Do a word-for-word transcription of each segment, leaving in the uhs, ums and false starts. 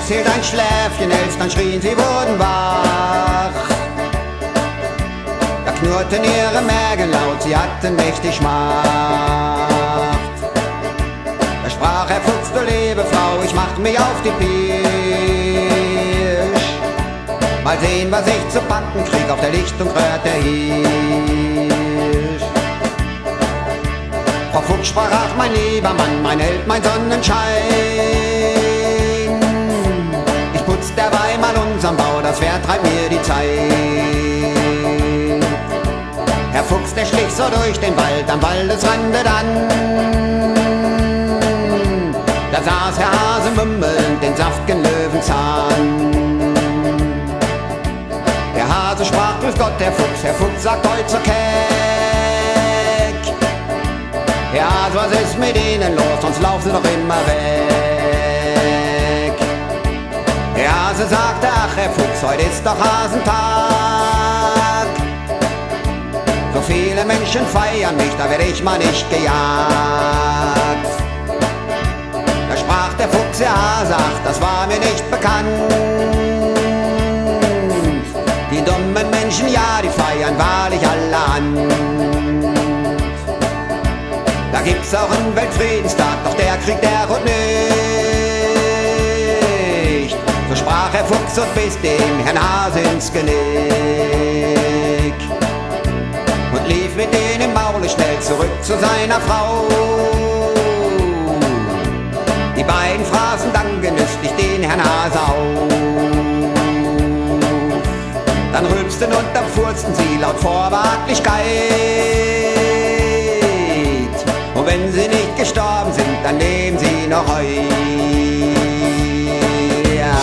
Fuchs hielt ein Schläfchen, elstern schrien, sie wurden wach. Da knurrten ihre Mägen laut, sie hatten mächtig Macht. Da sprach Herr Fuchs, du liebe Frau, ich mach mich auf die Pirsch. Mal sehen, was ich zu packen krieg, auf der Lichtung rührt der Hirsch. Frau Fuchs sprach, ach mein lieber Mann, mein Held, mein Sonnenschein. Ich putz derweil mal unseren Bau, das Pferd treibt mir die Zeit. Herr Fuchs, der schlich so durch den Wald, am Waldesrande dann. Da saß Herr Hase mümmelnd den saftgen Löwenzahn. Der Hase sprach, grüß Gott, Herr Fuchs, Herr Fuchs sagt heut so keck. Herr Hase, was ist mit Ihnen los, sonst laufen Sie doch immer weg. Der Hase sagte, ach Herr Fuchs, heute ist doch Hasentag. So viele Menschen feiern mich, da werde ich mal nicht gejagt. Da sprach der Fuchs, der Hase, ach, das war mir nicht bekannt. Die dummen Menschen, ja, die feiern wahrlich alle an. Da gibt's auch einen Weltfriedenstag, doch der Krieg, der ruht nicht. So sprach Herr Fuchs und biss dem Herrn Hase ins Genick. Und lief mit denen im Maule schnell zurück zu seiner Frau. Die beiden fraßen dann genüsslich den Herrn Hase auf. Dann rülpsten und dann furzten sie laut vor Behaglichkeit. Und wenn sie nicht gestorben sind, dann leben sie noch heut. Ja.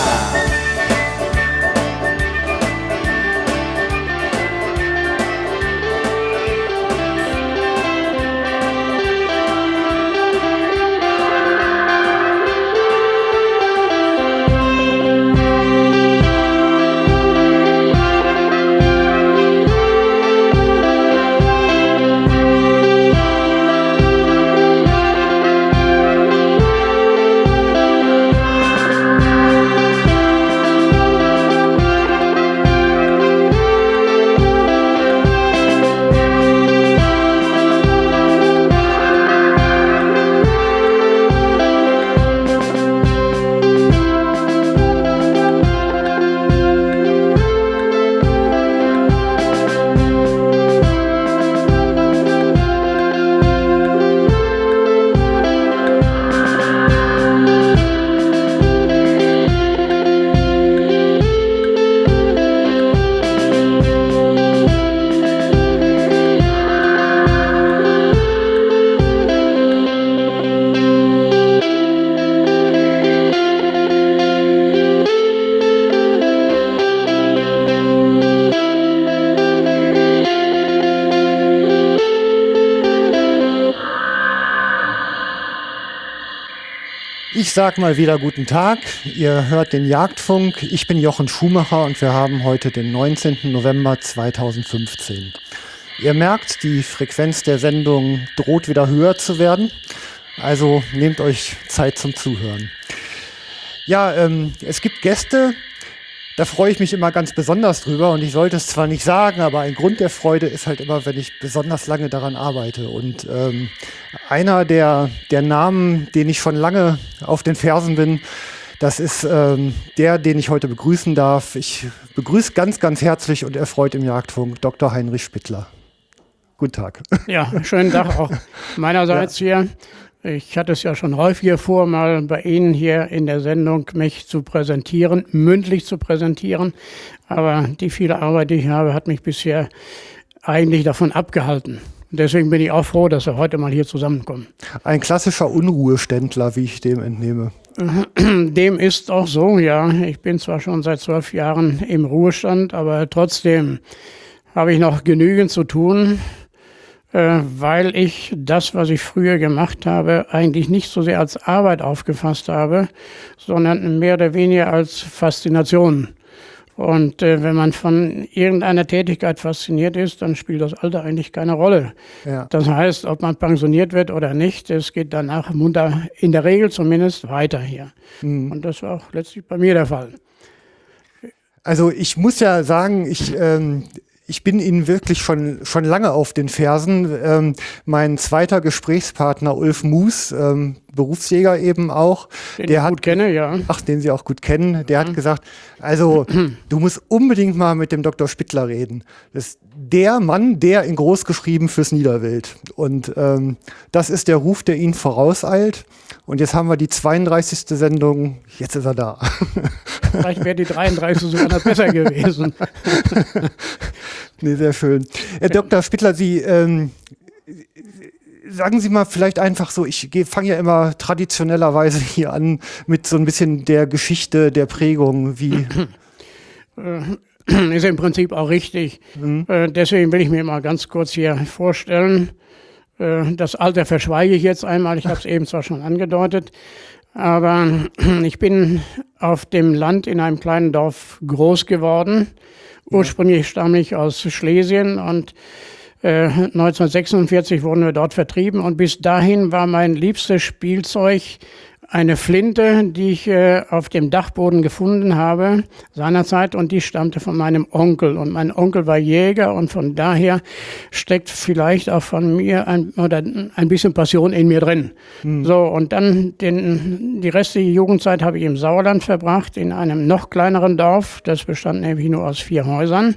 Ich sag mal wieder guten Tag. Ihr hört den Jagdfunk. Ich bin Jochen Schumacher und wir haben heute den neunzehnten November zweitausendfünfzehn. Ihr merkt, die Frequenz der Sendung droht wieder höher zu werden. Also nehmt euch Zeit zum Zuhören. Ja, ähm, es gibt Gäste, da freue ich mich immer ganz besonders drüber und ich sollte es zwar nicht sagen, aber ein Grund der Freude ist halt immer, wenn ich besonders lange daran arbeite. Und ähm, einer der, der Namen, den ich schon lange auf den Fersen bin, das ist ähm, der, den ich heute begrüßen darf. Ich begrüße ganz, ganz herzlich und erfreut im Jagdfunk Doktor Heinrich Spittler. Guten Tag. Ja, schönen Tag auch meinerseits ja. hier. Ich hatte es ja schon häufiger vor, mal bei Ihnen hier in der Sendung mich zu präsentieren, mündlich zu präsentieren. Aber die viele Arbeit, die ich habe, hat mich bisher eigentlich davon abgehalten. Deswegen bin ich auch froh, dass wir heute mal hier zusammenkommen. Ein klassischer Unruheständler, wie ich dem entnehme. Dem ist auch so, ja. Ich bin zwar schon seit zwölf Jahren im Ruhestand, aber trotzdem habe ich noch genügend zu tun, weil ich das, was ich früher gemacht habe, eigentlich nicht so sehr als Arbeit aufgefasst habe, sondern mehr oder weniger als Faszination. Und äh, wenn man von irgendeiner Tätigkeit fasziniert ist, dann spielt das Alter eigentlich keine Rolle. Ja. Das heißt, ob man pensioniert wird oder nicht, es geht danach munter, in der Regel zumindest, weiter hier. Mhm. Und das war auch letztlich bei mir der Fall. Also ich muss ja sagen, ich... Ähm Ich bin Ihnen wirklich schon, schon lange auf den Fersen. Ähm, mein zweiter Gesprächspartner, Ulf Muß, ähm, Berufsjäger eben auch. Den der ich hat, gut kenne, ja. Ach, den Sie auch gut kennen. Der ja. hat gesagt, also du musst unbedingt mal mit dem Doktor Spittler reden. Das ist der Mann, der in groß geschrieben fürs Niederwild. Und ähm, das ist der Ruf, der ihn vorauseilt. Und jetzt haben wir die zweiunddreißigste Sendung. Jetzt ist er da. Vielleicht wäre die dreiunddreißigste sogar noch besser gewesen. Nee, sehr schön. Herr Doktor Spittler, Sie ähm, sagen Sie mal vielleicht einfach so, ich fange ja immer traditionellerweise hier an mit so ein bisschen der Geschichte, der Prägung, wie... Ist im Prinzip auch richtig. Mhm. Äh, deswegen will ich mir mal ganz kurz hier vorstellen. Äh, das Alter verschweige ich jetzt einmal, ich habe es eben zwar schon angedeutet, aber ich bin auf dem Land in einem kleinen Dorf groß geworden. Ursprünglich stamme ich aus Schlesien und äh, neunzehnhundertsechsundvierzig wurden wir dort vertrieben und bis dahin war mein liebstes Spielzeug eine Flinte, die ich äh, auf dem Dachboden gefunden habe seinerzeit und die stammte von meinem Onkel und mein Onkel war Jäger und von daher steckt vielleicht auch von mir ein, oder ein bisschen Passion in mir drin. Mhm. So und dann den, die restliche Jugendzeit habe ich im Sauerland verbracht, in einem noch kleineren Dorf, das bestand nämlich nur aus vier Häusern.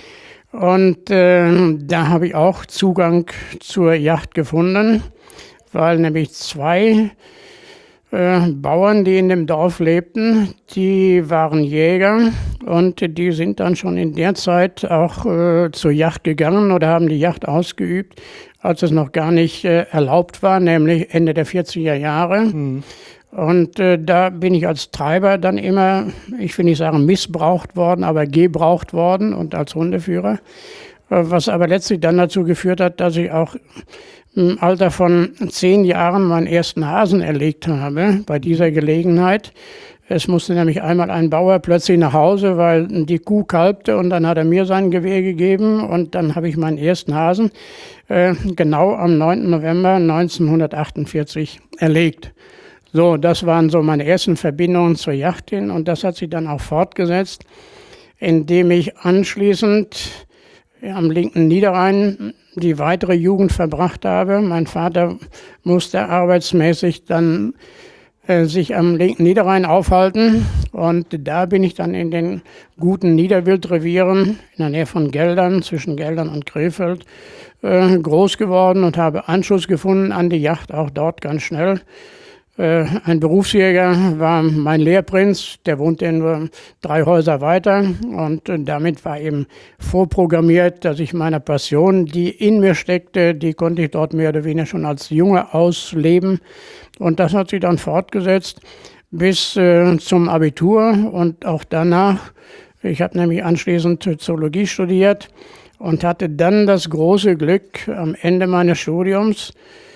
Und äh, da habe ich auch Zugang zur Yacht gefunden, weil nämlich zwei Äh, Bauern, die in dem Dorf lebten, die waren Jäger und die sind dann schon in der Zeit auch äh, zur Yacht gegangen oder haben die Yacht ausgeübt, als es noch gar nicht äh, erlaubt war, nämlich Ende der vierziger Jahre. Mhm. Und äh, da bin ich als Treiber dann immer, ich will nicht sagen missbraucht worden, aber gebraucht worden und als Hundeführer, äh, was aber letztlich dann dazu geführt hat, dass ich auch im Alter von zehn Jahren meinen ersten Hasen erlegt habe, bei dieser Gelegenheit. Es musste nämlich einmal ein Bauer plötzlich nach Hause, weil die Kuh kalbte und dann hat er mir sein Gewehr gegeben und dann habe ich meinen ersten Hasen äh, genau am neunten November neunzehnhundertachtundvierzig erlegt. So, das waren so meine ersten Verbindungen zur Yacht hin und das hat sich dann auch fortgesetzt, indem ich anschließend am linken Niederrhein die weitere Jugend verbracht habe. Mein Vater musste arbeitsmäßig dann äh, sich am linken Niederrhein aufhalten und da bin ich dann in den guten Niederwildrevieren in der Nähe von Geldern, zwischen Geldern und Krefeld, äh, groß geworden und habe Anschluss gefunden an die Yacht, auch dort ganz schnell. Ein Berufsjäger war mein Lehrprinz, der wohnte nur drei Häuser weiter und damit war eben vorprogrammiert, dass ich meiner Passion, die in mir steckte, die konnte ich dort mehr oder weniger schon als Junge ausleben und das hat sich dann fortgesetzt bis äh, zum Abitur und auch danach. Ich habe nämlich anschließend Zoologie studiert und hatte dann das große Glück am Ende meines Studiums,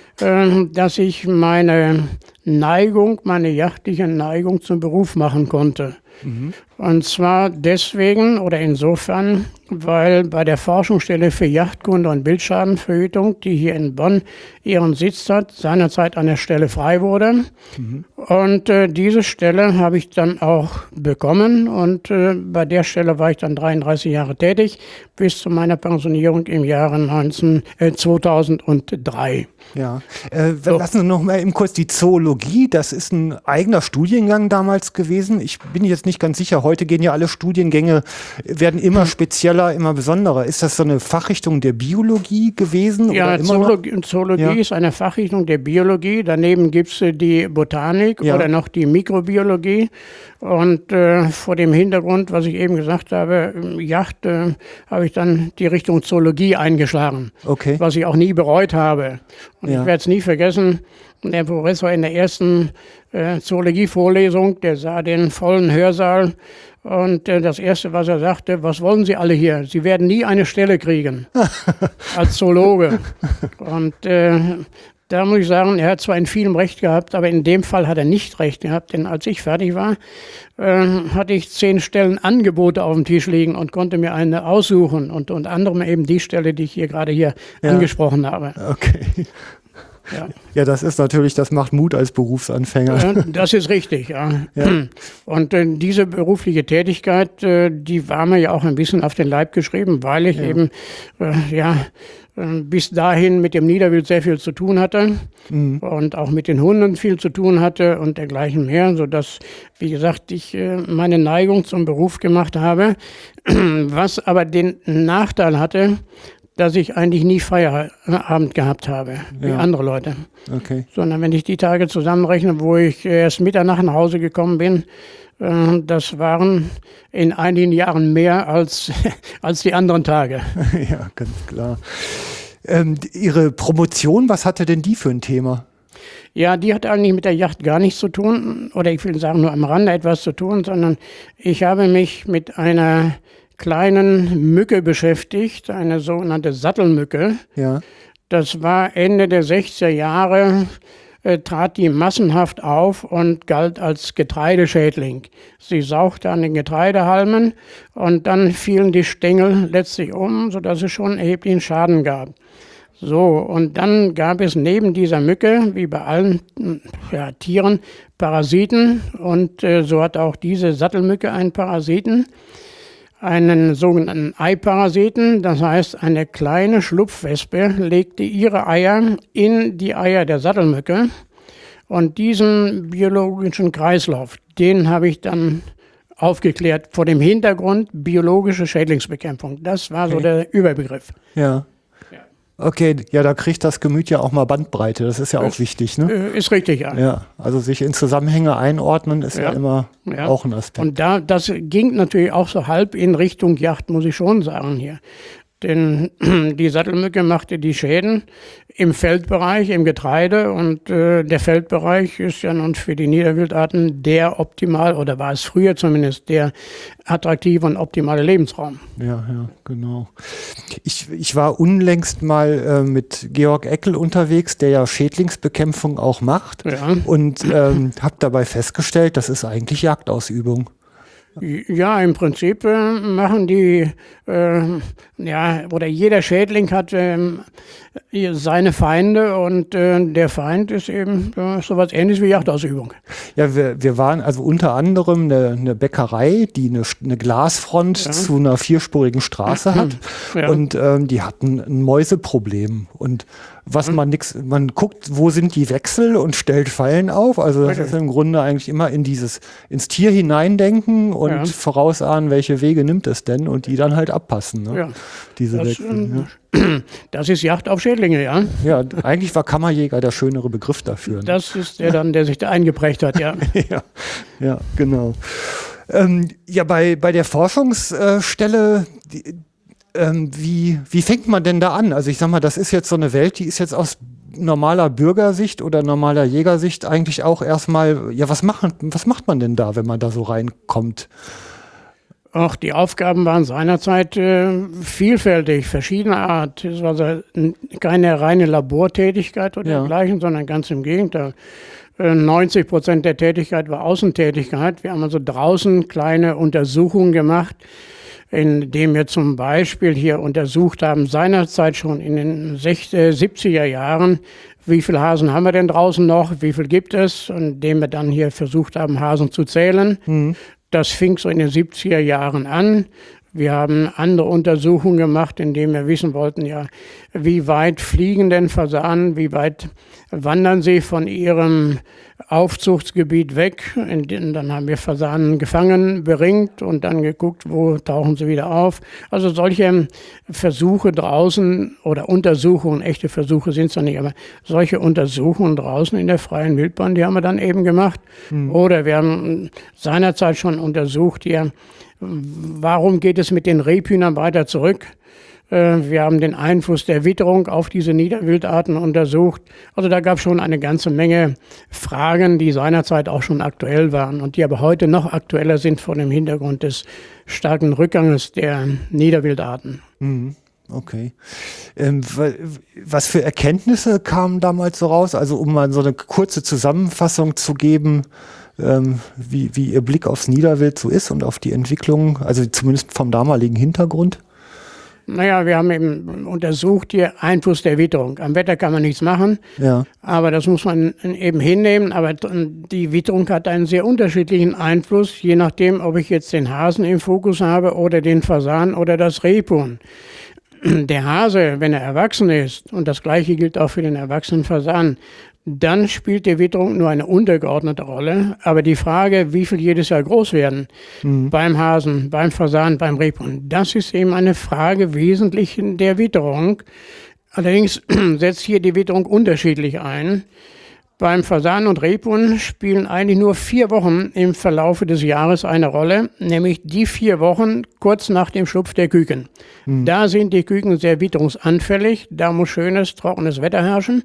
dass ich meine Neigung, meine jachtliche Neigung zum Beruf machen konnte. Mhm. Und zwar deswegen oder insofern, weil bei der Forschungsstelle für Yachtkunde und Wildschadenverhütung, die hier in Bonn ihren Sitz hat, seinerzeit an der Stelle frei wurde. Mhm. Und äh, diese Stelle habe ich dann auch bekommen und äh, bei der Stelle war ich dann dreiunddreißig Jahre tätig, bis zu meiner Pensionierung im Jahre neunzehn, äh, zweitausenddrei. Ja, äh, so. Lassen Sie noch mal eben kurz die Zoologie, das ist ein eigener Studiengang damals gewesen. Ich bin jetzt nicht ganz sicher, heute gehen ja alle Studiengänge, werden immer spezieller, immer besonderer. Ist das so eine Fachrichtung der Biologie gewesen? Ja, oder Zoologie, Zoologie ja. ist eine Fachrichtung der Biologie. Daneben gibt es die Botanik ja. oder noch die Mikrobiologie. Und äh, vor dem Hintergrund, was ich eben gesagt habe, Yacht, äh, habe ich dann die Richtung Zoologie eingeschlagen, okay. was ich auch nie bereut habe. Und ja. ich werde es nie vergessen, der Professor in der ersten äh, Zoologie-Vorlesung, der sah den vollen Hörsaal und äh, das Erste, was er sagte, was wollen Sie alle hier? Sie werden nie eine Stelle kriegen als Zoologe. Und äh, Da muss ich sagen, er hat zwar in vielem recht gehabt, aber in dem Fall hat er nicht recht gehabt, denn als ich fertig war, äh, hatte ich zehn Stellen Angebote auf dem Tisch liegen und konnte mir eine aussuchen und unter anderem eben die Stelle, die ich hier gerade hier ja. angesprochen habe. Okay. Ja. ja, das ist natürlich, das macht Mut als Berufsanfänger. Das ist richtig, ja. ja. Und äh, diese berufliche Tätigkeit, äh, die war mir ja auch ein bisschen auf den Leib geschrieben, weil ich ja. eben, äh, ja, äh, bis dahin mit dem Niederwild sehr viel zu tun hatte mhm. und auch mit den Hunden viel zu tun hatte und dergleichen mehr, sodass, wie gesagt, ich äh, meine Neigung zum Beruf gemacht habe, was aber den Nachteil hatte, dass ich eigentlich nie Feierabend gehabt habe, wie ja. andere Leute. Okay. Sondern wenn ich die Tage zusammenrechne, wo ich erst Mitternacht nach Hause gekommen bin, äh, das waren in einigen Jahren mehr als, als die anderen Tage. Ja, ganz klar. Ähm, Ihre Promotion, was hatte denn die für ein Thema? Ja, die hat eigentlich mit der Yacht gar nichts zu tun, oder ich will sagen nur am Rande etwas zu tun, sondern ich habe mich mit einer kleinen Mücke beschäftigt, eine sogenannte Sattelmücke. Ja. Das war Ende der sechziger Jahre, äh, trat die massenhaft auf und galt als Getreideschädling. Sie sauchte an den Getreidehalmen und dann fielen die Stängel letztlich um, sodass es schon erheblichen Schaden gab. So, und dann gab es neben dieser Mücke, wie bei allen ja, Tieren, Parasiten und äh, so hat auch diese Sattelmücke einen Parasiten. Einen sogenannten Eiparasiten, das heißt, eine kleine Schlupfwespe legte ihre Eier in die Eier der Sattelmücke und diesen biologischen Kreislauf, den habe ich dann aufgeklärt vor dem Hintergrund biologische Schädlingsbekämpfung. Das war okay. so der Überbegriff. Ja. Okay, ja, da kriegt das Gemüt ja auch mal Bandbreite, das ist ja auch ist, wichtig, ne? Ist richtig, ja. Ja, also sich in Zusammenhänge einordnen ist ja, ja immer ja. auch ein Aspekt. Und da, das ging natürlich auch so halb in Richtung Yacht, muss ich schon sagen hier. Denn die Sattelmücke machte die Schäden im Feldbereich, im Getreide und äh, der Feldbereich ist ja nun für die Niederwildarten der optimal, oder war es früher zumindest, der attraktive und optimale Lebensraum. Ja, ja, genau. Ich, ich war unlängst mal äh, mit Georg Eckel unterwegs, der ja Schädlingsbekämpfung auch macht ja. und ähm, habe dabei festgestellt, das ist eigentlich Jagdausübung. Ja, im Prinzip äh, machen die, äh, ja, oder jeder Schädling hat äh, seine Feinde und äh, der Feind ist eben äh, sowas Ähnliches wie Jagdausübung. Ja, wir, wir waren also unter anderem eine, eine Bäckerei, die eine, eine Glasfront ja. zu einer vierspurigen Straße hat ja. und ähm, die hatten ein Mäuseproblem und was mhm. man nix, man guckt, wo sind die Wechsel und stellt Fallen auf. Also das ist im Grunde eigentlich immer in dieses, ins Tier hineindenken und ja. vorausahnen, welche Wege nimmt es denn und die dann halt abpassen. Ne? Ja. Diese das, Wechsel. Ähm, ja. Das ist Jagd auf Schädlinge, ja. Ja, eigentlich war Kammerjäger der schönere Begriff dafür. Ne? Das ist der dann, der sich da eingeprägt hat, ja. ja, ja, genau. Ähm, ja, bei, bei der Forschungsstelle, die, Ähm, wie, wie fängt man denn da an? Also ich sag mal, das ist jetzt so eine Welt, die ist jetzt aus normaler Bürgersicht oder normaler Jägersicht eigentlich auch erstmal, ja, was macht, was macht man denn da, wenn man da so reinkommt? Ach, die Aufgaben waren seinerzeit äh, vielfältig, verschiedener Art. Es war also keine reine Labortätigkeit oder ja. dergleichen, sondern ganz im Gegenteil. Äh, neunzig Prozent der Tätigkeit war Außentätigkeit. Wir haben also draußen kleine Untersuchungen gemacht, indem wir zum Beispiel hier untersucht haben, seinerzeit schon in den siebziger Jahren, wie viele Hasen haben wir denn draußen noch, wie viel gibt es, und indem wir dann hier versucht haben, Hasen zu zählen. Mhm. Das fing so in den siebziger Jahren an. Wir haben andere Untersuchungen gemacht, indem wir wissen wollten, ja, wie weit fliegen denn Fasanen, wie weit wandern sie von ihrem Aufzuchtsgebiet weg. Und dann haben wir Fasanen gefangen, beringt und dann geguckt, wo tauchen sie wieder auf. Also solche Versuche draußen oder Untersuchungen, echte Versuche sind es ja nicht, aber solche Untersuchungen draußen in der freien Wildbahn, die haben wir dann eben gemacht. Mhm. Oder wir haben seinerzeit schon untersucht hier, warum geht es mit den Rebhühnern weiter zurück? Wir haben den Einfluss der Witterung auf diese Niederwildarten untersucht. Also da gab es schon eine ganze Menge Fragen, die seinerzeit auch schon aktuell waren und die aber heute noch aktueller sind vor dem Hintergrund des starken Rückganges der Niederwildarten. Mhm. Okay. Ähm, was für Erkenntnisse kamen damals so raus? Also um mal so eine kurze Zusammenfassung zu geben, ähm, wie, wie Ihr Blick aufs Niederwild so ist und auf die Entwicklung, also zumindest vom damaligen Hintergrund? Naja, wir haben eben untersucht hier Einfluss der Witterung. Am Wetter kann man nichts machen, ja. aber das muss man eben hinnehmen. Aber die Witterung hat einen sehr unterschiedlichen Einfluss, je nachdem, ob ich jetzt den Hasen im Fokus habe oder den Fasan oder das Rebhuhn. Der Hase, wenn er erwachsen ist, und das Gleiche gilt auch für den erwachsenen Fasan, dann spielt die Witterung nur eine untergeordnete Rolle. Aber die Frage, wie viel jedes Jahr groß werden, mhm. beim Hasen, beim Fasan, beim Rebhuhn, das ist eben eine Frage wesentlich der Witterung. Allerdings setzt hier die Witterung unterschiedlich ein. Beim Fasan und Rebhuhn spielen eigentlich nur vier Wochen im Verlaufe des Jahres eine Rolle, nämlich die vier Wochen kurz nach dem Schlupf der Küken. Mhm. Da sind die Küken sehr witterungsanfällig, da muss schönes, trockenes Wetter herrschen,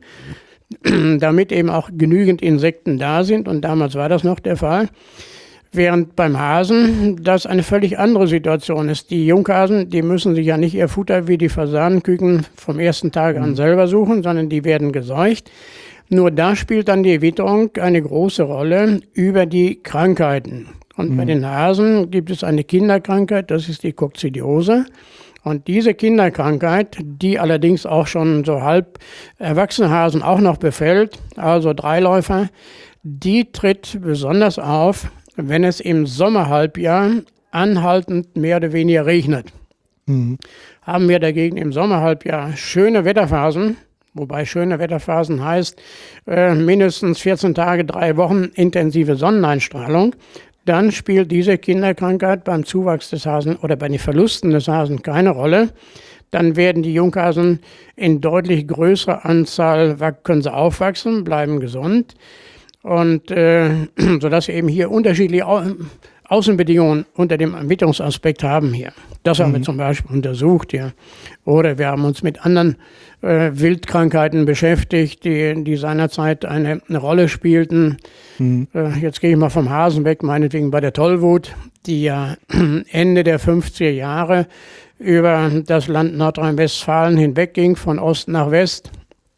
damit eben auch genügend Insekten da sind, und damals war das noch der Fall. Während beim Hasen das eine völlig andere Situation ist. Die Junghasen, die müssen sich ja nicht ihr Futter wie die Fasanenküken vom ersten Tag an selber suchen, sondern die werden geseucht. Nur da spielt dann die Witterung eine große Rolle über die Krankheiten. Und mhm. bei den Hasen gibt es eine Kinderkrankheit, das ist die Kokzidiose. Und diese Kinderkrankheit, die allerdings auch schon so halb erwachsene Hasen auch noch befällt, also Dreiläufer, die tritt besonders auf, wenn es im Sommerhalbjahr anhaltend mehr oder weniger regnet. Mhm. Haben wir dagegen im Sommerhalbjahr schöne Wetterphasen, wobei schöne Wetterphasen heißt äh, mindestens vierzehn Tage, drei Wochen intensive Sonneneinstrahlung, dann spielt diese Kinderkrankheit beim Zuwachs des Hasen oder bei den Verlusten des Hasen keine Rolle. Dann werden die Junghasen in deutlich größerer Anzahl, können sie aufwachsen, bleiben gesund. Und äh, sodass wir eben hier unterschiedliche Au- Außenbedingungen unter dem Witterungsaspekt haben hier. Das haben mhm. wir zum Beispiel untersucht hier. Oder wir haben uns mit anderen äh, Wildkrankheiten beschäftigt, die, die seinerzeit eine, eine Rolle spielten. Mhm. Äh, jetzt gehe ich mal vom Hasen weg, meinetwegen bei der Tollwut, die ja Ende der fünfziger Jahre über das Land Nordrhein-Westfalen hinwegging, von Ost nach West.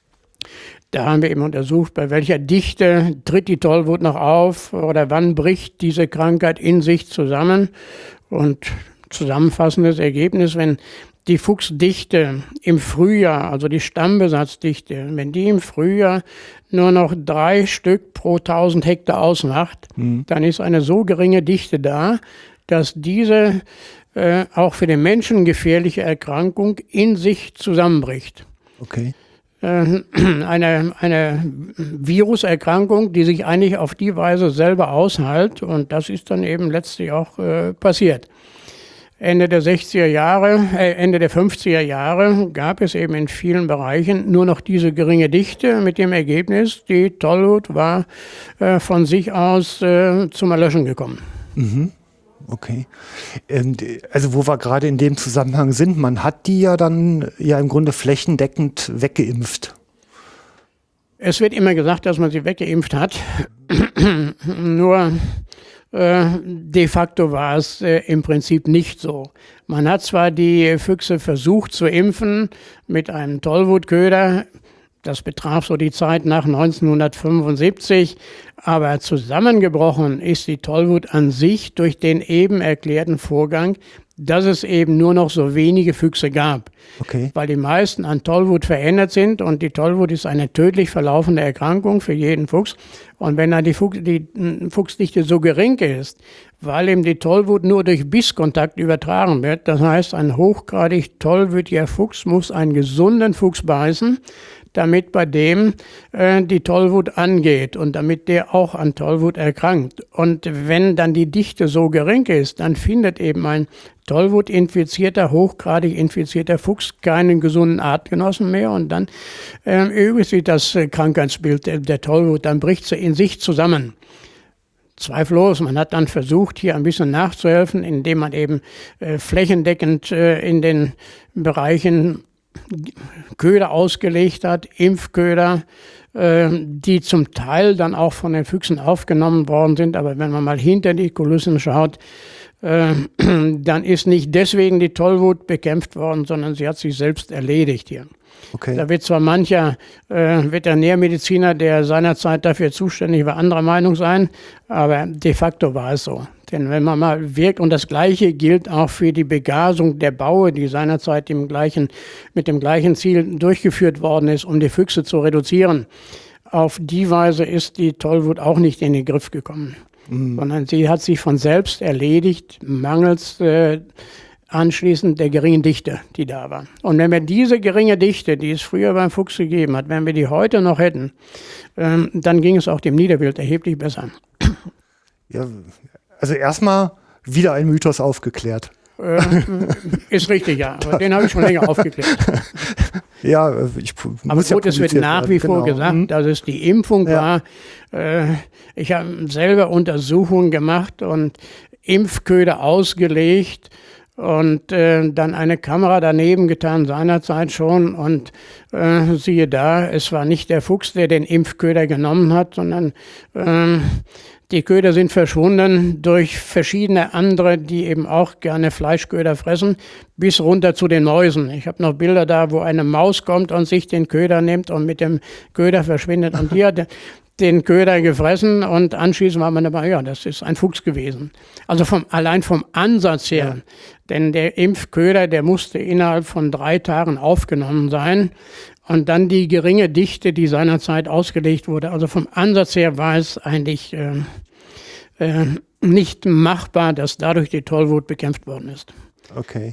Da haben wir eben untersucht, bei welcher Dichte tritt die Tollwut noch auf oder wann bricht diese Krankheit in sich zusammen. Und zusammenfassendes Ergebnis, wenn die Fuchsdichte im Frühjahr, also die Stammbesatzdichte, wenn die im Frühjahr nur noch drei Stück pro tausend Hektar ausmacht, mhm. dann ist eine so geringe Dichte da, dass diese äh, auch für den Menschen gefährliche Erkrankung in sich zusammenbricht. Okay. Eine, eine Viruserkrankung, die sich eigentlich auf die Weise selber aushält, und das ist dann eben letztlich auch äh, passiert. Ende der sechziger Jahre, äh, Ende der fünfziger Jahre gab es eben in vielen Bereichen nur noch diese geringe Dichte, mit dem Ergebnis, die Tollwut war äh, von sich aus äh, zum Erlöschen gekommen. Mhm. Okay. Also wo wir gerade in dem Zusammenhang sind, man hat die ja dann ja im Grunde flächendeckend weggeimpft. Es wird immer gesagt, dass man sie weggeimpft hat. Nur äh, de facto war es äh, im Prinzip nicht so. Man hat zwar die Füchse versucht zu impfen mit einem Tollwutköder. Das betraf so die Zeit nach neunzehnhundertfünfundsiebzig, aber zusammengebrochen ist die Tollwut an sich durch den eben erklärten Vorgang, dass es eben nur noch so wenige Füchse gab. Okay. Weil die meisten an Tollwut verändert sind, und die Tollwut ist eine tödlich verlaufende Erkrankung für jeden Fuchs. Und wenn dann die, Fuchs, die Fuchsdichte so gering ist, weil eben die Tollwut nur durch Bisskontakt übertragen wird, das heißt, ein hochgradig tollwütiger Fuchs muss einen gesunden Fuchs beißen, damit bei dem äh, die Tollwut angeht und damit der auch an Tollwut erkrankt. Und wenn dann die Dichte so gering ist, dann findet eben ein Tollwut-infizierter, hochgradig infizierter Fuchs keinen gesunden Artgenossen mehr, und dann äh, übt sich das äh, Krankheitsbild der, der Tollwut, dann bricht sie in sich zusammen. Zweifellos, man hat dann versucht, hier ein bisschen nachzuhelfen, indem man eben äh, flächendeckend äh, in den Bereichen Köder ausgelegt hat, Impfköder, äh, die zum Teil dann auch von den Füchsen aufgenommen worden sind. Aber wenn man mal hinter die Kulissen schaut, äh, dann ist nicht deswegen die Tollwut bekämpft worden, sondern sie hat sich selbst erledigt hier. Okay. Da wird zwar mancher äh, Veterinärmediziner, der seinerzeit dafür zuständig war, anderer Meinung sein, aber de facto war es so. Denn wenn man mal wirkt, und das Gleiche gilt auch für die Begasung der Baue, die seinerzeit im gleichen, mit dem gleichen Ziel durchgeführt worden ist, um die Füchse zu reduzieren. Auf die Weise ist die Tollwut auch nicht in den Griff gekommen, mhm. sondern sie hat sich von selbst erledigt, mangels äh, anschließend der geringen Dichte, die da war. Und wenn wir diese geringe Dichte, die es früher beim Fuchs gegeben hat, wenn wir die heute noch hätten, ähm, dann ging es auch dem Niederwild erheblich besser. Ja, also erstmal wieder ein Mythos aufgeklärt. Äh, ist richtig, ja. Aber den habe ich schon länger aufgeklärt. Ja, ich Aber muss gut, ja es wird nach wie vor genau. gesagt, Mhm. dass es die Impfung Ja. war. Äh, ich habe selber Untersuchungen gemacht und Impfköder ausgelegt und äh, dann eine Kamera daneben getan, seinerzeit schon. Und äh, siehe da, es war nicht der Fuchs, der den Impfköder genommen hat, sondern äh, die Köder sind verschwunden durch verschiedene andere, die eben auch gerne Fleischköder fressen, bis runter zu den Mäusen. Ich habe noch Bilder da, wo eine Maus kommt und sich den Köder nimmt und mit dem Köder verschwindet. Und die hat den Köder gefressen und anschließend war man dabei, ja, das ist ein Fuchs gewesen. Also vom, allein vom Ansatz her, ja. Denn der Impfköder, der musste innerhalb von drei Tagen aufgenommen sein. Und dann die geringe Dichte, die seinerzeit ausgelegt wurde. Also vom Ansatz her war es eigentlich äh, äh, nicht machbar, dass dadurch die Tollwut bekämpft worden ist. Okay.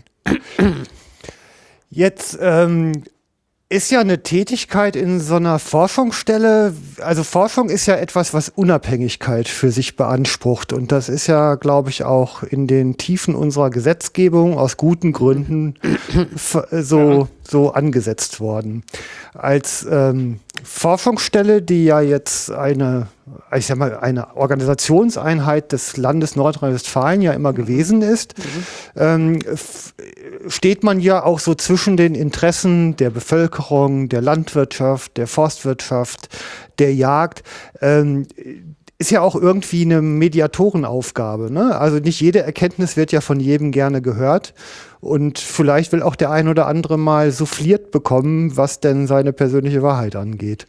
Jetzt ähm, ist ja eine Tätigkeit in so einer Forschungsstelle, also Forschung ist ja etwas, was Unabhängigkeit für sich beansprucht. Und das ist ja, glaube ich, auch in den Tiefen unserer Gesetzgebung aus guten Gründen so, ja. so angesetzt worden. Als ähm, Forschungsstelle, die ja jetzt eine, ich sag mal, eine Organisationseinheit des Landes Nordrhein-Westfalen ja immer gewesen ist, mhm. ähm, steht man ja auch so zwischen den Interessen der Bevölkerung, der Landwirtschaft, der Forstwirtschaft, der Jagd. Ähm, ist ja auch irgendwie eine Mediatorenaufgabe, ne? Also nicht jede Erkenntnis wird ja von jedem gerne gehört. Und vielleicht will auch der ein oder andere mal souffliert bekommen, was denn seine persönliche Wahrheit angeht.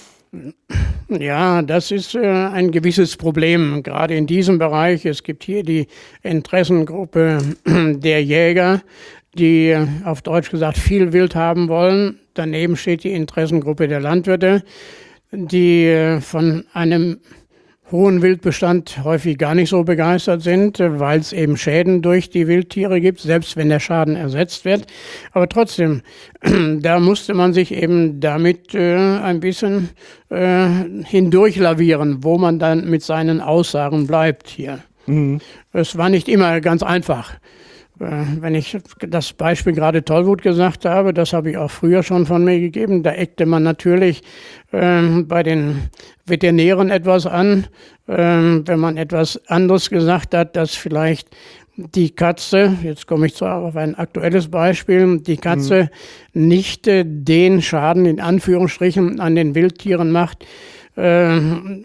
Ja, das ist äh, ein gewisses Problem, gerade in diesem Bereich. Es gibt hier die Interessengruppe der Jäger, die auf Deutsch gesagt viel Wild haben wollen. Daneben steht die Interessengruppe der Landwirte, die äh, von einem hohen Wildbestand häufig gar nicht so begeistert sind, weil es eben Schäden durch die Wildtiere gibt, selbst wenn der Schaden ersetzt wird. Aber trotzdem, da musste man sich eben damit äh, ein bisschen äh, hindurchlavieren, wo man dann mit seinen Aussagen bleibt hier. Mhm. Es war nicht immer ganz einfach. Wenn ich das Beispiel gerade Tollwut gesagt habe, das habe ich auch früher schon von mir gegeben, da eckte man natürlich ähm, bei den Veterinären etwas an, ähm, wenn man etwas anderes gesagt hat, dass vielleicht die Katze, jetzt komme ich zu auf ein aktuelles Beispiel, die Katze mhm. nicht äh, den Schaden in Anführungsstrichen an den Wildtieren macht, Äh,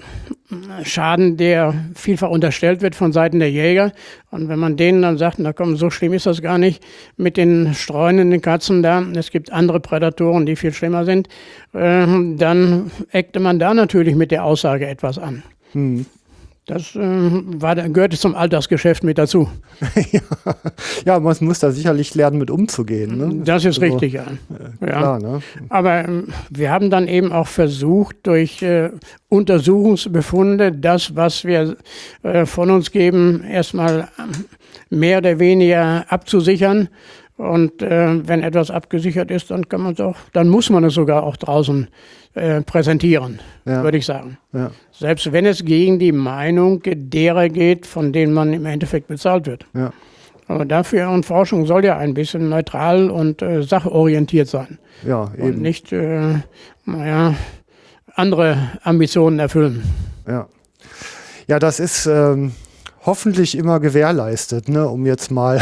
Schaden, der vielfach unterstellt wird von Seiten der Jäger. Und wenn man denen dann sagt, na komm, so schlimm ist das gar nicht mit den streunenden Katzen da, es gibt andere Prädatoren, die viel schlimmer sind, äh, dann eckte man da natürlich mit der Aussage etwas an. Hm. Das äh, war, gehörte zum Alltagsgeschäft mit dazu. ja. ja, man muss da sicherlich lernen, mit umzugehen. Ne? Das ist also, richtig, ja. Äh, ja. Klar, ne? Aber äh, wir haben dann eben auch versucht, durch äh, Untersuchungsbefunde das, was wir äh, von uns geben, erstmal mehr oder weniger abzusichern. Und äh, wenn etwas abgesichert ist, dann kann man es auch, dann muss man es sogar auch draußen äh, präsentieren, ja. würde ich sagen. Ja. Selbst wenn es gegen die Meinung derer geht, von denen man im Endeffekt bezahlt wird. Ja. Aber dafür, und Forschung soll ja ein bisschen neutral und äh, sachorientiert sein. Ja, eben. Und nicht, äh, naja, andere Ambitionen erfüllen. Ja, ja, das ist ähm, hoffentlich immer gewährleistet, ne, um jetzt mal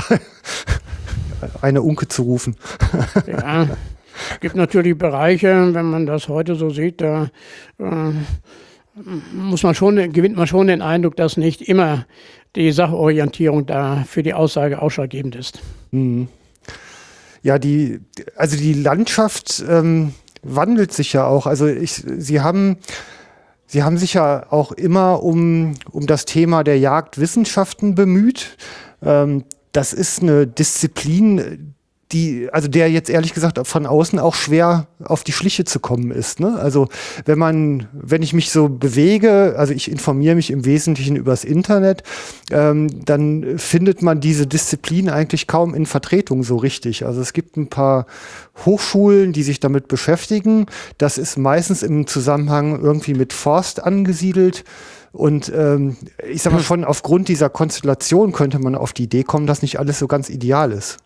eine Unke zu rufen. Ja, es gibt natürlich Bereiche, wenn man das heute so sieht, da äh, muss man schon, gewinnt man schon den Eindruck, dass nicht immer die Sachorientierung da für die Aussage ausschlaggebend ist. Mhm. Ja, die, also die Landschaft ähm, wandelt sich ja auch. Also ich, Sie haben, Sie haben sich ja auch immer um, um das Thema der Jagdwissenschaften bemüht. Ähm, das ist eine Disziplin, die, also der jetzt ehrlich gesagt von außen auch schwer auf die Schliche zu kommen ist. Ne? Also wenn man, wenn ich mich so bewege, also ich informiere mich im Wesentlichen übers Internet, ähm, dann findet man diese Disziplin eigentlich kaum in Vertretung so richtig. Also es gibt ein paar Hochschulen, die sich damit beschäftigen. Das ist meistens im Zusammenhang irgendwie mit Forst angesiedelt. Und ähm, ich sag mal, schon aufgrund dieser Konstellation könnte man auf die Idee kommen, dass nicht alles so ganz ideal ist.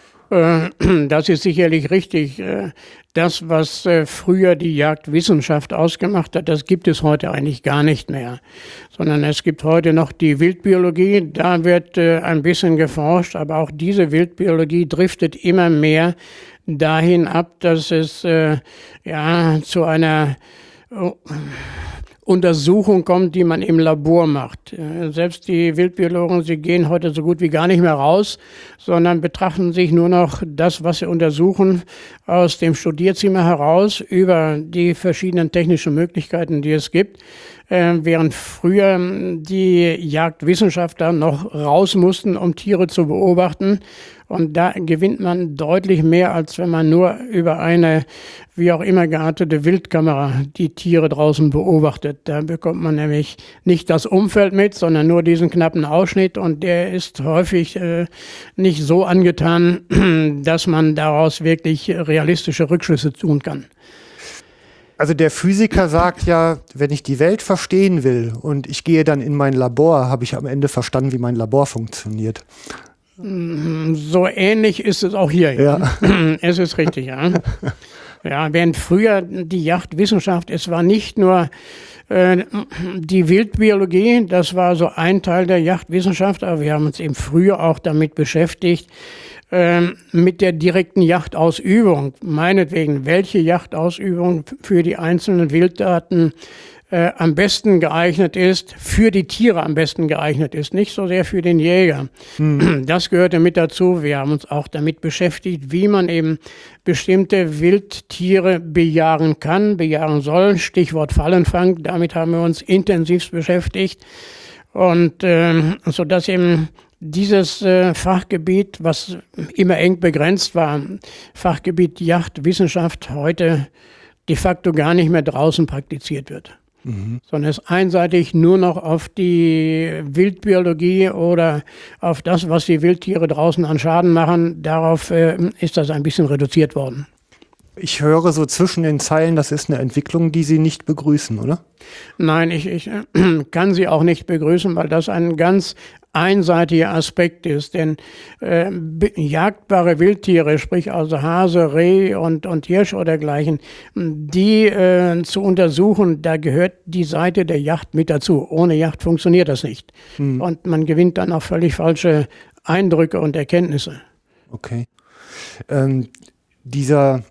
Das ist sicherlich richtig. Das, was früher die Jagdwissenschaft ausgemacht hat, das gibt es heute eigentlich gar nicht mehr. Sondern es gibt heute noch die Wildbiologie. Da wird ein bisschen geforscht, aber auch diese Wildbiologie driftet immer mehr dahin ab, dass es ja zu einer Untersuchung kommt, die man im Labor macht. Selbst die Wildbiologen, sie gehen heute so gut wie gar nicht mehr raus, sondern betrachten sich nur noch das, was sie untersuchen, aus dem Studierzimmer heraus über die verschiedenen technischen Möglichkeiten, die es gibt. Während früher die Jagdwissenschaftler noch raus mussten, um Tiere zu beobachten. Und da gewinnt man deutlich mehr, als wenn man nur über eine, wie auch immer geartete Wildkamera die Tiere draußen beobachtet. Da bekommt man nämlich nicht das Umfeld mit, sondern nur diesen knappen Ausschnitt. Und der ist häufig äh, nicht so angetan, dass man daraus wirklich realistische Rückschlüsse tun kann. Also der Physiker sagt ja, wenn ich die Welt verstehen will und ich gehe dann in mein Labor, habe ich am Ende verstanden, wie mein Labor funktioniert. So ähnlich ist es auch hier. Ja. Ja. Es ist richtig, ja. Ja, während früher die Jagdwissenschaft, es war nicht nur äh, die Wildbiologie, das war so ein Teil der Jagdwissenschaft, aber wir haben uns eben früher auch damit beschäftigt, äh, mit der direkten Jagdausübung. Meinetwegen, welche Jagdausübung für die einzelnen Wildarten Äh, am besten geeignet ist, für die Tiere am besten geeignet ist, nicht so sehr für den Jäger. Hm. Das gehörte mit dazu. Wir haben uns auch damit beschäftigt, wie man eben bestimmte Wildtiere bejagen kann, bejagen soll. Stichwort Fallenfang, damit haben wir uns intensiv beschäftigt. Und äh, so dass eben dieses äh, Fachgebiet, was immer eng begrenzt war, Fachgebiet Jagdwissenschaft, heute de facto gar nicht mehr draußen praktiziert wird. Mhm. Sondern es einseitig nur noch auf die Wildbiologie oder auf das, was die Wildtiere draußen an Schaden machen, darauf äh, ist das ein bisschen reduziert worden. Ich höre so zwischen den Zeilen, das ist eine Entwicklung, die Sie nicht begrüßen, oder? Nein, ich, ich äh, kann sie auch nicht begrüßen, weil das ein ganz einseitiger Aspekt ist. Denn äh, jagdbare Wildtiere, sprich also Hase, Reh und, und Hirsch oder dergleichen, die äh, zu untersuchen, da gehört die Seite der Jagd mit dazu. Ohne Jagd funktioniert das nicht. Hm. Und man gewinnt dann auch völlig falsche Eindrücke und Erkenntnisse. Okay. Ähm, dieser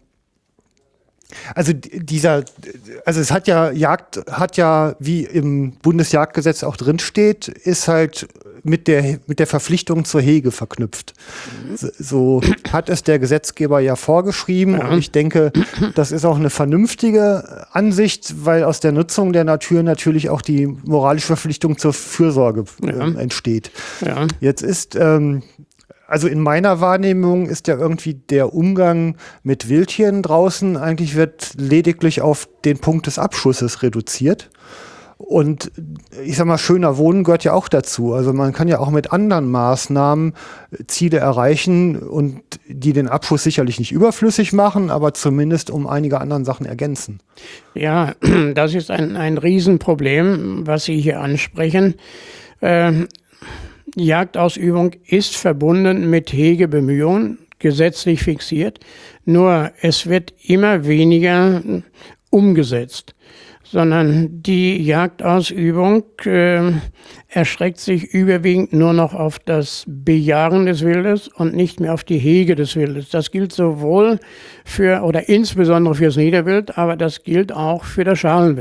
Also dieser, also es hat ja, Jagd hat ja, wie im Bundesjagdgesetz auch drin steht, ist halt mit der, mit der Verpflichtung zur Hege verknüpft. So, so hat es der Gesetzgeber ja vorgeschrieben. Ja. Und ich denke, das ist auch eine vernünftige Ansicht, weil aus der Nutzung der Natur natürlich auch die moralische Verpflichtung zur Fürsorge ja. äh, entsteht. Ja. Jetzt ist, ähm, Also in meiner Wahrnehmung ist ja irgendwie der Umgang mit Wildtieren draußen eigentlich wird lediglich auf den Punkt des Abschusses reduziert. Und ich sag mal, schöner Wohnen gehört ja auch dazu. Also man kann ja auch mit anderen Maßnahmen Ziele erreichen und die den Abschuss sicherlich nicht überflüssig machen, aber zumindest um einige anderen Sachen ergänzen. Ja, das ist ein, ein Riesenproblem, was Sie hier ansprechen. Ähm Die Jagdausübung ist verbunden mit Hegebemühungen, gesetzlich fixiert, nur es wird immer weniger umgesetzt, sondern die Jagdausübung äh, erstreckt sich überwiegend nur noch auf das Bejagen des Wildes und nicht mehr auf die Hege des Wildes. Das gilt sowohl für oder insbesondere fürs Niederwild, aber das gilt auch für das Schalenwild.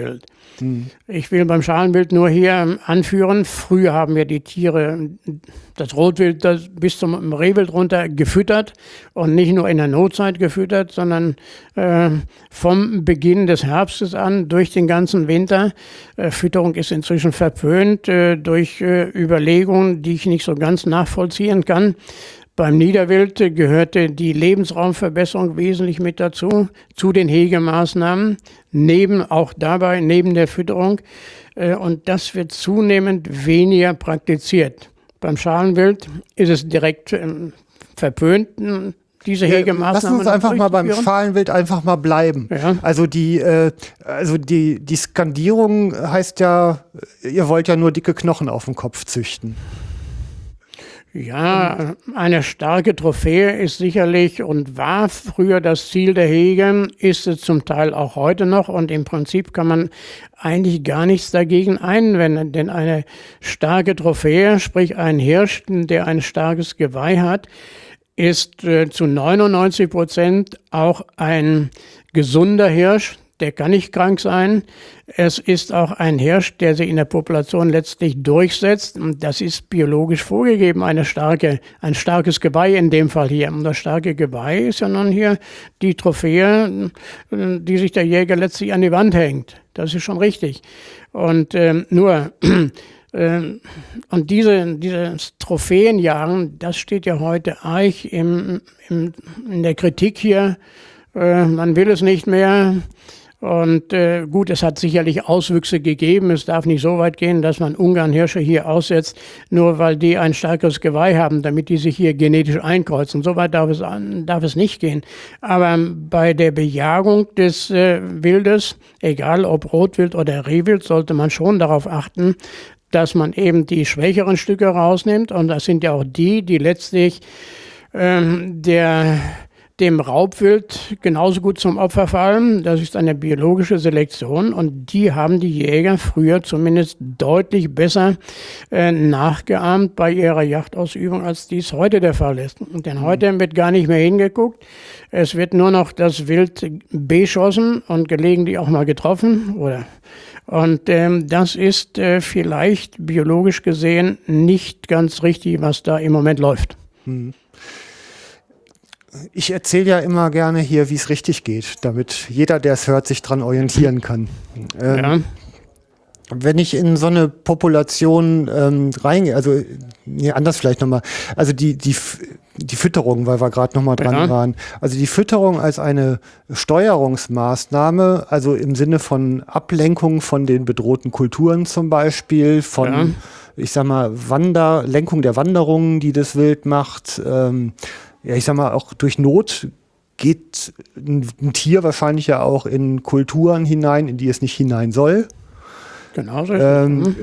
Mhm. Ich will beim Schalenwild nur hier anführen, früher haben wir die Tiere, das Rotwild das bis zum Rehwild runter gefüttert und nicht nur in der Notzeit gefüttert, sondern äh, vom Beginn des Herbstes an durch den ganzen Winter. Äh, Fütterung ist inzwischen verpönt äh, durch äh, Überlegungen, die ich nicht so ganz nachvollziehen kann. Beim Niederwild gehörte die Lebensraumverbesserung wesentlich mit dazu, zu den Hegemaßnahmen, neben auch dabei, neben der Fütterung. Und das wird zunehmend weniger praktiziert. Beim Schalenwild ist es direkt verpönt, diese Hegemaßnahmen. Lass uns einfach mal beim Schalenwild einfach mal bleiben. Ja. Also die, äh, also die, die Skandierung heißt ja, ihr wollt ja nur dicke Knochen auf dem Kopf züchten. Ja, eine starke Trophäe ist sicherlich und war früher das Ziel der Hege, ist es zum Teil auch heute noch und im Prinzip kann man eigentlich gar nichts dagegen einwenden, denn eine starke Trophäe, sprich ein Hirsch, der ein starkes Geweih hat, ist äh, zu neunundneunzig Prozent auch ein gesunder Hirsch. Der kann nicht krank sein. Es ist auch ein Hirsch, der sich in der Population letztlich durchsetzt. Und das ist biologisch vorgegeben, eine starke, ein starkes Geweih in dem Fall hier. Und das starke Geweih ist ja nun hier die Trophäe, die sich der Jäger letztlich an die Wand hängt. Das ist schon richtig. Und ähm, nur, ähm, und diese, dieses Trophäenjagen, das steht ja heute arg im, im, in der Kritik hier. Äh, man will es nicht mehr. Und äh, gut, es hat sicherlich Auswüchse gegeben. Es darf nicht so weit gehen, dass man Ungarnhirsche hier aussetzt, nur weil die ein starkes Geweih haben, damit die sich hier genetisch einkreuzen. So weit darf es, darf es nicht gehen. Aber bei der Bejagung des äh, Wildes, egal ob Rotwild oder Rehwild, sollte man schon darauf achten, dass man eben die schwächeren Stücke rausnimmt. Und das sind ja auch die, die letztlich ähm, der... dem Raubwild genauso gut zum Opfer fallen. Das ist eine biologische Selektion und die haben die Jäger früher zumindest deutlich besser äh, nachgeahmt bei ihrer Jagdausübung, als dies heute der Fall ist. Denn heute wird gar nicht mehr hingeguckt. Es wird nur noch das Wild beschossen und gelegentlich auch mal getroffen. Oder und ähm, das ist äh, vielleicht biologisch gesehen nicht ganz richtig, was da im Moment läuft. Hm. Ich erzähle ja immer gerne hier, wie es richtig geht, damit jeder, der es hört, sich dran orientieren kann. Ähm, Ja. Wenn ich in so eine Population ähm, reingehe, also nee, anders vielleicht nochmal, also die, die, die Fütterung, weil wir gerade nochmal dran Ja. waren, also die Fütterung als eine Steuerungsmaßnahme, also im Sinne von Ablenkung von den bedrohten Kulturen zum Beispiel, von, Ja. ich sag mal, Wander, Lenkung der Wanderungen, die das Wild macht, ähm, ja, ich sag mal, auch durch Not geht ein, ein Tier wahrscheinlich ja auch in Kulturen hinein, in die es nicht hinein soll. Genau so. Ähm,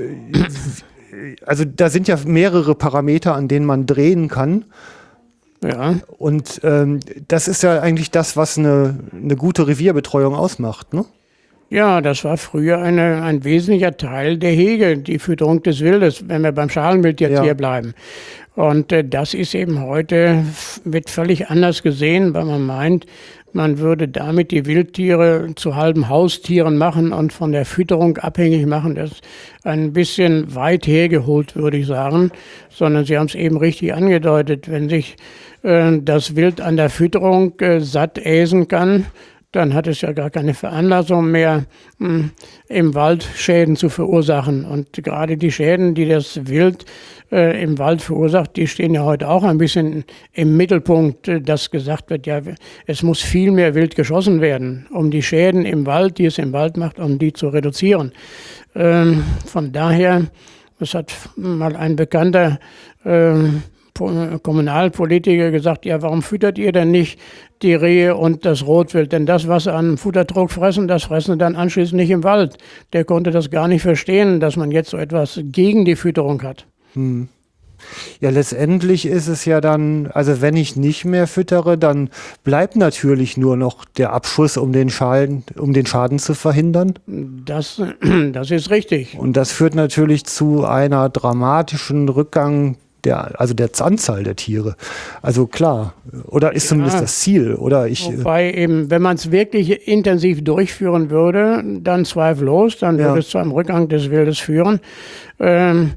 also da sind ja mehrere Parameter, an denen man drehen kann. Ja. Und ähm, das ist ja eigentlich das, was eine, eine gute Revierbetreuung ausmacht, ne? Ja, das war früher eine, ein wesentlicher Teil der Hege, die Fütterung des Wildes, wenn wir beim Schalenwild jetzt Ja. hier bleiben. Und äh, das ist eben heute, wird völlig anders gesehen, weil man meint, man würde damit die Wildtiere zu halben Haustieren machen und von der Fütterung abhängig machen. Das ist ein bisschen weit hergeholt, würde ich sagen, sondern Sie haben es eben richtig angedeutet. Wenn sich äh, das Wild an der Fütterung äh, satt äsen kann, dann hat es ja gar keine Veranlassung mehr, mh, im Wald Schäden zu verursachen. Und gerade die Schäden, die das Wild äh, im Wald verursacht, die stehen ja heute auch ein bisschen im Mittelpunkt, äh, dass gesagt wird, ja, es muss viel mehr Wild geschossen werden, um die Schäden im Wald, die es im Wald macht, um die zu reduzieren. Ähm, von daher, das hat mal ein bekannter ähm, Kommunalpolitiker gesagt, ja, warum füttert ihr denn nicht die Rehe und das Rotwild? Denn das, was sie an Futterdruck fressen, das fressen sie dann anschließend nicht im Wald. Der konnte das gar nicht verstehen, dass man jetzt so etwas gegen die Fütterung hat. Hm. Ja, letztendlich ist es ja dann, also wenn ich nicht mehr füttere, dann bleibt natürlich nur noch der Abschuss, um den Schaden, um den Schaden zu verhindern. Das, das ist richtig. Und das führt natürlich zu einer dramatischen Rückgang der, also der Anzahl der Tiere. Also klar, oder ist ja zumindest das Ziel. Oder ich, wobei eben, wenn man es wirklich intensiv durchführen würde, dann zweifellos, dann ja. würde es zu einem Rückgang des Wildes führen. Ähm,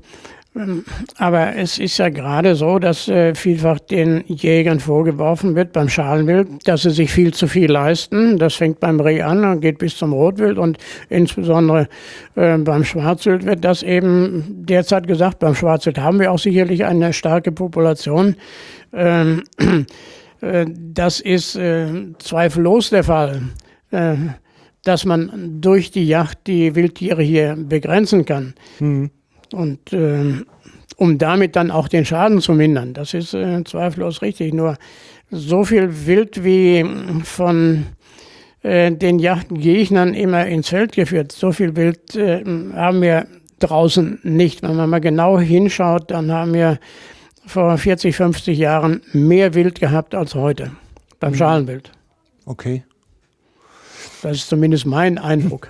Aber es ist ja gerade so, dass äh, vielfach den Jägern vorgeworfen wird beim Schalenwild, dass sie sich viel zu viel leisten. Das fängt beim Reh an und geht bis zum Rotwild, und insbesondere äh, beim Schwarzwild wird das eben derzeit gesagt. Beim Schwarzwild haben wir auch sicherlich eine starke Population. Ähm, äh, das ist äh, zweifellos der Fall, äh, dass man durch die Jagd die Wildtiere hier begrenzen kann. Mhm. Und äh, um damit dann auch den Schaden zu mindern. Das ist äh, zweifellos richtig. Nur so viel Wild wie von äh, den Jagdgegnern immer ins Feld geführt, so viel Wild äh, haben wir draußen nicht. Wenn man mal genau hinschaut, dann haben wir vor vierzig, fünfzig Jahren mehr Wild gehabt als heute beim Schalenwild. Okay. Das ist zumindest mein Eindruck.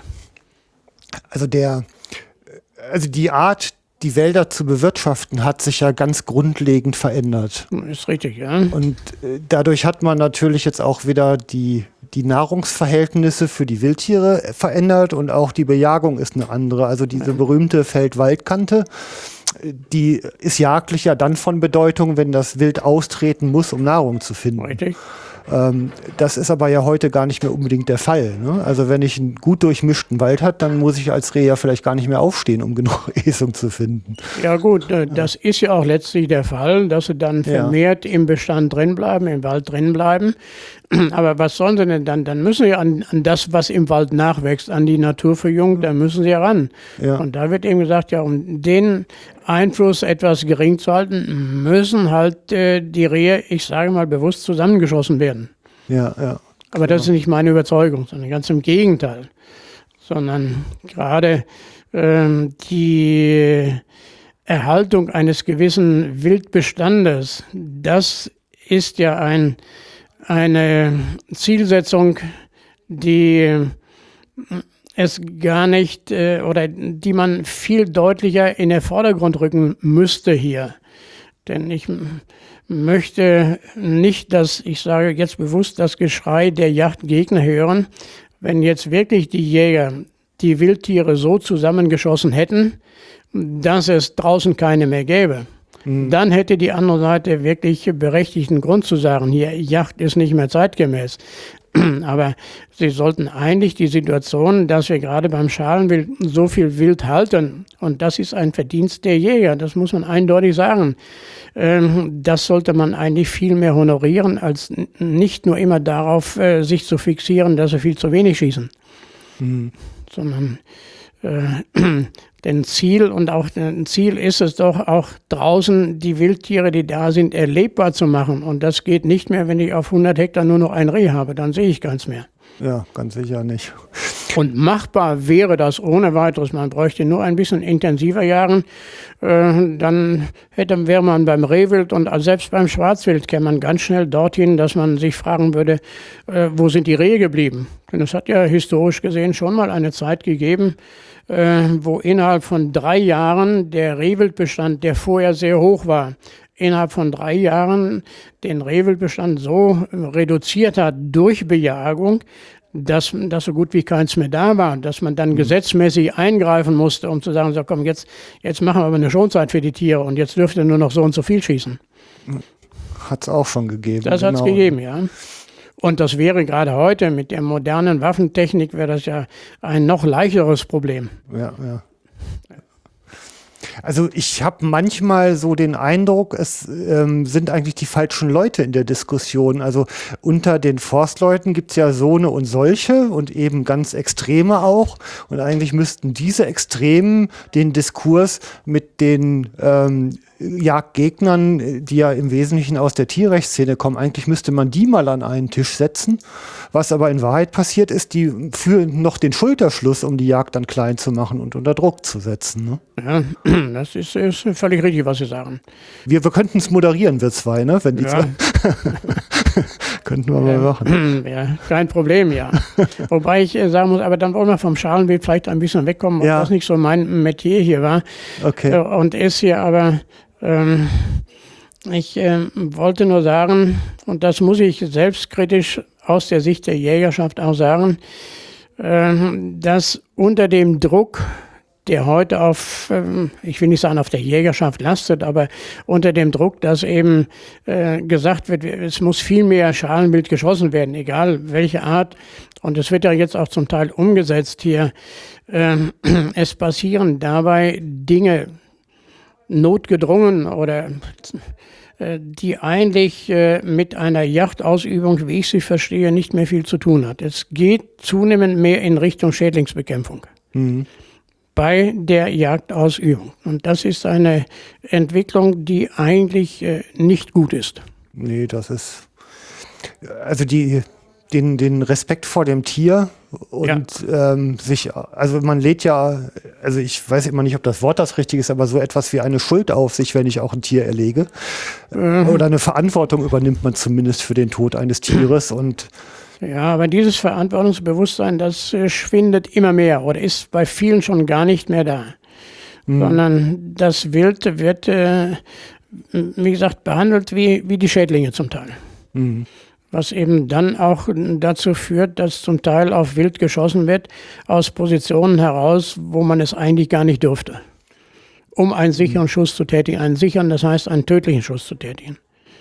Also der Also die Art, die Wälder zu bewirtschaften, hat sich ja ganz grundlegend verändert. Ist richtig, ja. Und äh, dadurch hat man natürlich jetzt auch wieder die, die Nahrungsverhältnisse für die Wildtiere verändert, und auch die Bejagung ist eine andere. Also diese ja. berühmte Feld-Wald-Kante, die ist jagdlich ja dann von Bedeutung, wenn das Wild austreten muss, um Nahrung zu finden. Richtig. Ähm, das ist aber ja heute gar nicht mehr unbedingt der Fall. Ne? Also wenn ich einen gut durchmischten Wald habe, dann muss ich als Reh ja vielleicht gar nicht mehr aufstehen, um genug Esung zu finden. Ja gut, äh, das ist ja auch letztlich der Fall, dass sie dann vermehrt ja. im Bestand drin bleiben, im Wald drin bleiben. Aber was sollen sie denn dann? Dann müssen sie an, an das, was im Wald nachwächst, an die Naturverjüngung, da müssen sie ran. Ja. Und da wird eben gesagt, ja, um den Einfluss etwas gering zu halten, müssen halt äh, die Rehe, ich sage mal bewusst, zusammengeschossen werden. Ja, ja. Aber das ist nicht meine Überzeugung, sondern ganz im Gegenteil. Sondern gerade ähm, die Erhaltung eines gewissen Wildbestandes, das ist ja ein eine Zielsetzung, die es gar nicht äh, oder die man viel deutlicher in den Vordergrund rücken müsste hier. Denn ich m- möchte nicht, dass, ich sage jetzt bewusst, das Geschrei der Jagdgegner hören, wenn jetzt wirklich die Jäger die Wildtiere so zusammengeschossen hätten, dass es draußen keine mehr gäbe. Dann hätte die andere Seite wirklich berechtigten Grund zu sagen, hier, Jagd ist nicht mehr zeitgemäß. Aber sie sollten eigentlich die Situation, dass wir gerade beim Schalenwild so viel Wild halten, und das ist ein Verdienst der Jäger, das muss man eindeutig sagen, das sollte man eigentlich viel mehr honorieren, als nicht nur immer darauf sich zu fixieren, dass sie viel zu wenig schießen. Mhm. Sondern äh, denn Ziel und auch ein Ziel ist es doch auch draußen die Wildtiere, die da sind, erlebbar zu machen. Und das geht nicht mehr, wenn ich auf hundert Hektar nur noch ein Reh habe. Dann sehe ich keins mehr. Ja, ganz sicher nicht. Und machbar wäre das ohne weiteres. Man bräuchte nur ein bisschen intensiver jagen. Äh, dann hätte, wäre man beim Rehwild und selbst beim Schwarzwild käme man ganz schnell dorthin, dass man sich fragen würde, äh, wo sind die Rehe geblieben? Denn es hat ja historisch gesehen schon mal eine Zeit gegeben, äh, wo innerhalb von drei Jahren der Rehwildbestand, der vorher sehr hoch war, innerhalb von drei Jahren den Rehwildbestand so reduziert hat durch Bejagung, dass, dass so gut wie keins mehr da war, dass man dann mhm. gesetzmäßig eingreifen musste, um zu sagen, so komm, jetzt, jetzt machen wir aber eine Schonzeit für die Tiere und jetzt dürft ihr nur noch so und so viel schießen. Hat es auch schon gegeben. Das genau. hat es gegeben, ja. Und das wäre gerade heute mit der modernen Waffentechnik, wäre das ja ein noch leichteres Problem. Ja, ja. Also ich habe manchmal so den Eindruck, es ähm, sind eigentlich die falschen Leute in der Diskussion. Also unter den Forstleuten gibt es ja so eine und solche und eben ganz Extreme auch. Und eigentlich müssten diese Extremen den Diskurs mit den ähm, Jagdgegnern, die ja im Wesentlichen aus der Tierrechtsszene kommen, eigentlich müsste man die mal an einen Tisch setzen. Was aber in Wahrheit passiert ist, die führen noch den Schulterschluss, um die Jagd dann klein zu machen und unter Druck zu setzen. Ne? Ja, das ist, ist völlig richtig, was Sie sagen. Wir, wir könnten es moderieren, wir zwei, ne? Wenn die ja. Könnten wir mal machen. Ja, kein Problem, ja. Wobei ich äh, sagen muss, aber dann wollen wir vom Schalenwild vielleicht ein bisschen wegkommen, ob ja. das nicht so mein Metier hier war. Okay. Äh, und ist hier aber Ähm, ich äh, wollte nur sagen, und das muss ich selbstkritisch aus der Sicht der Jägerschaft auch sagen, äh, dass unter dem Druck, der heute auf, äh, ich will nicht sagen auf der Jägerschaft lastet, aber unter dem Druck, dass eben äh, gesagt wird, es muss viel mehr Schalenwild geschossen werden, egal welche Art. Und es wird ja jetzt auch zum Teil umgesetzt hier. Äh, es passieren dabei Dinge, notgedrungen oder äh, die eigentlich äh, mit einer Jagdausübung, wie ich sie verstehe, nicht mehr viel zu tun hat. Es geht zunehmend mehr in Richtung Schädlingsbekämpfung. Mhm. Bei der Jagdausübung. Und das ist eine Entwicklung, die eigentlich äh, nicht gut ist. Nee, das ist, also die, den, den Respekt vor dem Tier und ja. ähm, sich, also man lädt ja, also ich weiß immer nicht, ob das Wort das richtig ist, aber so etwas wie eine Schuld auf sich, wenn ich auch ein Tier erlege. Mhm. Oder eine Verantwortung übernimmt man zumindest für den Tod eines Tieres und ja, aber dieses Verantwortungsbewusstsein, das äh, schwindet immer mehr oder ist bei vielen schon gar nicht mehr da. Mhm. Sondern das Wild wird, äh, wie gesagt, behandelt wie, wie die Schädlinge zum Teil. Mhm. Was eben dann auch dazu führt, dass zum Teil auf Wild geschossen wird, aus Positionen heraus, wo man es eigentlich gar nicht dürfte. Um einen sicheren mhm. Schuss zu tätigen. Einen sicheren, das heißt einen tödlichen Schuss zu tätigen.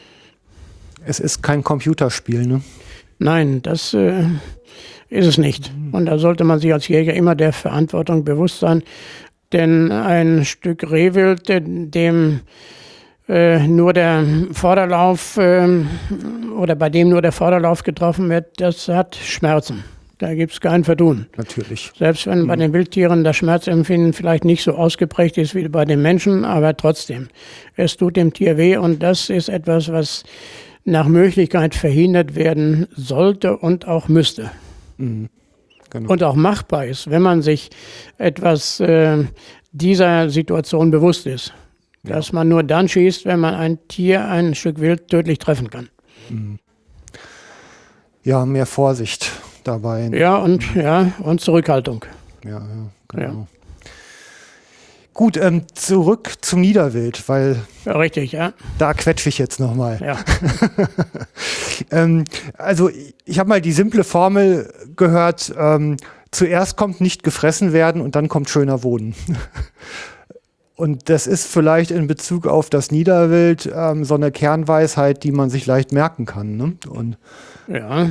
Es ist kein Computerspiel, ne? Nein, das äh, ist es nicht. Und da sollte man sich als Jäger immer der Verantwortung bewusst sein. Denn ein Stück Rehwild, dem äh, nur der Vorderlauf äh, oder bei dem nur der Vorderlauf getroffen wird, das hat Schmerzen. Da gibt es kein Vertun. Natürlich. Selbst wenn mhm. bei den Wildtieren das Schmerzempfinden vielleicht nicht so ausgeprägt ist wie bei den Menschen, aber trotzdem, es tut dem Tier weh und das ist etwas, was nach Möglichkeit verhindert werden sollte und auch müsste. Mhm, genau. Und auch machbar ist, wenn man sich etwas äh, dieser Situation bewusst ist. Ja. Dass man nur dann schießt, wenn man ein Tier, ein Stück Wild tödlich treffen kann. Mhm. Ja, mehr Vorsicht dabei. Ja, und, mhm. ja, und Zurückhaltung. Ja, ja, genau. Ja. Gut, ähm, zurück zum Niederwild, weil ja, richtig, ja. Da quetsche ich jetzt nochmal. Ja. ähm, also ich habe mal die simple Formel gehört, ähm, zuerst kommt nicht gefressen werden und dann kommt schöner Wohnen. Und das ist vielleicht in Bezug auf das Niederwild ähm, so eine Kernweisheit, die man sich leicht merken kann. Ne? Und ja.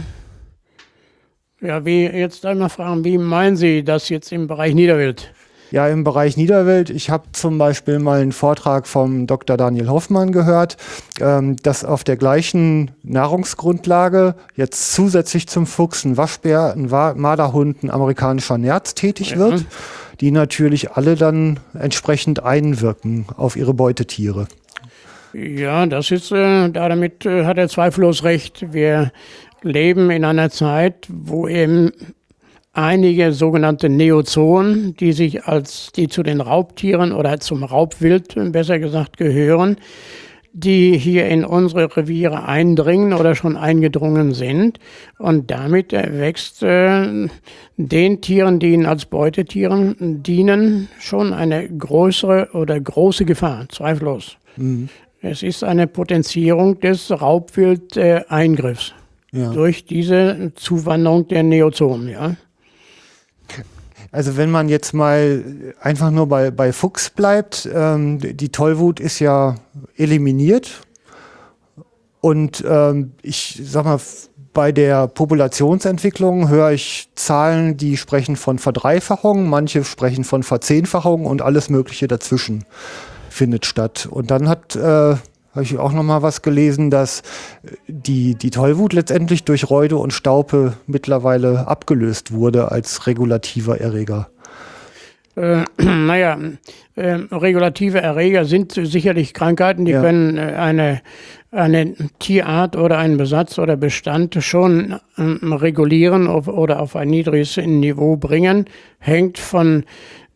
Ja, wie jetzt einmal fragen, wie meinen Sie das jetzt im Bereich Niederwild? Ja, im Bereich Niederwild. Ich habe zum Beispiel mal einen Vortrag vom Doktor Daniel Hoffmann gehört, ähm, dass auf der gleichen Nahrungsgrundlage jetzt zusätzlich zum Fuchs ein Waschbär, ein Marderhund, ein amerikanischer Nerz tätig wird, ja. Die natürlich alle dann entsprechend einwirken auf ihre Beutetiere. Ja, das ist, äh, damit äh, hat er zweifellos recht. Wir leben in einer Zeit, wo eben einige sogenannte Neozoen, die sich als, die zu den Raubtieren oder zum Raubwild, besser gesagt, gehören, die hier in unsere Reviere eindringen oder schon eingedrungen sind. Und damit wächst äh, den Tieren, die ihnen als Beutetieren dienen, schon eine größere oder große Gefahr, zweifellos. Mhm. Es ist eine Potenzierung des Raubwild-Eingriffs ja. durch diese Zuwanderung der Neozoen, ja. Also wenn man jetzt mal einfach nur bei, bei Fuchs bleibt, ähm, die Tollwut ist ja eliminiert und ähm, ich sag mal, bei der Populationsentwicklung höre ich Zahlen, die sprechen von Verdreifachung, manche sprechen von Verzehnfachung und alles Mögliche dazwischen findet statt. Und dann hat äh, habe ich auch noch mal was gelesen, dass die, die Tollwut letztendlich durch Räude und Staupe mittlerweile abgelöst wurde als regulativer Erreger. Äh, naja, äh, regulative Erreger sind sicherlich Krankheiten, die ja. können äh, eine, eine Tierart oder einen Besatz oder Bestand schon äh, regulieren auf, oder auf ein niedriges Niveau bringen. Hängt von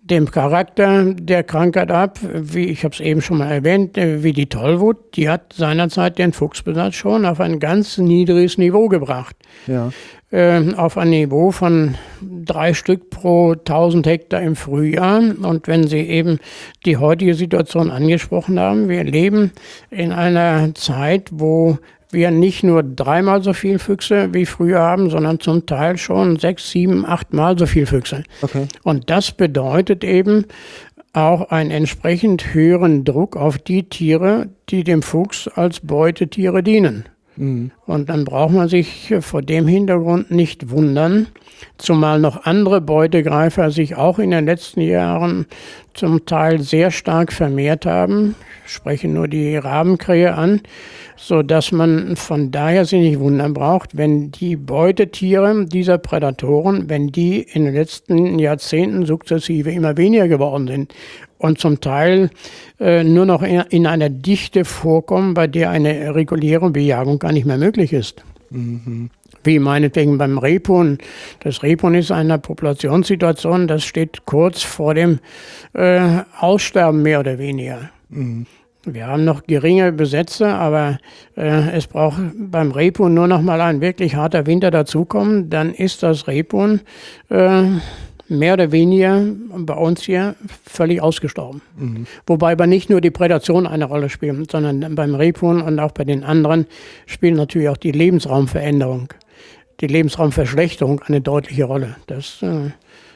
dem Charakter der Krankheit ab, wie ich habe es eben schon mal erwähnt, wie die Tollwut, die hat seinerzeit den Fuchsbesatz schon auf ein ganz niedriges Niveau gebracht. Ja. Äh, auf ein Niveau von drei Stück pro tausend Hektar im Frühjahr. Und wenn Sie eben die heutige Situation angesprochen haben, wir leben in einer Zeit, wo wir nicht nur dreimal so viel Füchse wie früher haben, sondern zum Teil schon sechs, sieben, achtmal so viel Füchse. Okay. Und das bedeutet eben auch einen entsprechend höheren Druck auf die Tiere, die dem Fuchs als Beutetiere dienen. Mhm. Und dann braucht man sich vor dem Hintergrund nicht wundern, zumal noch andere Beutegreifer sich auch in den letzten Jahren zum Teil sehr stark vermehrt haben. Ich spreche nur die Rabenkrähe an, sodass man von daher sich nicht wundern braucht, wenn die Beutetiere dieser Prädatoren, wenn die in den letzten Jahrzehnten sukzessive immer weniger geworden sind und zum Teil äh, nur noch in, in einer Dichte vorkommen, bei der eine reguläre Bejagung gar nicht mehr möglich ist. Mhm. Wie meinetwegen beim Rebhuhn. Das Rebhuhn ist eine Populationssituation, das steht kurz vor dem äh, Aussterben mehr oder weniger. Mhm. Wir haben noch geringe Besätze, aber äh, es braucht beim Rebhuhn nur noch mal ein wirklich harter Winter dazukommen, dann ist das Rebhuhn äh, mehr oder weniger bei uns hier völlig ausgestorben. Mhm. Wobei aber nicht nur die Prädation eine Rolle spielt, sondern beim Rebhuhn und auch bei den anderen spielt natürlich auch die Lebensraumveränderung, die Lebensraumverschlechterung eine deutliche Rolle. Das äh,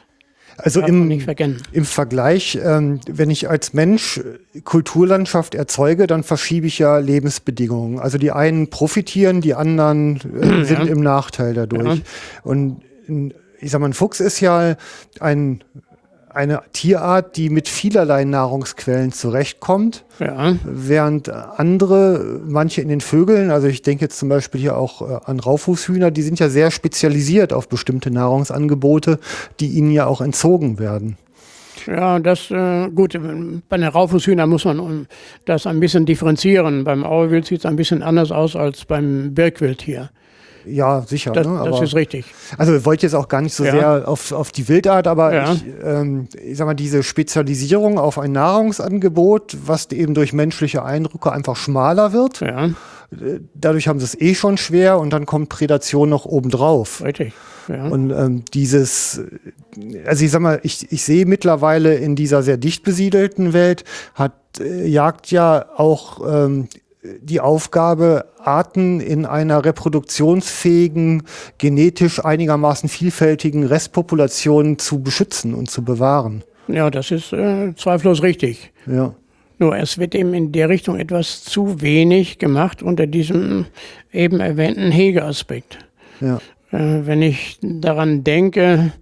Also im, im Vergleich, ähm, wenn ich als Mensch Kulturlandschaft erzeuge, dann verschiebe ich ja Lebensbedingungen. Also die einen profitieren, die anderen äh, sind ja im Nachteil dadurch. Ja. Und ich sag mal, ein Fuchs ist ja ein, eine Tierart, die mit vielerlei Nahrungsquellen zurechtkommt, ja. Während andere, manche in den Vögeln, also ich denke jetzt zum Beispiel hier auch äh, an Raufußhühner, die sind ja sehr spezialisiert auf bestimmte Nahrungsangebote, die ihnen ja auch entzogen werden. Ja, das, äh, gut, bei den Raufußhühnern muss man das ein bisschen differenzieren. Beim Auerwild sieht es ein bisschen anders aus als beim Birkwild hier. Ja, sicher. Das, ne? aber, das ist richtig. Also ich wollte jetzt auch gar nicht so ja. sehr auf, auf die Wildart, aber ja. ich, ähm, ich sag mal, diese Spezialisierung auf ein Nahrungsangebot, was eben durch menschliche Eindrücke einfach schmaler wird, ja. dadurch haben sie es eh schon schwer und dann kommt Prädation noch obendrauf. Richtig. Ja. Und ähm, dieses, also ich sag mal, ich, ich sehe mittlerweile in dieser sehr dicht besiedelten Welt, hat äh, Jagd ja auch ähm, die Aufgabe, Arten in einer reproduktionsfähigen, genetisch einigermaßen vielfältigen Restpopulation zu beschützen und zu bewahren. Ja, das ist äh, zweifellos richtig. Ja. Nur es wird eben in der Richtung etwas zu wenig gemacht unter diesem eben erwähnten Hegeaspekt. Ja. Äh, wenn ich daran denke,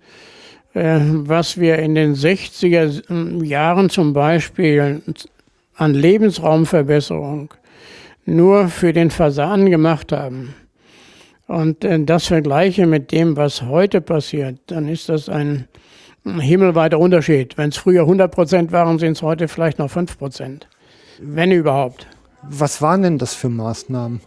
äh, was wir in den sechziger Jahren zum Beispiel an Lebensraumverbesserung nur für den Fasan gemacht haben und äh, das vergleiche mit dem, was heute passiert, dann ist das ein himmelweiter Unterschied. Wenn es früher hundert Prozent waren, sind es heute vielleicht noch fünf Prozent, wenn überhaupt. Was waren denn das für Maßnahmen?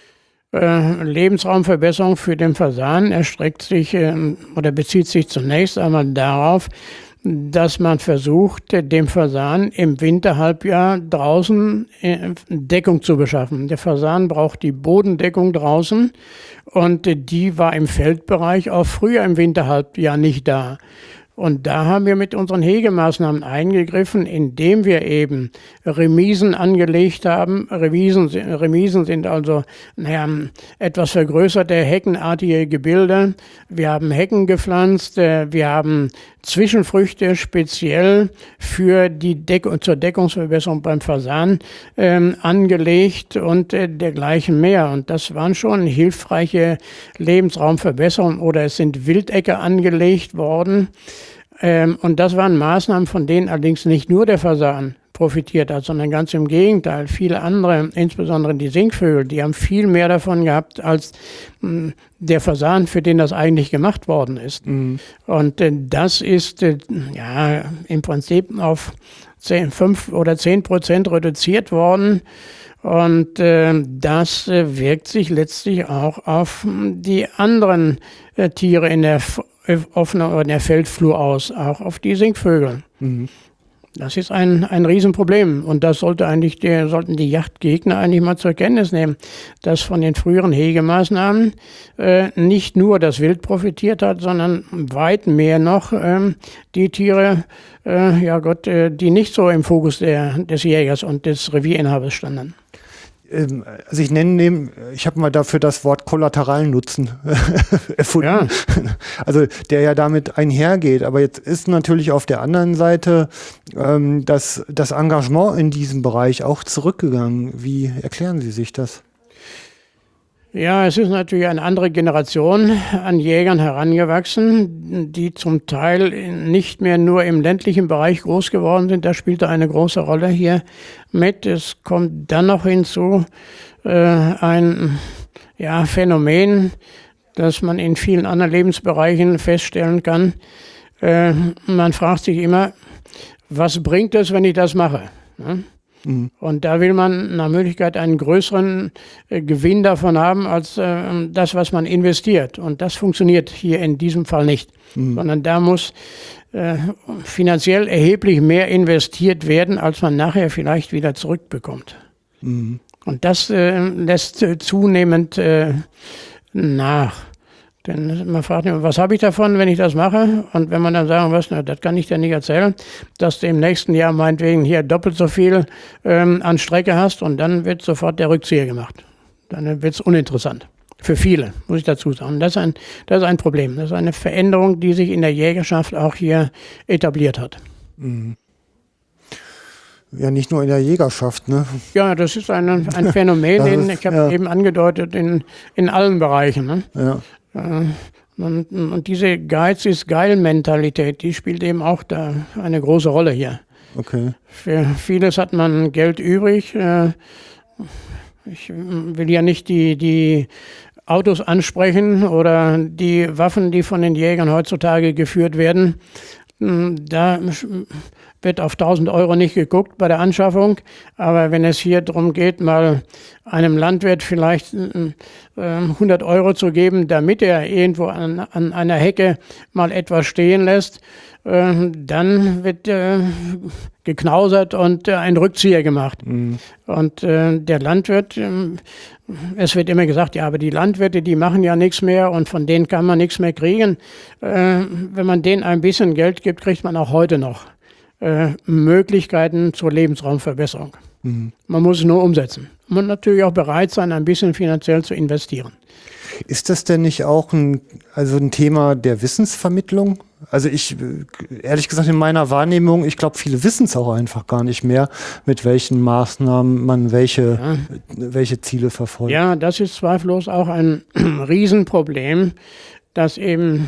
Äh, Lebensraumverbesserung für den Fasan erstreckt sich äh, oder bezieht sich zunächst einmal darauf, dass man versucht, dem Fasan im Winterhalbjahr draußen Deckung zu beschaffen. Der Fasan braucht die Bodendeckung draußen und die war im Feldbereich auch früher im Winterhalbjahr nicht da. Und da haben wir mit unseren Hegemaßnahmen eingegriffen, indem wir eben Remisen angelegt haben. Remisen, Remisen sind also naja, etwas vergrößerte heckenartige Gebilde. Wir haben Hecken gepflanzt, wir haben Zwischenfrüchte speziell für die Deck- zur Deckungsverbesserung beim Fasan ähm, angelegt und äh, dergleichen mehr. Und das waren schon hilfreiche Lebensraumverbesserungen. Oder es sind Wildecke angelegt worden. Ähm, und das waren Maßnahmen, von denen allerdings nicht nur der Fasan profitiert hat, sondern ganz im Gegenteil. Viele andere, insbesondere die Singvögel, die haben viel mehr davon gehabt als mh, der Fasan, für den das eigentlich gemacht worden ist. Mhm. Und äh, das ist äh, ja im Prinzip auf zehn, fünf oder zehn Prozent reduziert worden. Und äh, das äh, wirkt sich letztlich auch auf die anderen äh, Tiere in der offenen oder in der Feldflur aus, auch auf die Singvögel. Mhm. Das ist ein, ein Riesenproblem und das sollte eigentlich die, sollten die Jagdgegner eigentlich mal zur Kenntnis nehmen, dass von den früheren Hegemaßnahmen äh, nicht nur das Wild profitiert hat, sondern weit mehr noch ähm, die Tiere, äh, ja Gott, äh, die nicht so im Fokus der, des Jägers und des Revierinhabers standen. Also ich nenne den, ich habe mal dafür das Wort kollateralen Nutzen erfunden. Ja. Also der ja damit einhergeht. Aber jetzt ist natürlich auf der anderen Seite ähm, das, das Engagement in diesem Bereich auch zurückgegangen. Wie erklären Sie sich das? Ja, es ist natürlich eine andere Generation an Jägern herangewachsen, die zum Teil nicht mehr nur im ländlichen Bereich groß geworden sind. Das spielte eine große Rolle hier mit. Es kommt dann noch hinzu äh, ein ja, Phänomen, das man in vielen anderen Lebensbereichen feststellen kann. Äh, man fragt sich immer, was bringt es, wenn ich das mache? Ja? Mhm. Und da will man nach Möglichkeit einen größeren äh, Gewinn davon haben, als äh, das, was man investiert. Und das funktioniert hier in diesem Fall nicht. Mhm. Sondern da muss äh, finanziell erheblich mehr investiert werden, als man nachher vielleicht wieder zurückbekommt. Mhm. Und das äh, lässt äh, zunehmend äh, nach. Denn man fragt immer, was habe ich davon, wenn ich das mache? Und wenn man dann sagen muss, na, das kann ich dir nicht erzählen, dass du im nächsten Jahr meinetwegen hier doppelt so viel ähm, an Strecke hast und dann wird sofort der Rückzieher gemacht. Dann wird es uninteressant. Für viele, muss ich dazu sagen. Das ist, ein, das ist ein Problem. Das ist eine Veränderung, die sich in der Jägerschaft auch hier etabliert hat. Mhm. Ja, nicht nur in der Jägerschaft, ne? Ja, das ist ein, ein Phänomen, den ich habe ja. eben angedeutet, in, in allen Bereichen. Ne? Ja. Und, und diese Geiz-ist-geil-Mentalität, die spielt eben auch da eine große Rolle hier. Okay. Für vieles hat man Geld übrig. Ich will ja nicht die, die Autos ansprechen oder die Waffen, die von den Jägern heutzutage geführt werden. Da wird auf tausend Euro nicht geguckt bei der Anschaffung, aber wenn es hier darum geht, mal einem Landwirt vielleicht äh, hundert Euro zu geben, damit er irgendwo an, an einer Hecke mal etwas stehen lässt, äh, dann wird äh, geknausert und äh, ein Rückzieher gemacht. Mhm. Und äh, der Landwirt, äh, es wird immer gesagt, ja, aber die Landwirte, die machen ja nichts mehr und von denen kann man nichts mehr kriegen. Äh, wenn man denen ein bisschen Geld gibt, kriegt man auch heute noch Äh, Möglichkeiten zur Lebensraumverbesserung. Mhm. Man muss es nur umsetzen. Man muss natürlich auch bereit sein, ein bisschen finanziell zu investieren. Ist das denn nicht auch ein, also ein Thema der Wissensvermittlung? Also ich, ehrlich gesagt, in meiner Wahrnehmung, ich glaube, viele wissen es auch einfach gar nicht mehr, mit welchen Maßnahmen man welche, ja. welche Ziele verfolgt. Ja, das ist zweifellos auch ein Riesenproblem, dass eben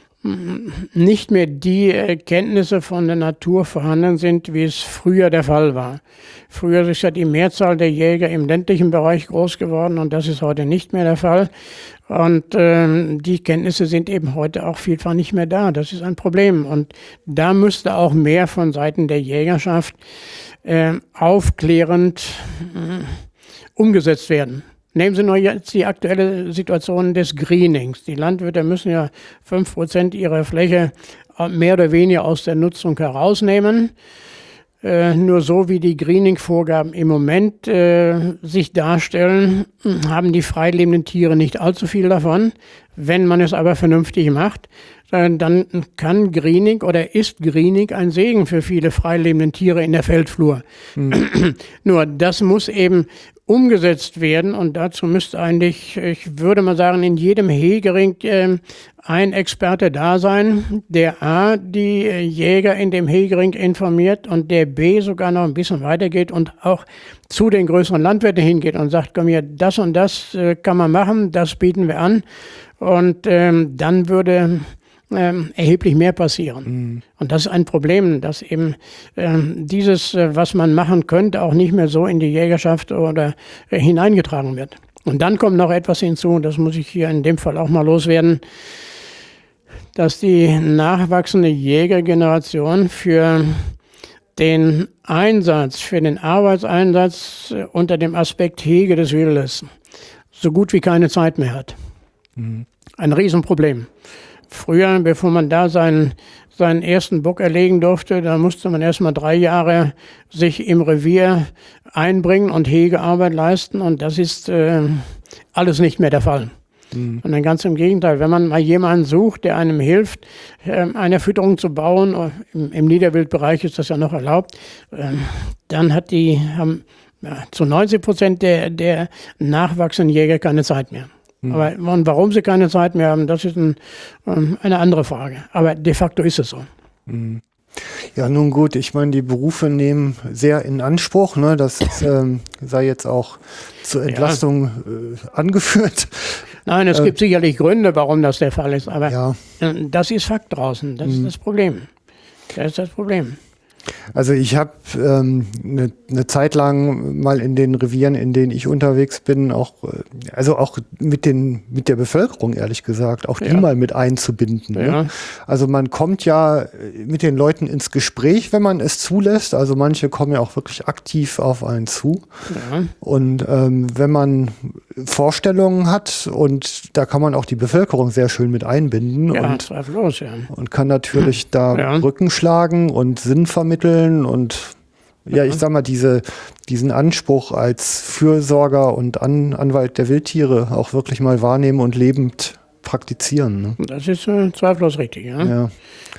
nicht mehr die Erkenntnisse von der Natur vorhanden sind, wie es früher der Fall war. Früher ist ja die Mehrzahl der Jäger im ländlichen Bereich groß geworden und das ist heute nicht mehr der Fall. Und äh, die Kenntnisse sind eben heute auch vielfach nicht mehr da. Das ist ein Problem. Und da müsste auch mehr von Seiten der Jägerschaft äh, aufklärend äh, umgesetzt werden. Nehmen Sie nur jetzt die aktuelle Situation des Greenings. Die Landwirte müssen ja fünf Prozent ihrer Fläche mehr oder weniger aus der Nutzung herausnehmen. Äh, nur so wie die Greening-Vorgaben im Moment äh, sich darstellen, haben die freilebenden Tiere nicht allzu viel davon. Wenn man es aber vernünftig macht, äh, dann kann Greening oder ist Greening ein Segen für viele freilebende Tiere in der Feldflur. Mhm. Nur das muss eben umgesetzt werden und dazu müsste eigentlich, ich würde mal sagen, in jedem Hegering äh, ein Experte da sein, der A, die äh, Jäger in dem Hegering informiert und der B, sogar noch ein bisschen weitergeht und auch zu den größeren Landwirten hingeht und sagt, komm hier, das und das äh, kann man machen, das bieten wir an und ähm, dann würde Ähm, erheblich mehr passieren. Mhm. Und das ist ein Problem, dass eben ähm, dieses, äh, was man machen könnte, auch nicht mehr so in die Jägerschaft oder äh, hineingetragen wird. Und dann kommt noch etwas hinzu, das muss ich hier in dem Fall auch mal loswerden, dass die nachwachsende Jägergeneration für den Einsatz, für den Arbeitseinsatz äh, unter dem Aspekt Hege des Wildes so gut wie keine Zeit mehr hat. Mhm. Ein Riesenproblem. früher, bevor man da seinen, seinen ersten Bock erlegen durfte, da musste man erstmal drei Jahre sich im Revier einbringen und Hegearbeit leisten. Und das ist äh, alles nicht mehr der Fall. Mhm. Und dann ganz im Gegenteil, wenn man mal jemanden sucht, der einem hilft, äh, eine Fütterung zu bauen, im, im Niederwildbereich ist das ja noch erlaubt, äh, dann hat die, haben ja, zu neunzig Prozent der, der nachwachsenden Jäger keine Zeit mehr. Mhm. Aber und warum sie keine Zeit mehr haben, das ist ein, ähm, eine andere Frage. Aber de facto ist es so. Mhm. Ja, nun gut, ich meine, die Berufe nehmen sehr in Anspruch, ne? Das ist, ähm, sei jetzt auch zur Entlastung ja. äh, angeführt. Nein, es äh, gibt sicherlich Gründe, warum das der Fall ist, aber ja. äh, das ist Fakt draußen, das mhm. ist das Problem. Das ist das Problem. Also ich habe eine ähm, ne Zeit lang mal in den Revieren, in denen ich unterwegs bin, auch also auch mit den mit der Bevölkerung ehrlich gesagt, auch die ja. mal mit einzubinden. Ja. Ne? Also man kommt ja mit den Leuten ins Gespräch, wenn man es zulässt. Also manche kommen ja auch wirklich aktiv auf einen zu. Ja. Und ähm, wenn man Vorstellungen hat und da kann man auch die Bevölkerung sehr schön mit einbinden ja, und, zweifellos, ja. und kann natürlich da ja. Brücken schlagen und Sinn vermitteln. Und ja, ich sag mal, diese, diesen Anspruch als Fürsorger und An Anwalt der Wildtiere auch wirklich mal wahrnehmen und lebend praktizieren. Ne? Das ist äh, zweifellos richtig, ja. ja.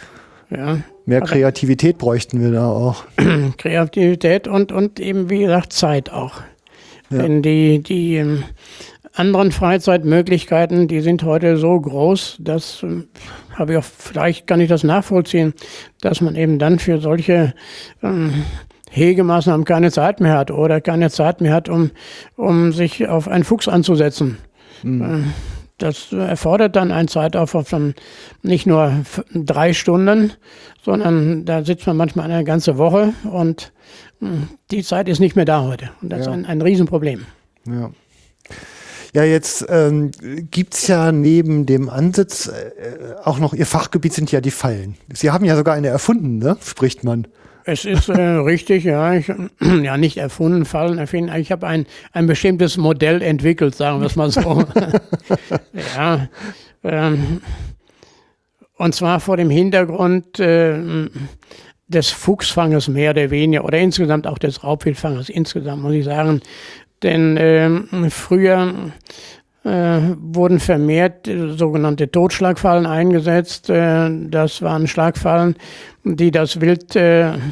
ja. Mehr Kreativität bräuchten wir da auch. Kreativität und, und eben, wie gesagt, Zeit auch. Ja. Denn die, die ähm, anderen Freizeitmöglichkeiten, die sind heute so groß, dass, äh, habe ich auch, vielleicht kann ich das nachvollziehen, dass man eben dann für solche ähm, Hegemaßnahmen keine Zeit mehr hat oder keine Zeit mehr hat, um, um sich auf einen Fuchs anzusetzen. Mhm. Äh, das erfordert dann einen Zeitaufwand von nicht nur f- drei Stunden, sondern da sitzt man manchmal eine ganze Woche und mh, die Zeit ist nicht mehr da heute. Und das ja. ist ein, ein Riesenproblem. Ja. Ja, jetzt ähm, gibt es ja neben dem Ansitz äh, auch noch, Ihr Fachgebiet sind ja die Fallen. Sie haben ja sogar eine erfunden, ne? Spricht man. Es ist äh, richtig, ja. Ich, ja, nicht erfunden, Fallen erfinden. Ich habe ein, ein bestimmtes Modell entwickelt, sagen wir es mal so. ja. Ähm, und zwar vor dem Hintergrund äh, des Fuchsfanges mehr oder weniger oder insgesamt auch des Raubwildfanges. Insgesamt muss ich sagen, denn äh, früher äh, wurden vermehrt äh, sogenannte Totschlagfallen eingesetzt. Äh, das waren Schlagfallen, die das Wild äh, äh,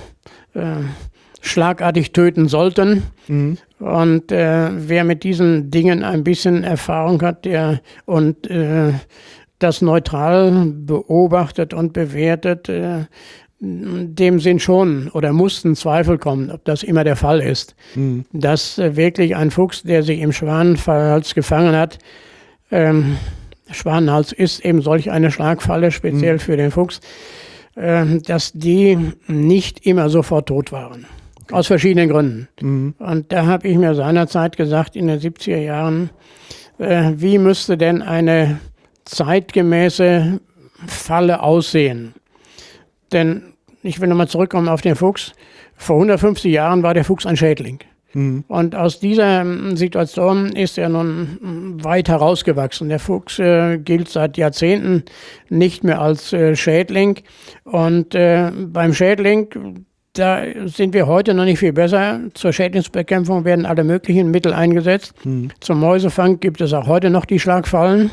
schlagartig töten sollten. Mhm. Und äh, wer mit diesen Dingen ein bisschen Erfahrung hat, der und äh, das neutral beobachtet und bewertet, äh, dem sind schon oder mussten Zweifel kommen, ob das immer der Fall ist. Mhm. Dass äh, wirklich ein Fuchs, der sich im Schwanenhals gefangen hat, ähm, Schwanenhals ist eben solch eine Schlagfalle, speziell mhm. für den Fuchs, äh, dass die nicht immer sofort tot waren. Okay. Aus verschiedenen Gründen. Mhm. Und da habe ich mir seinerzeit gesagt, in den siebziger Jahren, äh, wie müsste denn eine zeitgemäße Falle aussehen? Denn ich will nochmal zurückkommen auf den Fuchs. Vor hundertfünfzig Jahren war der Fuchs ein Schädling. Mhm. Und aus dieser Situation ist er nun weit herausgewachsen. Der Fuchs äh, gilt seit Jahrzehnten nicht mehr als äh, Schädling. Und äh, beim Schädling, da sind wir heute noch nicht viel besser. Zur Schädlingsbekämpfung werden alle möglichen Mittel eingesetzt. Mhm. Zum Mäusefang gibt es auch heute noch die Schlagfallen.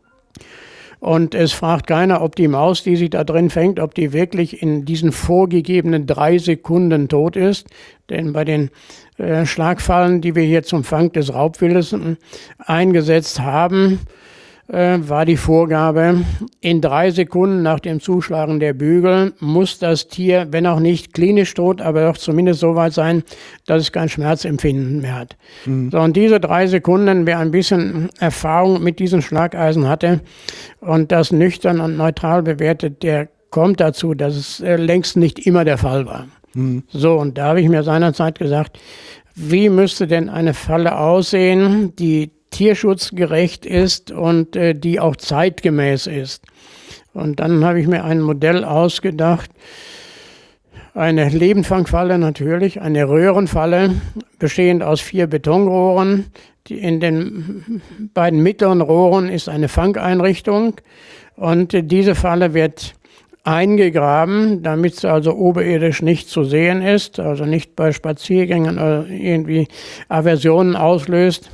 Und es fragt keiner, ob die Maus, die sich da drin fängt, ob die wirklich in diesen vorgegebenen drei Sekunden tot ist. Denn bei den äh, Schlagfallen, die wir hier zum Fang des Raubwildes äh, eingesetzt haben, äh, war die Vorgabe, in drei Sekunden nach dem Zuschlagen der Bügel muss das Tier, wenn auch nicht klinisch tot, aber doch zumindest so weit sein, dass es kein Schmerzempfinden mehr hat. Mhm. So, und diese drei Sekunden, wer ein bisschen Erfahrung mit diesen Schlageisen hatte und das nüchtern und neutral bewertet, der kommt dazu, dass es äh, längst nicht immer der Fall war. Mhm. So, und da habe ich mir seinerzeit gesagt, wie müsste denn eine Falle aussehen, die tierschutzgerecht ist und äh, die auch zeitgemäß ist. Und dann habe ich mir ein Modell ausgedacht, eine Lebendfangfalle natürlich, eine Röhrenfalle, bestehend aus vier Betonrohren. Die in den beiden mittleren Rohren ist eine Fangeinrichtung. Und diese Falle wird eingegraben, damit sie also oberirdisch nicht zu sehen ist, also nicht bei Spaziergängen oder irgendwie Aversionen auslöst.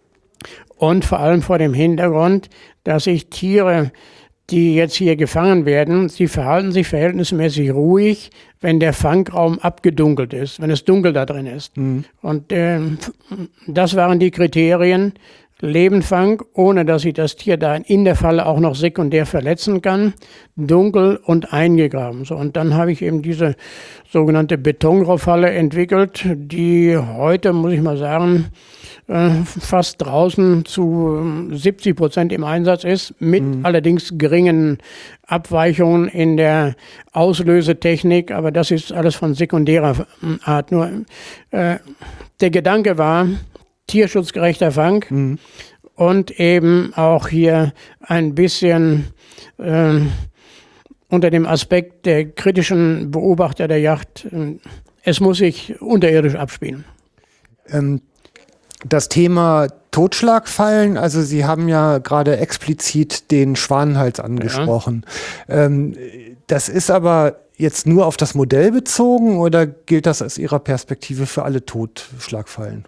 Und vor allem vor dem Hintergrund, dass sich Tiere, die jetzt hier gefangen werden, sie verhalten sich verhältnismäßig ruhig, wenn der Fangraum abgedunkelt ist, wenn es dunkel da drin ist. Mhm. Und äh, das waren die Kriterien. Lebenfang, ohne dass ich das Tier da in der Falle auch noch sekundär verletzen kann, dunkel und eingegraben. So, und dann habe ich eben diese sogenannte Betonrohrfalle entwickelt, die heute, muss ich mal sagen, äh, fast draußen zu siebzig Prozent im Einsatz ist, mit mhm. allerdings geringen Abweichungen in der Auslösetechnik, aber das ist alles von sekundärer Art. Nur äh, der Gedanke war, tierschutzgerechter Fang mhm. und eben auch hier ein bisschen äh, unter dem Aspekt der kritischen Beobachter der Yacht, äh, es muss sich unterirdisch abspielen. Ähm, das Thema Totschlagfallen, also Sie haben ja gerade explizit den Schwanenhals angesprochen. Ja. Ähm, das ist aber jetzt nur auf das Modell bezogen oder gilt das aus Ihrer Perspektive für alle Totschlagfallen?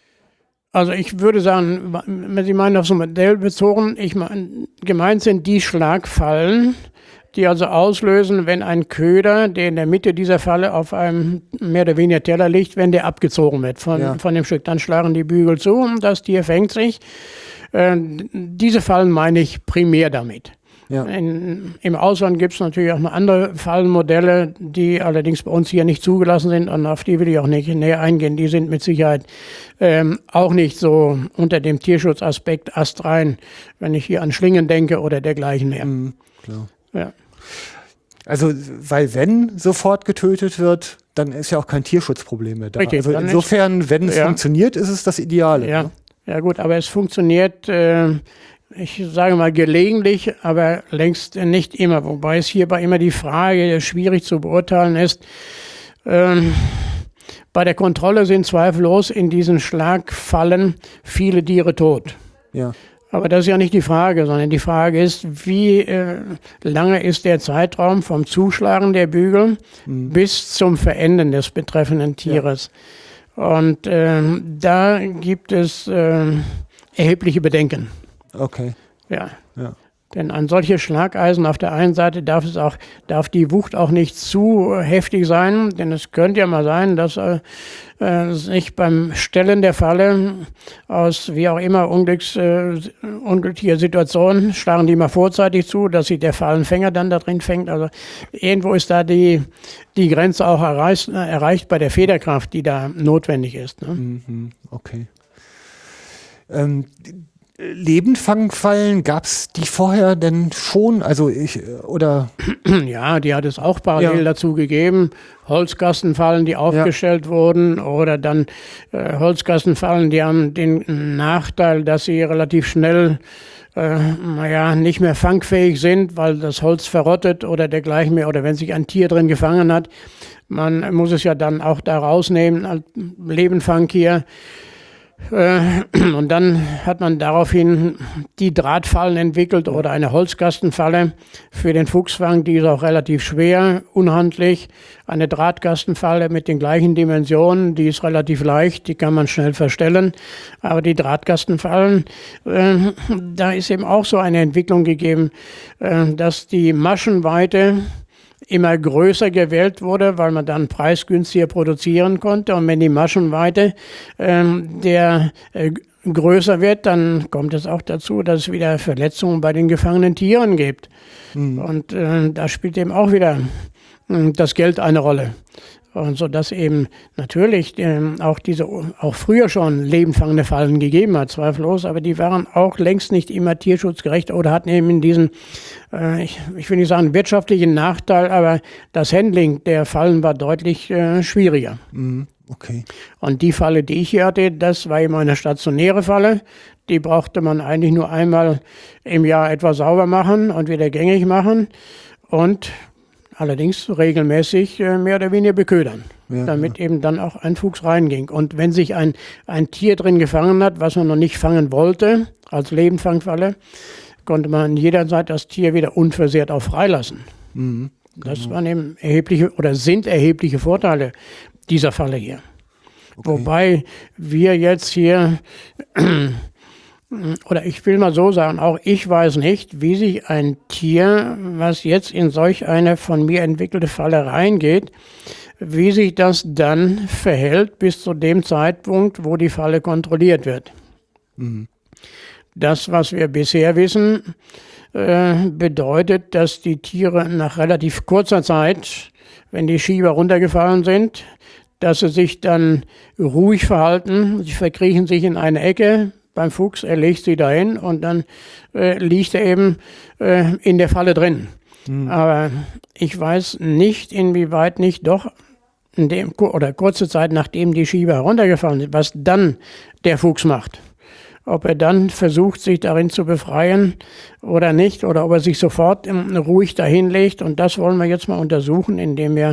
Also ich würde sagen, wenn Sie meinen auf so ein Modell bezogen, ich meine, gemeint sind die Schlagfallen, die also auslösen, wenn ein Köder, der in der Mitte dieser Falle auf einem mehr oder weniger Teller liegt, wenn der abgezogen wird von, ja. von dem Stück. Dann schlagen die Bügel zu und das Tier fängt sich. Äh, diese Fallen meine ich primär damit. Ja. In, Im Ausland gibt es natürlich auch noch andere Fallenmodelle, die allerdings bei uns hier nicht zugelassen sind und auf die will ich auch nicht näher eingehen. Die sind mit Sicherheit ähm, auch nicht so unter dem Tierschutzaspekt astrein, wenn ich hier an Schlingen denke oder dergleichen mehr. Mhm, klar. Ja. Also, weil wenn sofort getötet wird, dann ist ja auch kein Tierschutzproblem mehr da. Richtig, also insofern, ist, wenn es ja. funktioniert, ist es das Ideale. Ja, ne? Ja gut, aber es funktioniert... Äh, Ich sage mal gelegentlich, aber längst nicht immer. Wobei es hierbei immer die Frage schwierig zu beurteilen ist. Ähm, bei der Kontrolle sind zweifellos in diesen Schlagfallen viele Tiere tot. Ja. Aber das ist ja nicht die Frage, sondern die Frage ist, wie äh, lange ist der Zeitraum vom Zuschlagen der Bügel mhm. bis zum Verenden des betreffenden Tieres. Ja. Und äh, da gibt es äh, erhebliche Bedenken. Okay. Ja. ja. Denn ein solches Schlageisen auf der einen Seite darf es auch, darf die Wucht auch nicht zu heftig sein, denn es könnte ja mal sein, dass äh, sich beim Stellen der Falle aus wie auch immer Unglücks, äh, unglücklicher Situation schlagen die mal vorzeitig zu, dass sich der Fallenfänger dann da drin fängt. Also irgendwo ist da die, die Grenze auch erreicht, äh, erreicht bei der Federkraft, die da notwendig ist. Ne? Mhm, okay. Ähm, Lebendfangfallen, gab es die vorher denn schon? Also ich, oder? Ja, die hat es auch parallel ja. dazu gegeben. Holzkastenfallen, die aufgestellt ja. wurden, oder dann äh, Holzkastenfallen, die haben den Nachteil, dass sie relativ schnell äh, naja, nicht mehr fangfähig sind, weil das Holz verrottet oder dergleichen mehr, oder wenn sich ein Tier drin gefangen hat. Man muss es ja dann auch da rausnehmen, als Lebendfang hier. Und dann hat man daraufhin die Drahtfallen entwickelt oder eine Holzkastenfalle für den Fuchsfang. Die ist auch relativ schwer, unhandlich. Eine Drahtkastenfalle mit den gleichen Dimensionen, die ist relativ leicht, die kann man schnell verstellen. Aber die Drahtkastenfallen, äh, da ist eben auch so eine Entwicklung gegeben, äh, dass die Maschenweite immer größer gewählt wurde, weil man dann preisgünstiger produzieren konnte. Und wenn die Maschenweite ähm, der äh, größer wird, dann kommt es auch dazu, dass es wieder Verletzungen bei den gefangenen Tieren gibt. Mhm. Und äh, da spielt eben auch wieder äh, das Geld eine Rolle. Und so dass eben natürlich ähm, auch diese auch früher schon lebendfangende Fallen gegeben hat, zweifellos, aber die waren auch längst nicht immer tierschutzgerecht oder hatten eben diesen, äh, ich, ich will nicht sagen wirtschaftlichen Nachteil, aber das Handling der Fallen war deutlich äh, schwieriger. Mm, okay. Und die Falle, die ich hier hatte, das war eben eine stationäre Falle. Die brauchte man eigentlich nur einmal im Jahr etwas sauber machen und wieder gängig machen und allerdings regelmäßig äh, mehr oder weniger beködern, ja, damit ja. eben dann auch ein Fuchs reinging. Und wenn sich ein, ein Tier drin gefangen hat, was man noch nicht fangen wollte, als Lebendfangfalle, konnte man jederzeit das Tier wieder unversehrt auch freilassen. Mhm, genau. Das waren eben erhebliche oder sind erhebliche Vorteile dieser Falle hier. Okay. Wobei wir jetzt hier, oder ich will mal so sagen, auch ich weiß nicht, wie sich ein Tier, was jetzt in solch eine von mir entwickelte Falle reingeht, wie sich das dann verhält bis zu dem Zeitpunkt, wo die Falle kontrolliert wird. Mhm. Das, was wir bisher wissen, äh, bedeutet, dass die Tiere nach relativ kurzer Zeit, wenn die Schieber runtergefallen sind, dass sie sich dann ruhig verhalten, sie verkriechen sich in eine Ecke, beim Fuchs, er legt sie dahin und dann äh, liegt er eben äh, in der Falle drin. Mhm. Aber ich weiß nicht, inwieweit nicht doch in dem, oder kurze Zeit nachdem die Schieber heruntergefallen sind, was dann der Fuchs macht. Ob er dann versucht, sich darin zu befreien oder nicht, oder ob er sich sofort ähm, ruhig dahin legt. Und das wollen wir jetzt mal untersuchen, indem wir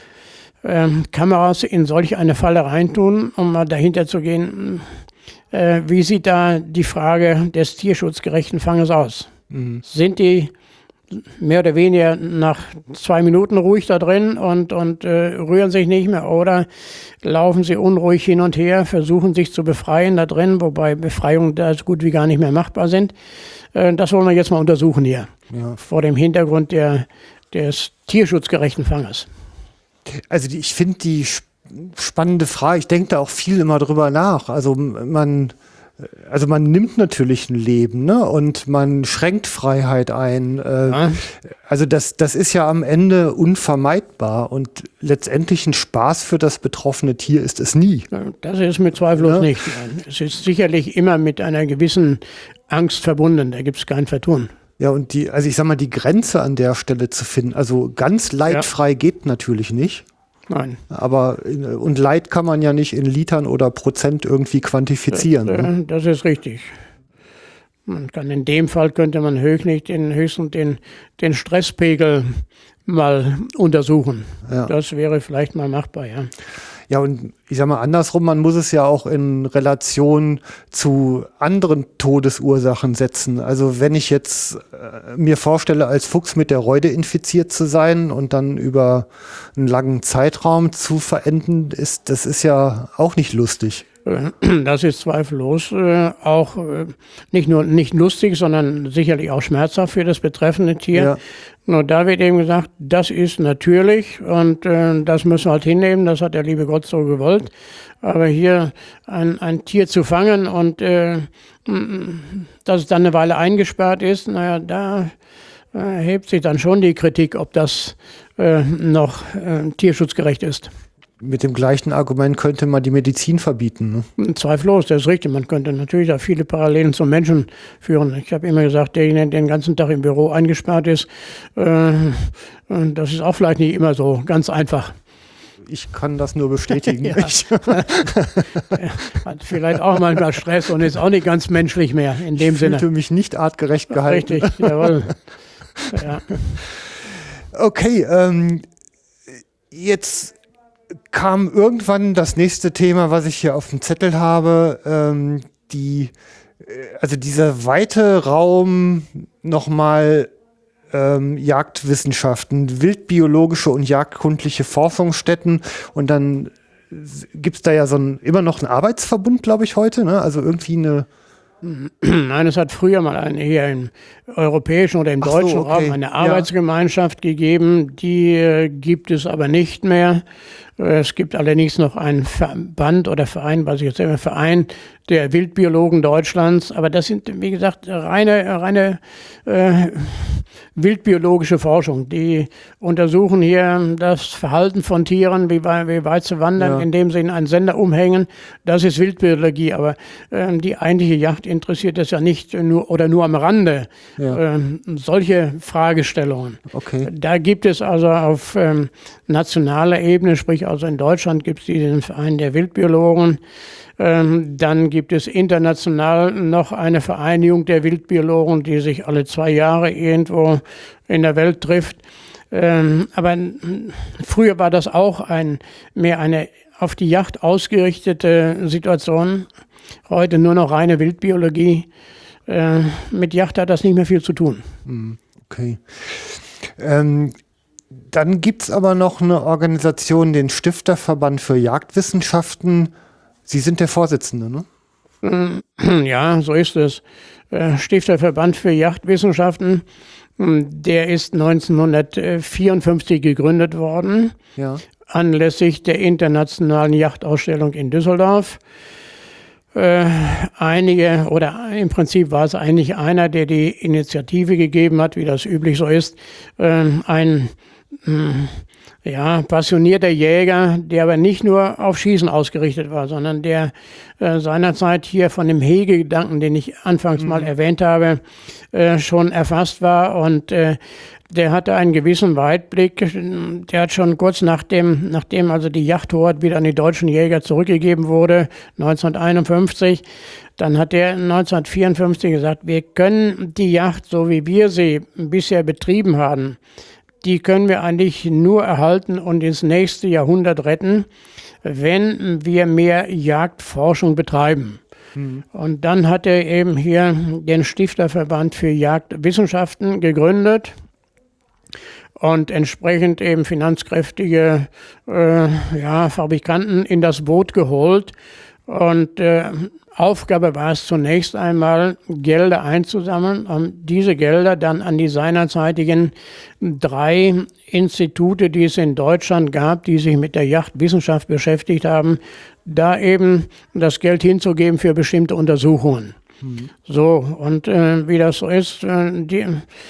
ähm, Kameras in solch eine Falle reintun, um mal dahinter zu gehen, äh, wie sieht da die Frage des tierschutzgerechten Fanges aus? Mhm. Sind die mehr oder weniger nach zwei Minuten ruhig da drin und, und äh, rühren sich nicht mehr, oder laufen sie unruhig hin und her, versuchen sich zu befreien da drin, wobei Befreiungen da so gut wie gar nicht mehr machbar sind. Äh, das wollen wir jetzt mal untersuchen hier, ja. Vor dem Hintergrund der, des tierschutzgerechten Fanges. Also die, ich finde die spannende Frage, ich denke da auch viel immer drüber nach. Also man Also man nimmt natürlich ein Leben, ne? Und man schränkt Freiheit ein. Äh, ja. Also das, das ist ja am Ende unvermeidbar und letztendlich ein Spaß für das betroffene Tier ist es nie. Das ist mit zweifellos ja. nicht. Es ist sicherlich immer mit einer gewissen Angst verbunden, da gibt es kein Vertun. Ja, und die, also ich sag mal, die Grenze an der Stelle zu finden, also ganz leidfrei ja. geht natürlich nicht. Nein. Aber, und Leid kann man ja nicht in Litern oder Prozent irgendwie quantifizieren. Das, ne? das ist richtig. Man kann in dem Fall könnte man höchstens den, höchstens den, den Stresspegel mal untersuchen. Ja. Das wäre vielleicht mal machbar, ja. Ja, und ich sag mal andersrum, man muss es ja auch in Relation zu anderen Todesursachen setzen. Also wenn ich jetzt äh, mir vorstelle, als Fuchs mit der Räude infiziert zu sein und dann über einen langen Zeitraum zu verenden, ist, das ist ja auch nicht lustig. Das ist zweifellos äh, auch äh, nicht nur nicht lustig, sondern sicherlich auch schmerzhaft für das betreffende Tier. Ja. Nur da wird eben gesagt, das ist natürlich und äh, das müssen wir halt hinnehmen, das hat der liebe Gott so gewollt. Aber hier ein, ein Tier zu fangen und äh, dass es dann eine Weile eingesperrt ist, naja, da äh, hebt sich dann schon die Kritik, ob das äh, noch äh, tierschutzgerecht ist. Mit dem gleichen Argument könnte man die Medizin verbieten. Ne? Zweifellos, das ist richtig. Man könnte natürlich da viele Parallelen zum Menschen führen. Ich habe immer gesagt, derjenige, der den ganzen Tag im Büro eingesperrt ist, äh, das ist auch vielleicht nicht immer so ganz einfach. Ich kann das nur bestätigen. Ja. Hat vielleicht auch manchmal Stress und ist auch nicht ganz menschlich mehr in dem ich Sinne. Ich fühlte mich nicht artgerecht gehalten. Richtig, jawohl. Ja. Okay, ähm, jetzt kam irgendwann das nächste Thema, was ich hier auf dem Zettel habe, ähm, die, also dieser weite Raum nochmal ähm, Jagdwissenschaften, wildbiologische und jagdkundliche Forschungsstätten, und dann gibt's da ja so ein, immer noch einen Arbeitsverbund, glaube ich, heute, ne? Also irgendwie eine... Nein, es hat früher mal eine, hier im europäischen oder im Ach deutschen so, okay. Raum eine Arbeitsgemeinschaft ja. gegeben, die äh, gibt es aber nicht mehr. Es gibt allerdings noch einen Verband oder Verein, was ich jetzt immer Verein der Wildbiologen Deutschlands, aber das sind, wie gesagt, reine, reine äh, wildbiologische Forschung. Die untersuchen hier das Verhalten von Tieren, wie, wie weit sie wandern, ja. indem sie in einen Sender umhängen. Das ist Wildbiologie, aber äh, die eigentliche Jagd interessiert es ja nicht nur oder nur am Rande. Ja. Äh, solche Fragestellungen. Okay. Da gibt es also auf ähm, nationaler Ebene, sprich also in Deutschland gibt es diesen Verein der Wildbiologen. Ähm, dann gibt es international noch eine Vereinigung der Wildbiologen, die sich alle zwei Jahre irgendwo in der Welt trifft. Ähm, aber früher war das auch ein, mehr eine auf die Jagd ausgerichtete Situation. Heute nur noch reine Wildbiologie. äh, mit Yacht hat das nicht mehr viel zu tun. Okay. Ähm, dann gibt es aber noch eine Organisation, den Stifterverband für Jagdwissenschaften. Sie sind der Vorsitzende, ne? Ja, so ist es. Äh, Stifterverband für Jagdwissenschaften, der ist neunzehnhundertvierundfünfzig gegründet worden, Ja. anlässlich der internationalen Jachtausstellung in Düsseldorf. Äh, einige, oder im Prinzip war es eigentlich einer, der die Initiative gegeben hat, wie das üblich so ist, äh, ein mh, ja, passionierter Jäger, der aber nicht nur auf Schießen ausgerichtet war, sondern der äh, seinerzeit hier von dem Hegegedanken, den ich anfangs mhm. mal erwähnt habe, äh, schon erfasst war, und äh, der hatte einen gewissen Weitblick. Der hat schon kurz nachdem, nachdem also die Jachthoheit wieder an die deutschen Jäger zurückgegeben wurde, neunzehnhunderteinundfünfzig, dann hat er neunzehnhundertvierundfünfzig gesagt, wir können die Jagd, so wie wir sie bisher betrieben haben, die können wir eigentlich nur erhalten und ins nächste Jahrhundert retten, wenn wir mehr Jagdforschung betreiben. Mhm. Und dann hat er eben hier den Stifterverband für Jagdwissenschaften gegründet und entsprechend eben finanzkräftige äh, ja, Fabrikanten in das Boot geholt. Und äh, Aufgabe war es zunächst einmal, Gelder einzusammeln und diese Gelder dann an die seinerzeitigen drei Institute, die es in Deutschland gab, die sich mit der Jagdwissenschaft beschäftigt haben, da eben das Geld hinzugeben für bestimmte Untersuchungen. Mhm. So, und äh, wie das so ist, äh, die,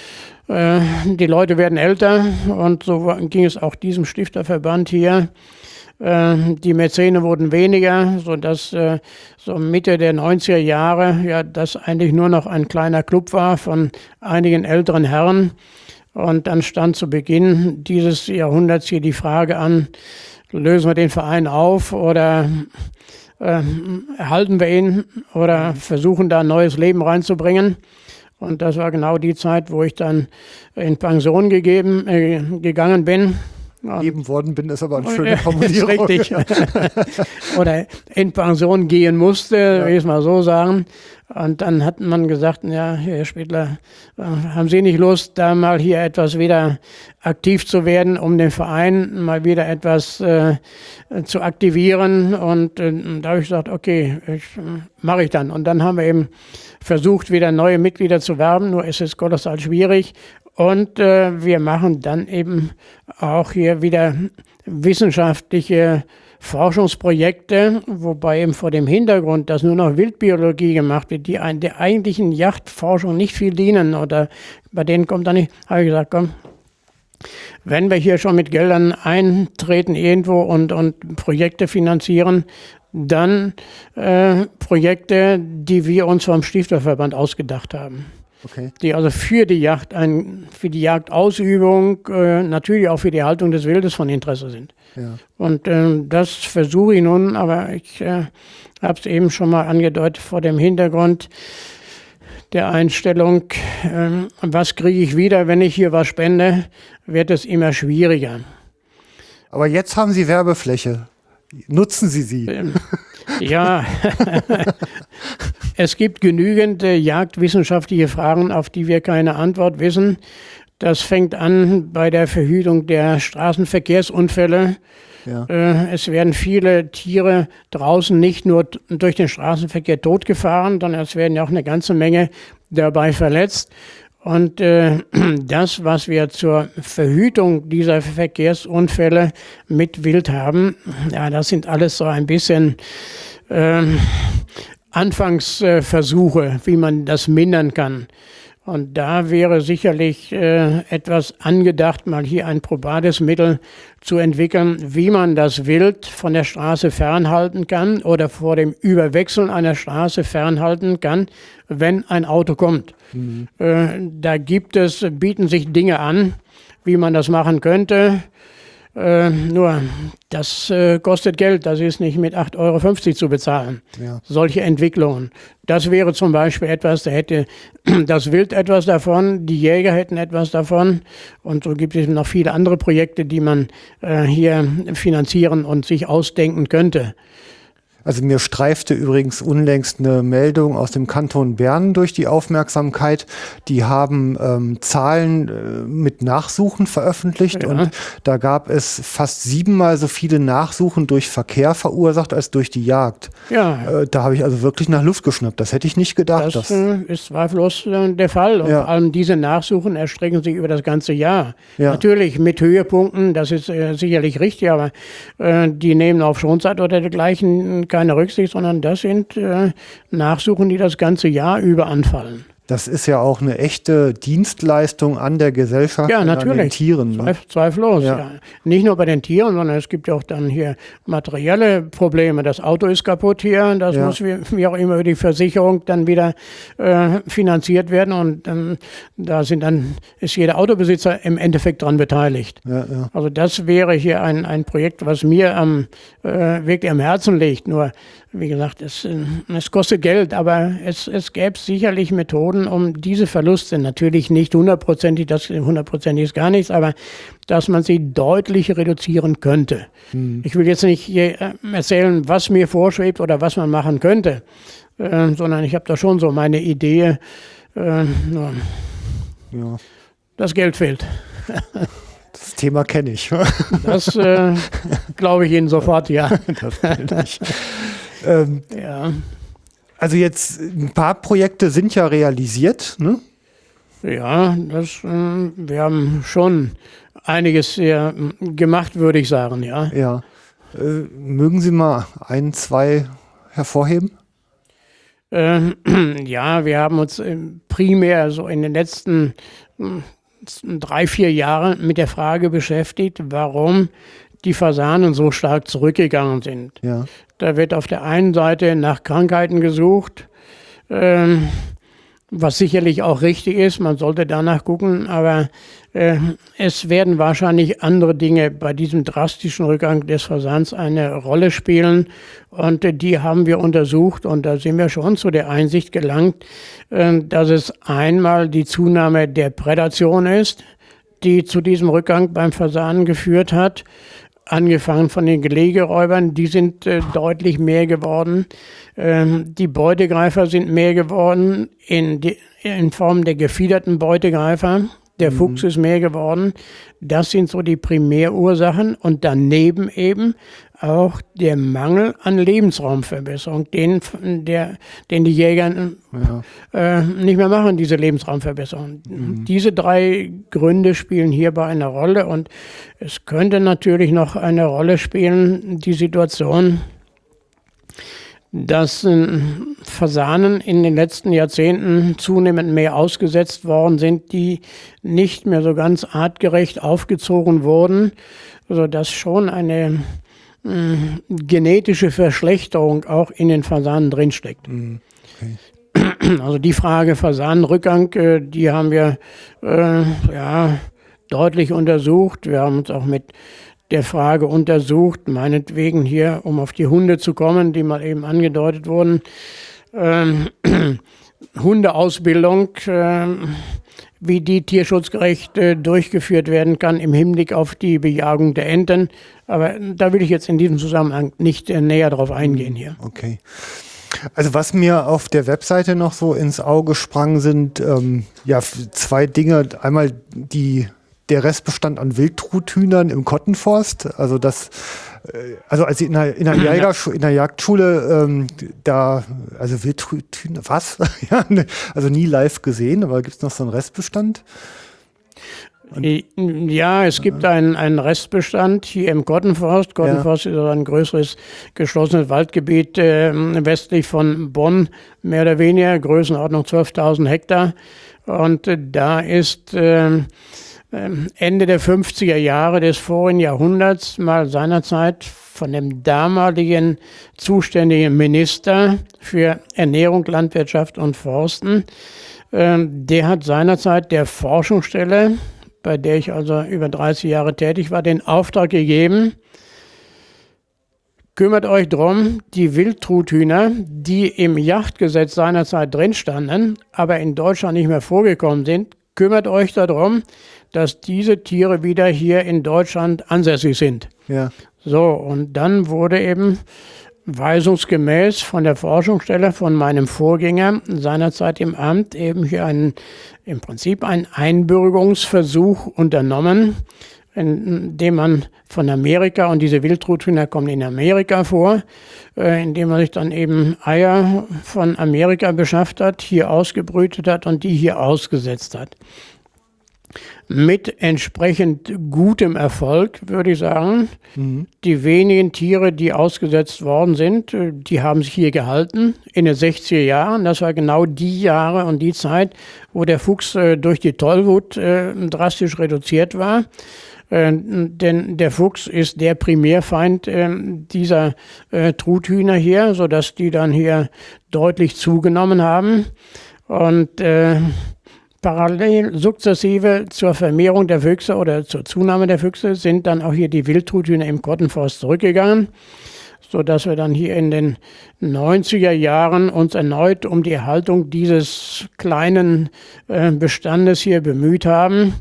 äh, die Leute werden älter, und so ging es auch diesem Stifterverband hier. Die Mäzene wurden weniger, sodass äh, so Mitte der neunziger Jahre ja das eigentlich nur noch ein kleiner Club war von einigen älteren Herren. Und dann stand zu Beginn dieses Jahrhunderts hier die Frage an, lösen wir den Verein auf oder äh, erhalten wir ihn oder versuchen da ein neues Leben reinzubringen. Und das war genau die Zeit, wo ich dann in Pension gegeben, äh, gegangen bin. Gegeben worden bin, ist aber eine schöne Formulierung. Richtig. Oder in Pension gehen musste, ja. Will ich es mal so sagen. Und dann hat man gesagt, ja, Herr Spittler, haben Sie nicht Lust, da mal hier etwas wieder aktiv zu werden, um den Verein mal wieder etwas äh, zu aktivieren? Und äh, da habe ich gesagt, okay, ich, mache ich dann. Und dann haben wir eben versucht, wieder neue Mitglieder zu werben, nur ist es kolossal schwierig. Und äh, wir machen dann eben auch hier wieder wissenschaftliche Forschungsprojekte, wobei eben vor dem Hintergrund, dass nur noch Wildbiologie gemacht wird, die ein, der eigentlichen Jagdforschung nicht viel dienen, oder bei denen kommt dann nicht, habe ich gesagt, komm, wenn wir hier schon mit Geldern eintreten irgendwo und, und Projekte finanzieren, dann äh, Projekte, die wir uns vom Stifterverband ausgedacht haben. Okay. Die also für die Jagd, ein, für die Jagdausübung, äh, natürlich auch für die Haltung des Wildes von Interesse sind. Ja. Und äh, das versuche ich nun, aber ich äh, habe es eben schon mal angedeutet, vor dem Hintergrund der Einstellung, äh, was kriege ich wieder, wenn ich hier was spende, wird es immer schwieriger. Aber jetzt haben Sie Werbefläche. Nutzen Sie sie. Ähm, ja, es gibt genügend äh, jagdwissenschaftliche Fragen, auf die wir keine Antwort wissen. Das fängt an bei der Verhütung der Straßenverkehrsunfälle. Ja. Äh, es werden viele Tiere draußen nicht nur t- durch den Straßenverkehr totgefahren, sondern es werden ja auch eine ganze Menge dabei verletzt. Und äh, das, was wir zur Verhütung dieser Verkehrsunfälle mit Wild haben, ja, das sind alles so ein bisschen äh, Anfangsversuche, wie man das mindern kann. Und da wäre sicherlich äh, etwas angedacht, mal hier ein probates Mittel zu entwickeln, wie man das Wild von der Straße fernhalten kann oder vor dem Überwechseln einer Straße fernhalten kann, wenn ein Auto kommt. Mhm. Äh, da gibt es, bieten sich Dinge an, wie man das machen könnte. Äh, nur, das äh, kostet Geld, das ist nicht mit acht Euro fünfzig zu bezahlen. Ja. Solche Entwicklungen. Das wäre zum Beispiel etwas, da hätte das Wild etwas davon, die Jäger hätten etwas davon. Und so gibt es noch viele andere Projekte, die man äh, hier finanzieren und sich ausdenken könnte. Also mir streifte übrigens unlängst eine Meldung aus dem Kanton Bern durch die Aufmerksamkeit. Die haben ähm, Zahlen äh, mit Nachsuchen veröffentlicht Ja. und da gab es fast siebenmal so viele Nachsuchen durch Verkehr verursacht als durch die Jagd. Ja, Äh, da habe ich also wirklich nach Luft geschnappt. Das hätte ich nicht gedacht. das dass- äh, ist zweifellos äh, der Fall. Und Ja. vor allem diese Nachsuchen erstrecken sich über das ganze Jahr. Ja. Natürlich mit Höhepunkten, das ist äh, sicherlich richtig, aber äh, die nehmen auf Schonzeit oder dergleichen keine Rücksicht, sondern das sind äh, Nachsuchen, die das ganze Jahr über anfallen. Das ist ja auch eine echte Dienstleistung an der Gesellschaft Ja, und an den natürlich. Tieren. Ne? Zweif zweifellos, Ja. ja. Nicht nur bei den Tieren, sondern es gibt ja auch dann hier materielle Probleme. Das Auto ist kaputt hier, das Ja. muss wie, wie auch immer über die Versicherung dann wieder äh, finanziert werden und ähm, da sind dann, ist jeder Autobesitzer im Endeffekt dran beteiligt. Ja, ja. Also das wäre hier ein, ein Projekt, was mir am, äh, wirklich am Herzen liegt. Nur, wie gesagt, es, äh, es kostet Geld, aber es, es gäbe sicherlich Methoden, um diese Verluste, natürlich nicht hundertprozentig, das hundertprozentig ist gar nichts, aber dass man sie deutlich reduzieren könnte. Ich will jetzt nicht hier äh, erzählen, was mir vorschwebt oder was man machen könnte, äh, sondern ich habe da schon so meine Idee, äh, nur Ja. das Geld fehlt. Das Thema kenne ich. Das äh, glaube ich Ihnen sofort, ja. Das kenn ich. ähm, Ja, also jetzt ein paar Projekte sind ja realisiert. Ne? ja das, äh, wir haben schon einiges sehr äh, gemacht, würde ich sagen, ja. Ja. Äh, mögen Sie mal ein, zwei hervorheben? Ähm, ja, wir haben uns äh, primär so in den letzten äh, drei, vier Jahren mit der Frage beschäftigt, warum die Fasanen so stark zurückgegangen sind. Ja. Da wird auf der einen Seite nach Krankheiten gesucht, ähm, was sicherlich auch richtig ist, man sollte danach gucken, aber äh, es werden wahrscheinlich andere Dinge bei diesem drastischen Rückgang des Fasans eine Rolle spielen und äh, die haben wir untersucht und da sind wir schon zu der Einsicht gelangt, äh, dass es einmal die Zunahme der Prädation ist, die zu diesem Rückgang beim Fasan geführt hat. Angefangen von den Gelegeräubern, die sind äh, deutlich mehr geworden. Ähm, die Beutegreifer sind mehr geworden in, die, in Form der gefiederten Beutegreifer. Der Fuchs ist mehr geworden. Das sind so die Primärursachen. Und daneben eben auch der Mangel an Lebensraumverbesserung, den, der, den die Jäger Ja. äh, nicht mehr machen, diese Lebensraumverbesserung. Diese drei Gründe spielen hierbei eine Rolle und es könnte natürlich noch eine Rolle spielen, die Situation, dass äh, Fasanen in den letzten Jahrzehnten zunehmend mehr ausgesetzt worden sind, die nicht mehr so ganz artgerecht aufgezogen wurden, sodass schon eine äh, genetische Verschlechterung auch in den Fasanen drinsteckt. Okay. Also die Frage Fasanenrückgang, äh, die haben wir äh, ja, deutlich untersucht. Wir haben uns auch mit der Frage untersucht, meinetwegen hier, um auf die Hunde zu kommen, die mal eben angedeutet wurden, ähm, Hundeausbildung, äh, wie die tierschutzgerecht äh, durchgeführt werden kann im Hinblick auf die Bejagung der Enten. Aber da will ich jetzt in diesem Zusammenhang nicht äh, näher drauf eingehen hier. Okay. Also was mir auf der Webseite noch so ins Auge sprang, sind ähm, ja zwei Dinge. Einmal die der Restbestand an Wildtruthühnern im Kottenforst. Also das, äh, also als ich in der, in der, Jägerschu- in der Jagdschule ähm, da, also Wildtruthühner, was? Ja, ne, also nie live gesehen, aber gibt es noch so einen Restbestand? Ja, es gibt einen, einen Restbestand hier im Kottenforst. Kottenforst ja. ist ein größeres geschlossenes Waldgebiet äh, westlich von Bonn, mehr oder weniger, Größenordnung zwölftausend Hektar. Und äh, da ist äh, Ende der fünfziger Jahre des vorigen Jahrhunderts mal seinerzeit von dem damaligen zuständigen Minister für Ernährung, Landwirtschaft und Forsten, äh, der hat seinerzeit der Forschungsstelle, bei der ich also über dreißig Jahre tätig war, den Auftrag gegeben, kümmert euch drum, die Wildtruthühner, die im Jagdgesetz seinerzeit drin standen, aber in Deutschland nicht mehr vorgekommen sind, kümmert euch darum, dass diese Tiere wieder hier in Deutschland ansässig sind. Ja. So, und dann wurde eben weisungsgemäß von der Forschungsstelle von meinem Vorgänger seinerzeit im Amt eben hier einen, im Prinzip einen Einbürgerungsversuch unternommen, indem man von Amerika, und diese Wildtruthühner kommen in Amerika vor, äh, indem man sich dann eben Eier von Amerika beschafft hat, hier ausgebrütet hat und die hier ausgesetzt hat. Mit entsprechend gutem Erfolg, würde ich sagen. Mhm. Die wenigen Tiere, die ausgesetzt worden sind, die haben sich hier gehalten in den sechziger Jahren. Das war genau die Jahre und die Zeit, wo der Fuchs äh, durch die Tollwut äh, drastisch reduziert war. Äh, denn der Fuchs ist der Primärfeind äh, dieser äh, Truthühner hier, sodass die dann hier deutlich zugenommen haben. Und äh, parallel sukzessive zur Vermehrung der Füchse oder zur Zunahme der Füchse sind dann auch hier die Wildtruthühner im Kottenforst zurückgegangen, sodass wir dann hier in den neunziger Jahren uns erneut um die Erhaltung dieses kleinen äh, Bestandes hier bemüht haben.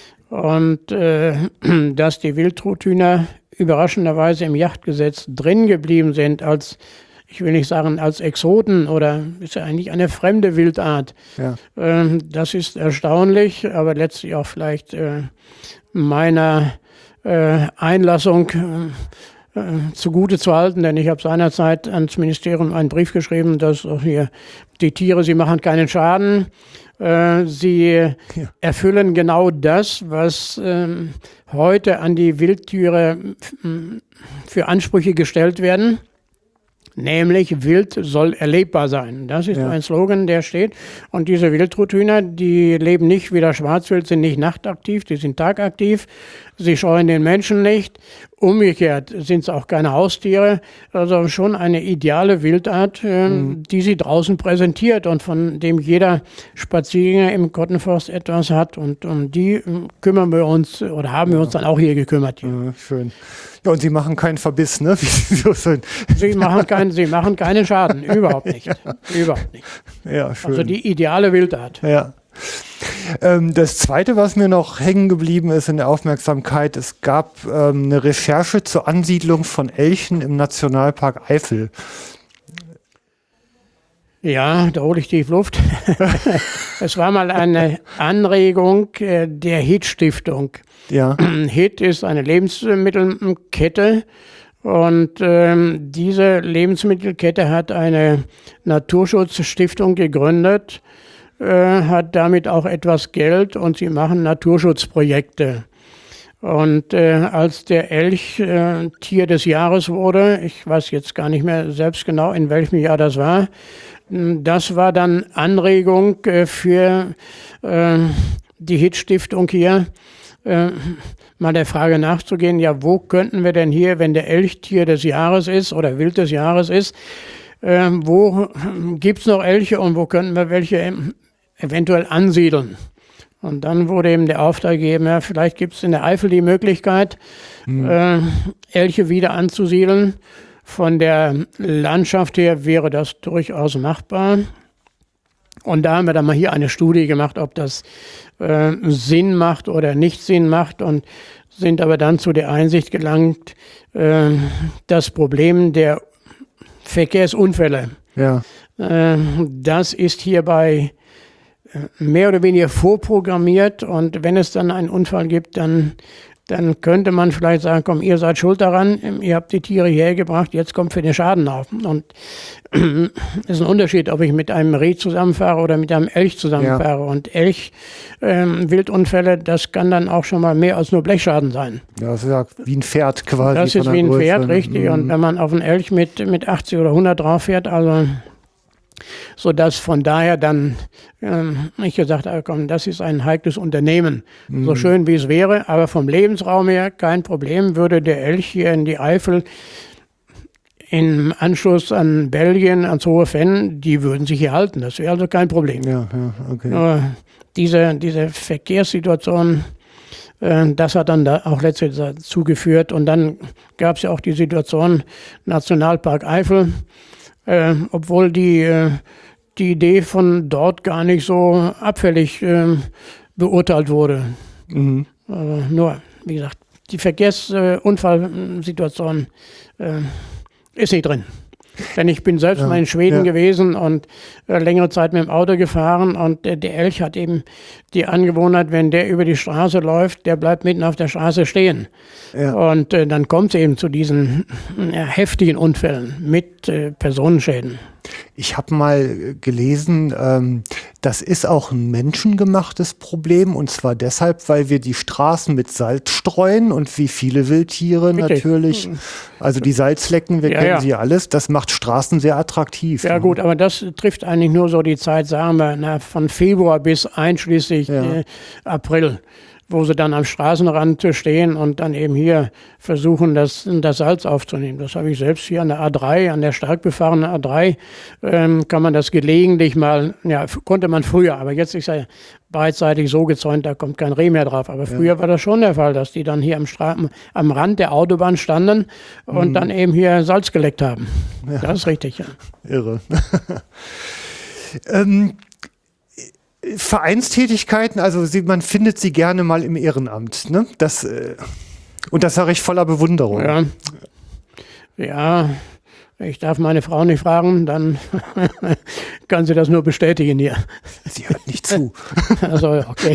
Und äh, dass die Wildtruthühner überraschenderweise im Jagdgesetz drin geblieben sind als, ich will nicht sagen als Exoten, oder ist ja eigentlich eine fremde Wildart. Ja. Ähm, das ist erstaunlich, aber letztlich auch vielleicht äh, meiner äh, Einlassung äh, äh, zugute zu halten, denn ich habe seinerzeit ans Ministerium einen Brief geschrieben, dass auch hier die Tiere, sie machen keinen Schaden. Sie ja. erfüllen genau das, was ähm, heute an die Wildtiere für Ansprüche gestellt werden. Nämlich Wild soll erlebbar sein. Das ist ja. ein Slogan, der steht. Und diese Wildtruthühner, die leben nicht wie das Schwarzwild, sind nicht nachtaktiv, die sind tagaktiv. Sie scheuen den Menschen nicht. Umgekehrt sind es auch keine Haustiere. Also schon eine ideale Wildart, äh, mhm. die sie draußen präsentiert und von dem jeder Spaziergänger im Kottenforst etwas hat. Und um die äh, kümmern wir uns oder haben ja. wir uns dann auch hier gekümmert. Hier. Ja, schön. Ja, und Sie machen keinen Verbiss, ne? Sie machen keinen, Sie machen keinen Schaden, überhaupt nicht. Ja. Überhaupt nicht. Ja, schön. Also die ideale Wildart. Ja. Ähm, das Zweite, was mir noch hängen geblieben ist in der Aufmerksamkeit, es gab ähm, eine Recherche zur Ansiedlung von Elchen im Nationalpark Eifel. Ja, da hole ich tief Luft. Es war mal eine Anregung äh, der H I T-Stiftung. Ja. H I T ist eine Lebensmittelkette und ähm, diese Lebensmittelkette hat eine Naturschutzstiftung gegründet, äh, hat damit auch etwas Geld und sie machen Naturschutzprojekte. Und äh, als der Elch äh, Tier des Jahres wurde, ich weiß jetzt gar nicht mehr selbst genau, in welchem Jahr das war, das war dann Anregung äh, für äh, die H I T-Stiftung hier, äh, mal der Frage nachzugehen, ja, wo könnten wir denn hier, wenn der Elch Tier des Jahres ist oder Wild des Jahres ist, äh, wo gibt es noch Elche und wo könnten wir welche eventuell ansiedeln? Und dann wurde eben der Auftrag gegeben, ja, vielleicht gibt es in der Eifel die Möglichkeit, mhm. äh, Elche wieder anzusiedeln. Von der Landschaft her wäre das durchaus machbar. Und da haben wir dann mal hier eine Studie gemacht, ob das äh, Sinn macht oder nicht Sinn macht, und sind aber dann zu der Einsicht gelangt, äh, das Problem der Verkehrsunfälle, ja. äh, das ist hierbei mehr oder weniger vorprogrammiert, und wenn es dann einen Unfall gibt, dann, dann könnte man vielleicht sagen, komm, ihr seid schuld daran, ihr habt die Tiere hierher gebracht, jetzt kommt für den Schaden auf. Und es ist ein Unterschied, ob ich mit einem Reh zusammenfahre oder mit einem Elch zusammenfahre. Ja. Und Elch, ähm, Wildunfälle, das kann dann auch schon mal mehr als nur Blechschaden sein. Ja, das ist ja wie ein Pferd quasi. Das ist wie ein Größe. Pferd, richtig. Mhm. Und wenn man auf einen Elch mit, mit achtzig oder hundert drauf fährt, also sodass von daher dann ähm, ich gesagt habe, komm, das ist ein heikles Unternehmen. Mhm. So schön wie es wäre, aber vom Lebensraum her kein Problem, würde der Elch hier in die Eifel im Anschluss an Belgien, ans Hohe Venn, die würden sich hier halten. Das wäre also kein Problem. Ja, ja, okay. Nur diese, diese Verkehrssituation, äh, das hat dann da auch letztlich dazu geführt. Und dann gab es ja auch die Situation Nationalpark Eifel, Äh, obwohl die, äh, die Idee von dort gar nicht so abfällig äh, beurteilt wurde. Mhm. Aber nur, wie gesagt, die Verkehrsunfallsituation äh, ist nicht drin. Denn ich bin selbst Ja, mal in Schweden ja. gewesen und äh, längere Zeit mit dem Auto gefahren und äh, der Elch hat eben die Angewohnheit, wenn der über die Straße läuft, der bleibt mitten auf der Straße stehen. Ja. Und äh, dann kommt es eben zu diesen ja, heftigen Unfällen mit äh, Personenschäden. Ich habe mal gelesen, ähm, das ist auch ein menschengemachtes Problem, und zwar deshalb, weil wir die Straßen mit Salz streuen und wie viele Wildtiere Richtig. natürlich, also die Salzflecken, wir Ja, kennen ja. sie ja alles, das macht Straßen sehr attraktiv. Ja ne? gut, aber das trifft eigentlich nur so die Zeit, sagen wir, na, von Februar bis einschließlich Ja. äh, April, wo sie dann am Straßenrand stehen und dann eben hier versuchen, das, das Salz aufzunehmen. Das habe ich selbst hier an der A drei, an der stark befahrenen A drei, ähm, kann man das gelegentlich mal, ja, f- konnte man früher, aber jetzt ist ja beidseitig so gezäunt, da kommt kein Reh mehr drauf. Aber früher war das schon der Fall, dass die dann hier am, Stra am Rand der Autobahn standen und dann eben hier Salz geleckt haben. Das ist richtig, ja. Irre. ähm, Vereinstätigkeiten, also sie, man findet sie gerne mal im Ehrenamt. Ne? Das, äh, und das sage ich voller Bewunderung. Ja. Ja, ich darf meine Frau nicht fragen, dann kann sie das nur bestätigen hier. Sie hört nicht zu. Also, okay.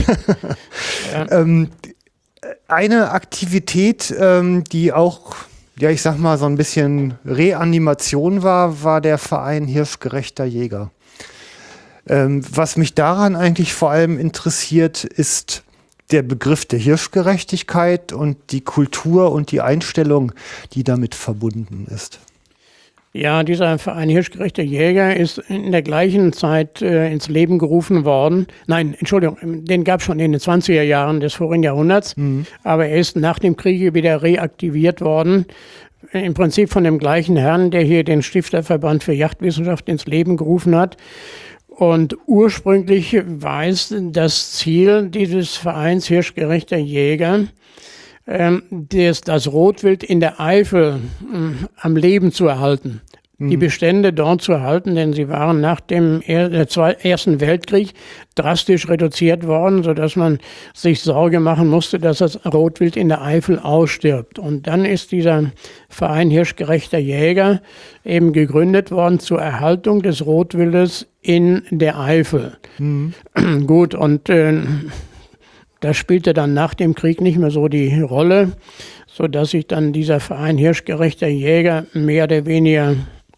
ähm, eine Aktivität, ähm, die auch, ja, ich sag mal, so ein bisschen Reanimation war, war der Verein Hirschgerechter Jäger. Ähm, was mich daran eigentlich vor allem interessiert, ist der Begriff der Hirschgerechtigkeit und die Kultur und die Einstellung, die damit verbunden ist. Ja, dieser Verein Hirschgerechter Jäger ist in der gleichen Zeit äh, ins Leben gerufen worden. Nein, Entschuldigung, den gab es schon in den zwanziger Jahren des vorigen Jahrhunderts, mhm. aber er ist nach dem Kriege wieder reaktiviert worden. Im Prinzip von dem gleichen Herrn, der hier den Stifterverband für Jagdwissenschaft ins Leben gerufen hat. Und ursprünglich war es das Ziel dieses Vereins Hirschgerechter Jäger, ähm, das, das Rotwild in der Eifel äh, am Leben zu erhalten. Mhm. Die Bestände dort zu erhalten, denn sie waren nach dem er, der Zwei, Ersten Weltkrieg drastisch reduziert worden, sodass man sich Sorge machen musste, dass das Rotwild in der Eifel ausstirbt. Und dann ist dieser Verein Hirschgerechter Jäger eben gegründet worden zur Erhaltung des Rotwildes in der Eifel. Mhm. Gut, und äh, das spielte dann nach dem Krieg nicht mehr so die Rolle, sodass sich dann dieser Verein Hirschgerechter Jäger mehr oder weniger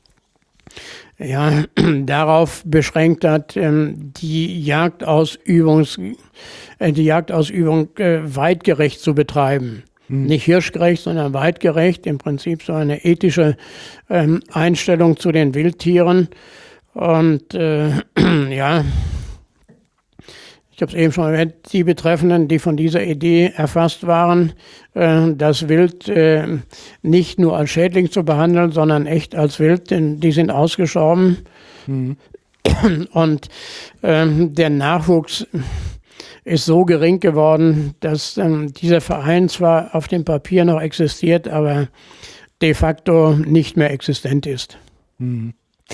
ja, darauf beschränkt hat, ähm, die Jagdausübungs, äh, die Jagdausübung äh, weitgerecht zu betreiben. Mhm. Nicht hirschgerecht, sondern weitgerecht. Im Prinzip so eine ethische ähm, Einstellung zu den Wildtieren. Und äh, ja, ich habe es eben schon erwähnt, die Betreffenden, die von dieser Idee erfasst waren, äh, das Wild äh, nicht nur als Schädling zu behandeln, sondern echt als Wild, denn die sind ausgestorben. Mhm. Und äh, der Nachwuchs ist so gering geworden, dass äh, dieser Verein zwar auf dem Papier noch existiert, aber de facto nicht mehr existent ist. Mhm.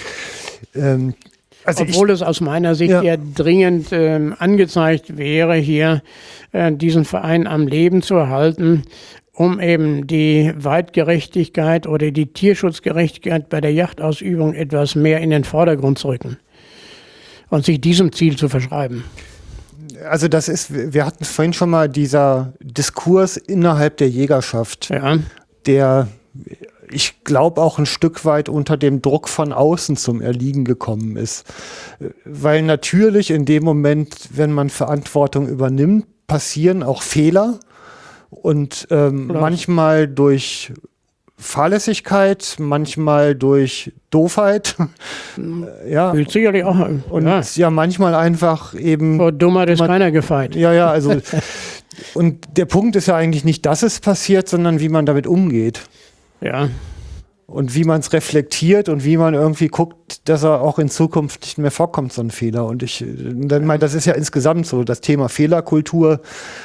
Ähm Also Obwohl ich, es aus meiner Sicht ja. ja dringend äh, angezeigt wäre, hier äh, diesen Verein am Leben zu erhalten, um eben die Weitgerechtigkeit oder die Tierschutzgerechtigkeit bei der Jagdausübung etwas mehr in den Vordergrund zu rücken und sich diesem Ziel zu verschreiben. Also das ist, wir hatten vorhin schon mal dieser Diskurs innerhalb der Jägerschaft, Ja. der, ich glaube, auch ein Stück weit unter dem Druck von außen zum Erliegen gekommen ist. Weil natürlich in dem Moment, wenn man Verantwortung übernimmt, passieren auch Fehler. Und ähm, manchmal durch Fahrlässigkeit, manchmal durch Doofheit. Ja. Will sicherlich auch. Und Ja. ja, manchmal einfach eben. Vor Dummheit ist man- keiner gefeit. Ja, ja, also. Und der Punkt ist ja eigentlich nicht, dass es passiert, sondern wie man damit umgeht. Ja. Und wie man es reflektiert und wie man irgendwie guckt, dass er auch in Zukunft nicht mehr vorkommt, so ein Fehler. Und ich dann meine, das ist ja insgesamt so, das Thema Fehlerkultur,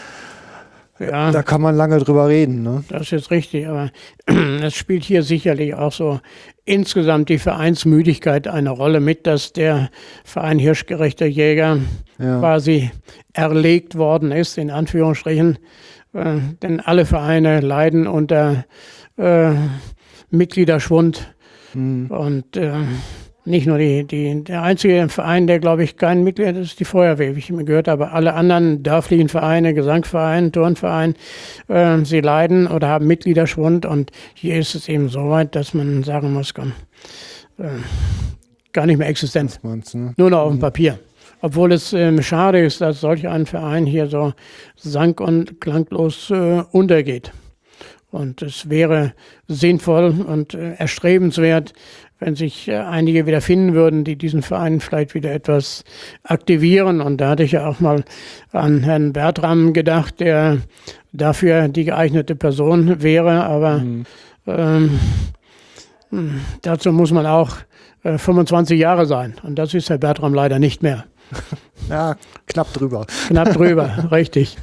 Ja. da kann man lange drüber reden. Ne? Das ist richtig, aber es spielt hier sicherlich auch so insgesamt die Vereinsmüdigkeit eine Rolle mit, dass der Verein Hirschgerechter Jäger Ja. quasi erlegt worden ist, in Anführungsstrichen. Äh, denn alle Vereine leiden unter äh, Mitgliederschwund Mhm. Und äh, nicht nur die, die, der einzige Verein, der, glaube ich, kein Mitglied ist, ist die Feuerwehr, wie ich immer gehört habe. Alle anderen dörflichen Vereine, Gesangsvereine, Turnvereine, äh, sie leiden oder haben Mitgliederschwund. Und hier ist es eben so weit, dass man sagen muss, komm, äh, gar nicht mehr existent. Ne? Nur noch auf dem Papier. Obwohl es äh, schade ist, dass solch ein Verein hier so sang- und klanglos äh, untergeht. Und es wäre sinnvoll und äh, erstrebenswert, wenn sich äh, einige wieder finden würden, die diesen Verein vielleicht wieder etwas aktivieren. Und da hatte ich ja auch mal an Herrn Bertram gedacht, der dafür die geeignete Person wäre. Aber mhm. ähm, dazu muss man auch äh, fünfundzwanzig Jahre sein. Und das ist Herr Bertram leider nicht mehr. Ja, knapp drüber. Knapp drüber, richtig.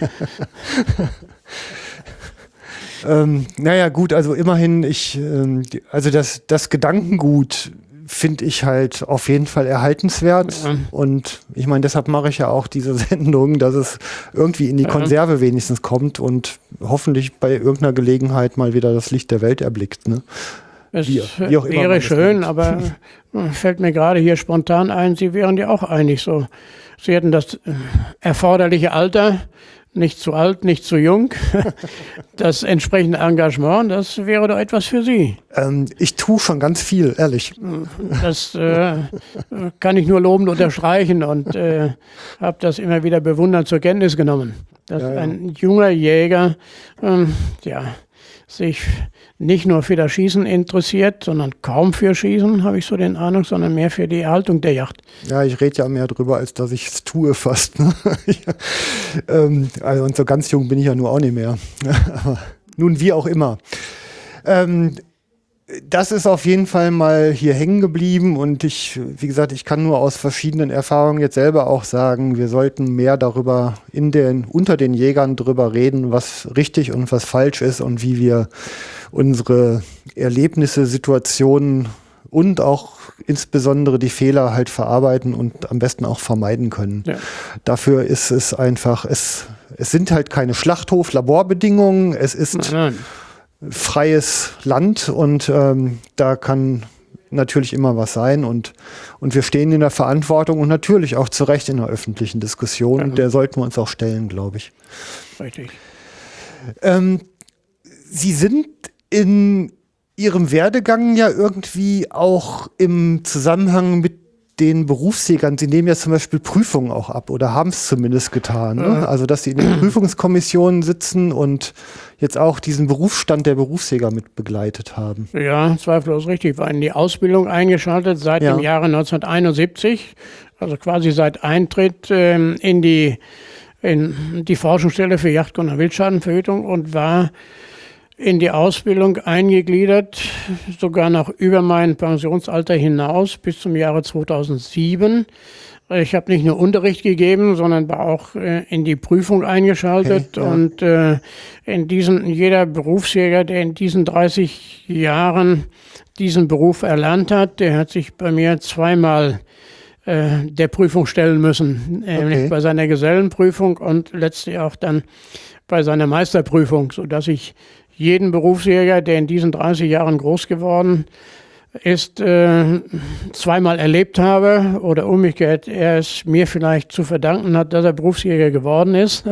Ähm, naja, gut, also immerhin, ich, ähm, also das, das Gedankengut finde ich halt auf jeden Fall erhaltenswert. Ja. Und ich meine, deshalb mache ich ja auch diese Sendung, dass es irgendwie in die Konserve wenigstens kommt und hoffentlich bei irgendeiner Gelegenheit mal wieder das Licht der Welt erblickt. Ne? Es wie, wie auch wäre schön, nimmt. Aber fällt mir gerade hier spontan ein, Sie wären ja auch einig so. Sie hätten das erforderliche Alter, nicht zu alt, nicht zu jung, das entsprechende Engagement, das wäre doch etwas für Sie. Ähm, ich tue schon ganz viel, ehrlich. Das äh, kann ich nur lobend unterstreichen und äh, habe das immer wieder bewundernd zur Kenntnis genommen. Dass ja, ja. ein junger Jäger ähm, ja, sich nicht nur für das Schießen interessiert, sondern kaum für Schießen, habe ich so den Eindruck, sondern mehr für die Erhaltung der Yacht. Ja, ich rede ja mehr drüber, als dass ich es tue fast. Ne? ähm, also, und so ganz jung bin ich ja nur auch nicht mehr. Aber nun, wie auch immer. Ähm, das ist auf jeden Fall mal hier hängen geblieben und ich, wie gesagt, ich kann nur aus verschiedenen Erfahrungen jetzt selber auch sagen, wir sollten mehr darüber in den, unter den Jägern drüber reden, was richtig und was falsch ist und wie wir unsere Erlebnisse, Situationen und auch insbesondere die Fehler halt verarbeiten und am besten auch vermeiden können. Ja. Dafür ist es einfach, es, es sind halt keine Schlachthof-Laborbedingungen, es ist nein, nein. freies Land und ähm, da kann natürlich immer was sein und, und wir stehen in der Verantwortung und natürlich auch zu Recht in der öffentlichen Diskussion. Ja. Der sollten wir uns auch stellen, glaube ich. Richtig. Ähm, Sie sind in Ihrem Werdegang ja irgendwie auch im Zusammenhang mit den Berufsjägern, Sie nehmen ja zum Beispiel Prüfungen auch ab oder haben es zumindest getan. Ne? Ja. Also, dass Sie in den Prüfungskommissionen sitzen und jetzt auch diesen Berufsstand der Berufsjäger mit begleitet haben. Ja, zweifellos richtig. Ich war in die Ausbildung eingeschaltet seit ja. dem Jahre neunzehnhunderteinundsiebzig, also quasi seit Eintritt ähm, in die, in die Forschungsstelle für Jagdkunde und Wildschadenverhütung und war in die Ausbildung eingegliedert, sogar noch über mein Pensionsalter hinaus bis zum Jahre zweitausendsieben. Ich habe nicht nur Unterricht gegeben, sondern war auch äh, in die Prüfung eingeschaltet. Okay, ja. Und äh, in diesen, jeder Berufsjäger, der in diesen dreißig Jahren diesen Beruf erlernt hat, der hat sich bei mir zweimal äh, der Prüfung stellen müssen. Okay. Nämlich bei seiner Gesellenprüfung und letztlich auch dann bei seiner Meisterprüfung, sodass ich jeden Berufsjäger, der in diesen dreißig Jahren groß geworden ist, äh, zweimal erlebt habe oder umgekehrt, er es mir vielleicht zu verdanken hat, dass er Berufsjäger geworden ist.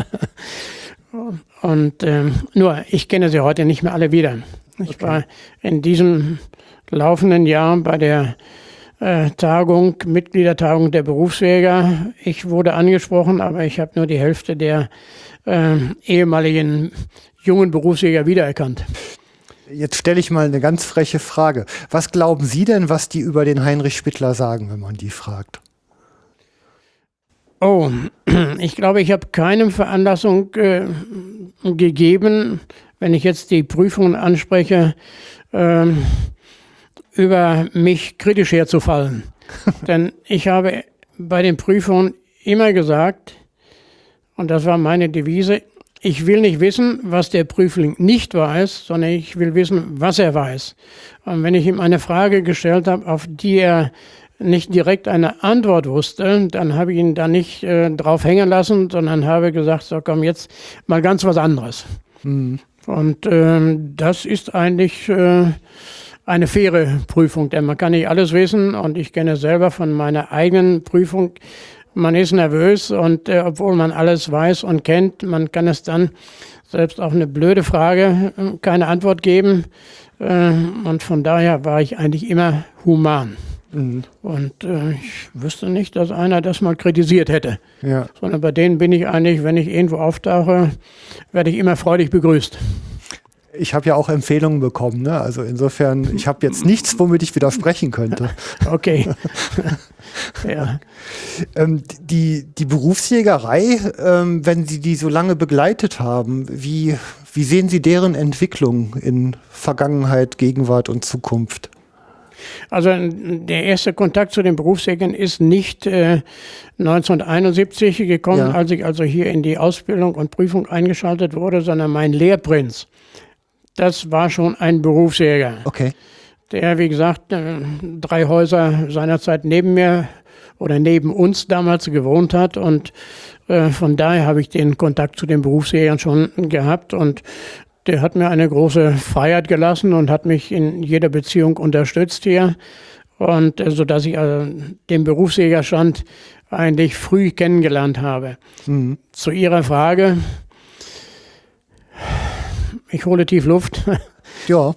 Und äh, nur, ich kenne sie heute nicht mehr alle wieder. Ich okay. war in diesem laufenden Jahr bei der äh, Tagung, Mitgliedertagung der Berufsjäger. Ich wurde angesprochen, aber ich habe nur die Hälfte der äh, ehemaligen jungen Berufsjäger wiedererkannt. Jetzt stelle ich mal eine ganz freche Frage. Was glauben Sie denn, was die über den Heinrich Spittler sagen, wenn man die fragt? Oh, ich glaube, ich habe keine Veranlassung äh, gegeben, wenn ich jetzt die Prüfungen anspreche, äh, über mich kritisch herzufallen. Denn ich habe bei den Prüfungen immer gesagt, und das war meine Devise, ich will nicht wissen, was der Prüfling nicht weiß, sondern ich will wissen, was er weiß. Und wenn ich ihm eine Frage gestellt habe, auf die er nicht direkt eine Antwort wusste, dann habe ich ihn da nicht äh, drauf hängen lassen, sondern habe gesagt, so komm, jetzt mal ganz was anderes. Mhm. Und ähm, das ist eigentlich äh, eine faire Prüfung, denn man kann nicht alles wissen und ich kenne es selber von meiner eigenen Prüfung. Man ist nervös und äh, obwohl man alles weiß und kennt, man kann es dann selbst auf eine blöde Frage äh, keine Antwort geben. Äh, und von daher war ich eigentlich immer human. Mhm. Und äh, ich wüsste nicht, dass einer das mal kritisiert hätte. Ja. Sondern bei denen bin ich eigentlich, wenn ich irgendwo auftauche, werde ich immer freudig begrüßt. Ich habe ja auch Empfehlungen bekommen, ne? Also insofern, ich habe jetzt nichts, womit ich widersprechen könnte. Okay. Ja. Ähm, die, die Berufsjägerei, ähm, wenn Sie die so lange begleitet haben, wie, wie sehen Sie deren Entwicklung in Vergangenheit, Gegenwart und Zukunft? Also der erste Kontakt zu den Berufsjägern ist nicht äh, neunzehnhunderteinundsiebzig gekommen, ja. als ich also hier in die Ausbildung und Prüfung eingeschaltet wurde, sondern mein Lehrprinz. Das war schon ein Berufsjäger. Okay. Der, wie gesagt, drei Häuser seinerzeit neben mir oder neben uns damals gewohnt hat. Und äh, von daher habe ich den Kontakt zu den Berufsjägern schon gehabt. Und der hat mir eine große Freiheit gelassen und hat mich in jeder Beziehung unterstützt hier. Und äh, sodass ich also den Berufsjägerstand eigentlich früh kennengelernt habe. Mhm. Zu Ihrer Frage. Ich hole tief Luft. Ja.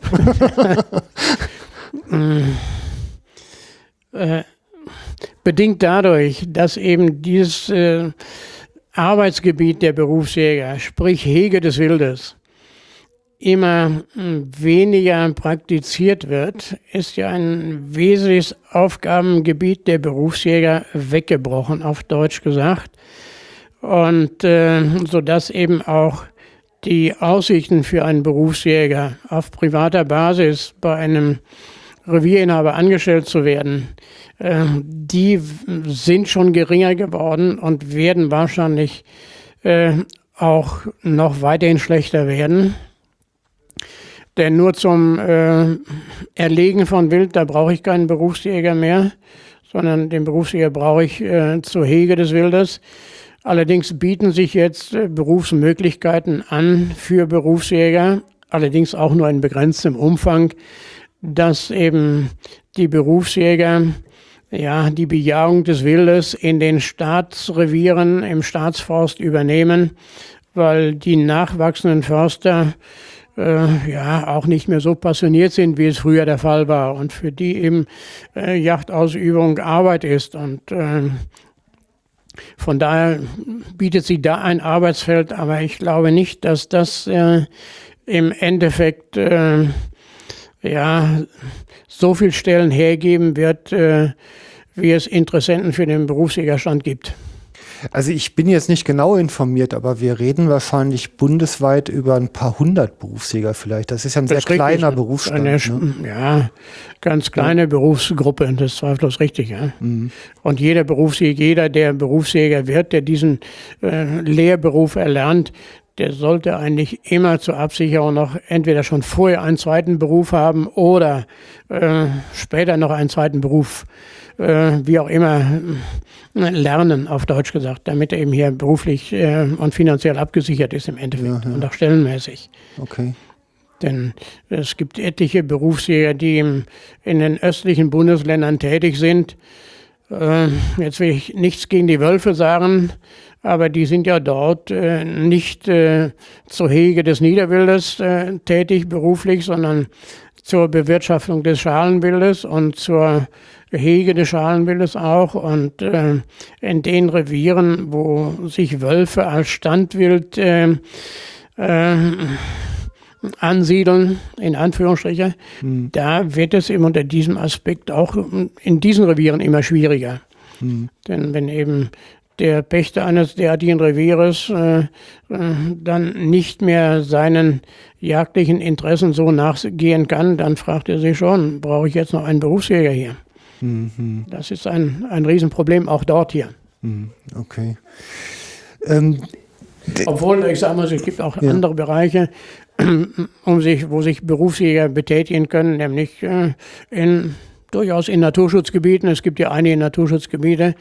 äh, bedingt dadurch, dass eben dieses äh, Arbeitsgebiet der Berufsjäger, sprich Hege des Wildes, immer weniger praktiziert wird, ist ja ein wesentliches Aufgabengebiet der Berufsjäger weggebrochen, auf Deutsch gesagt. Und äh, sodass eben auch die Aussichten für einen Berufsjäger auf privater Basis bei einem Revierinhaber angestellt zu werden, äh, die sind schon geringer geworden und werden wahrscheinlich äh, auch noch weiterhin schlechter werden. Denn nur zum äh, Erlegen von Wild, da brauche ich keinen Berufsjäger mehr, sondern den Berufsjäger brauche ich äh, zur Hege des Wildes. Allerdings bieten sich jetzt Berufsmöglichkeiten an für Berufsjäger, allerdings auch nur in begrenztem Umfang, dass eben die Berufsjäger ja, die Bejahung des Wildes in den Staatsrevieren, im Staatsforst übernehmen, weil die nachwachsenden Förster äh, ja auch nicht mehr so passioniert sind, wie es früher der Fall war und für die eben äh, Jagdausübung Arbeit ist. Und äh, Von daher bietet sie da ein Arbeitsfeld, aber ich glaube nicht, dass das äh, im Endeffekt äh, ja, so viel Stellen hergeben wird, äh, wie es Interessenten für den Berufsjägerstand gibt. Also ich bin jetzt nicht genau informiert, aber wir reden wahrscheinlich bundesweit über ein paar hundert Berufsjäger vielleicht. Das ist ja ein sehr kleiner Berufsstand. Eine, ne? Ja, ganz kleine ja. Berufsgruppe, das ist zweifellos richtig. Ja. Mhm. Und jeder Berufsjäger, jeder, der Berufsjäger wird, der diesen äh, Lehrberuf erlernt, der sollte eigentlich immer zur Absicherung noch entweder schon vorher einen zweiten Beruf haben oder äh, später noch einen zweiten Beruf, äh, wie auch immer, lernen, auf Deutsch gesagt, damit er eben hier beruflich äh, und finanziell abgesichert ist im Endeffekt ja, ja. und auch stellenmäßig. Okay. Denn es gibt etliche Berufsjäger, die im, in den östlichen Bundesländern tätig sind. Äh, jetzt will ich nichts gegen die Wölfe sagen, aber die sind ja dort äh, nicht äh, zur Hege des Niederwildes äh, tätig beruflich, sondern zur Bewirtschaftung des Schalenwildes und zur Hege des Schalenwildes auch. Und äh, in den Revieren, wo sich Wölfe als Standwild äh, äh, ansiedeln, in Anführungsstriche, mhm. da wird es eben unter diesem Aspekt auch in diesen Revieren immer schwieriger. Mhm. Denn wenn eben der Pächter eines derartigen Revieres äh, äh, dann nicht mehr seinen jagdlichen Interessen so nachgehen kann, dann fragt er sich schon, brauche ich jetzt noch einen Berufsjäger hier? Mhm. Das ist ein, ein Riesenproblem, auch dort hier. Mhm. Okay. Ähm, Obwohl, ich sage mal, es gibt auch ja. andere Bereiche, um sich, wo sich Berufsjäger betätigen können, nämlich äh, in, durchaus in Naturschutzgebieten. Es gibt ja einige Naturschutzgebiete,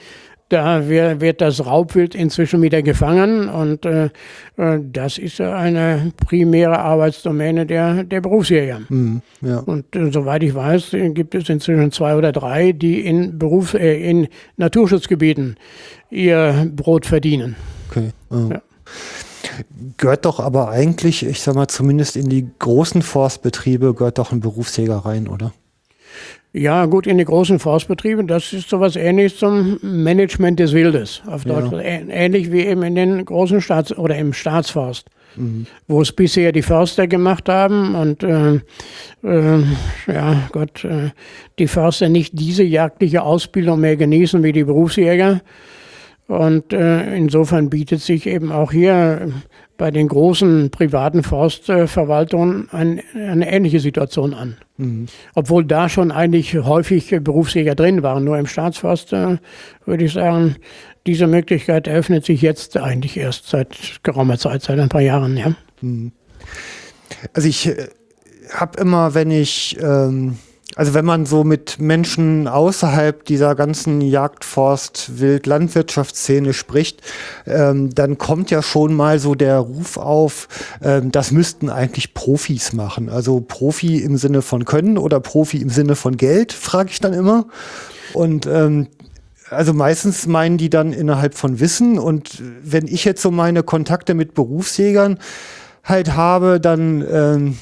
Da wird das Raubwild inzwischen wieder gefangen und äh, das ist eine primäre Arbeitsdomäne der, der Berufsjäger. Mhm, ja. Und äh, soweit ich weiß, gibt es inzwischen zwei oder drei, die in, Berufs-, äh, in Naturschutzgebieten ihr Brot verdienen. Okay. Oh. Ja. Gehört doch aber eigentlich, ich sag mal, zumindest in die großen Forstbetriebe gehört doch ein Berufsjäger rein, oder? Ja, gut, in die großen Forstbetriebe, das ist sowas Ähnliches zum Management des Wildes auf Deutsch. Ja. Ähnlich wie eben in den großen Staats- oder im Staatsforst, mhm. wo es bisher die Förster gemacht haben und äh, äh, ja, Gott, äh, die Förster nicht diese jagdliche Ausbildung mehr genießen wie die Berufsjäger. Und äh, insofern bietet sich eben auch hier bei den großen privaten Forstverwaltungen ein, eine ähnliche Situation an. Mhm. Obwohl da schon eigentlich häufig Berufsjäger drin waren. Nur im Staatsforst äh, würde ich sagen, diese Möglichkeit eröffnet sich jetzt eigentlich erst seit geraumer Zeit, seit ein paar Jahren. Ja. Mhm. Also ich äh, habe immer, wenn ich... Ähm Also wenn man so mit Menschen außerhalb dieser ganzen Jagdforst-, Wild-, Landwirtschaftsszene spricht, ähm, dann kommt ja schon mal so der Ruf auf, ähm, das müssten eigentlich Profis machen. Also Profi im Sinne von Können oder Profi im Sinne von Geld, frage ich dann immer. Und ähm, also meistens meinen die dann innerhalb von Wissen. Und wenn ich jetzt so meine Kontakte mit Berufsjägern halt habe, dann... Ähm,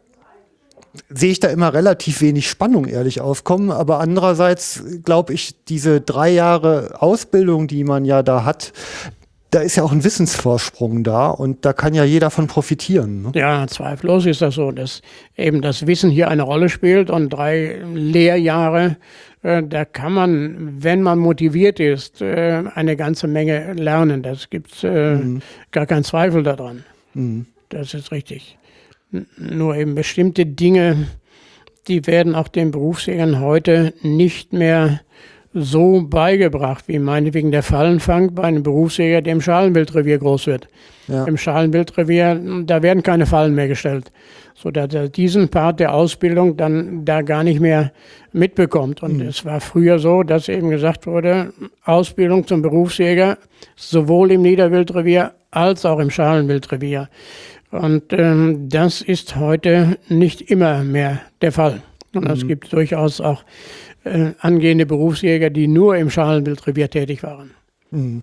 sehe ich da immer relativ wenig Spannung ehrlich aufkommen, aber andererseits glaube ich, diese drei Jahre Ausbildung, die man ja da hat, da ist ja auch ein Wissensvorsprung da und da kann ja jeder von profitieren. Ne? Ja, zweifellos ist das so, dass eben das Wissen hier eine Rolle spielt und drei Lehrjahre, äh, da kann man, wenn man motiviert ist, äh, eine ganze Menge lernen. Das gibt äh, mhm. gar keinen Zweifel daran. Mhm. Das ist richtig. Nur eben bestimmte Dinge, die werden auch den Berufsjägern heute nicht mehr so beigebracht, wie meinetwegen der Fallenfang bei einem Berufsjäger, der im Schalenwildrevier groß wird. Ja. Im Schalenwildrevier, da werden keine Fallen mehr gestellt, sodass er diesen Part der Ausbildung dann da gar nicht mehr mitbekommt. Und mhm. es war früher so, dass eben gesagt wurde, Ausbildung zum Berufsjäger sowohl im Niederwildrevier als auch im Schalenwildrevier. Und ähm, das ist heute nicht immer mehr der Fall. Und es mhm. gibt durchaus auch äh, angehende Berufsjäger, die nur im Schalenwildrevier tätig waren. Mhm.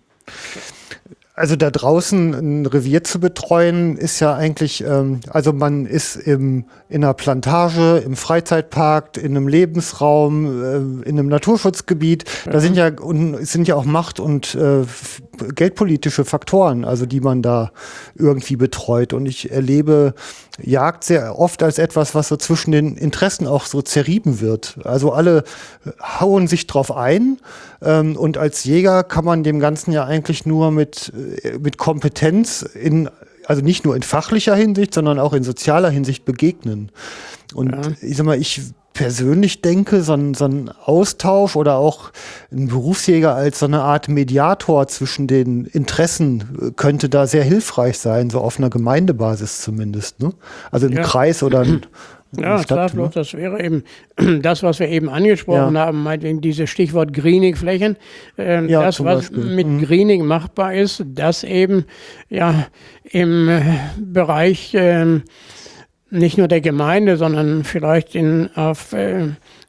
Also da draußen ein Revier zu betreuen, ist ja eigentlich, ähm, also man ist im, in einer Plantage, im Freizeitpark, in einem Lebensraum, äh, in einem Naturschutzgebiet. Ja. Da sind ja, und, sind ja auch Macht- und äh, geldpolitische Faktoren, also die man da irgendwie betreut. Und ich erlebe Jagd sehr oft als etwas, was so zwischen den Interessen auch so zerrieben wird. Also alle hauen sich drauf ein ähm, und als Jäger kann man dem Ganzen ja eigentlich nur mit, äh, mit Kompetenz in, also nicht nur in fachlicher Hinsicht, sondern auch in sozialer Hinsicht begegnen. Und ja. ich sag mal, ich persönlich denke, so ein, so ein Austausch oder auch ein Berufsjäger als so eine Art Mediator zwischen den Interessen könnte da sehr hilfreich sein, so auf einer Gemeindebasis zumindest, ne? Also im ja. Kreis oder ein, ja, Stadt, klar, ne? Das wäre eben das, was wir eben angesprochen ja. haben, meinetwegen dieses Stichwort Greening-Flächen. Äh, ja, das, was Beispiel. mit mhm. Greening machbar ist, das eben ja im äh, Bereich äh, nicht nur der Gemeinde, sondern vielleicht in, auf äh,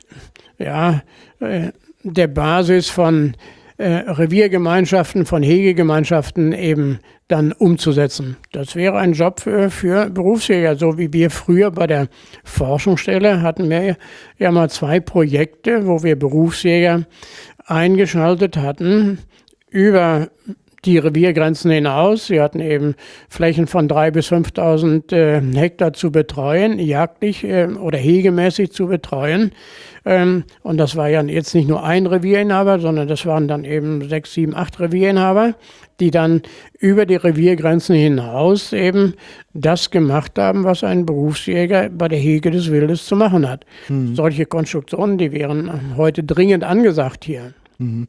ja, äh, der Basis von äh, Reviergemeinschaften, von Hegegemeinschaften eben dann umzusetzen. Das wäre ein Job für, für Berufsjäger, so wie wir früher bei der Forschungsstelle hatten wir ja mal zwei Projekte, wo wir Berufsjäger eingeschaltet hatten über die Reviergrenzen hinaus. Sie hatten eben Flächen von dreitausend bis fünftausend äh, Hektar zu betreuen, jagdlich äh, oder hegemäßig zu betreuen. Ähm, und das war ja jetzt nicht nur ein Revierinhaber, sondern das waren dann eben sechs, sieben, acht Revierinhaber, die dann über die Reviergrenzen hinaus eben das gemacht haben, was ein Berufsjäger bei der Hege des Wildes zu machen hat. Mhm. Solche Konstruktionen, die wären heute dringend angesagt hier. Mhm.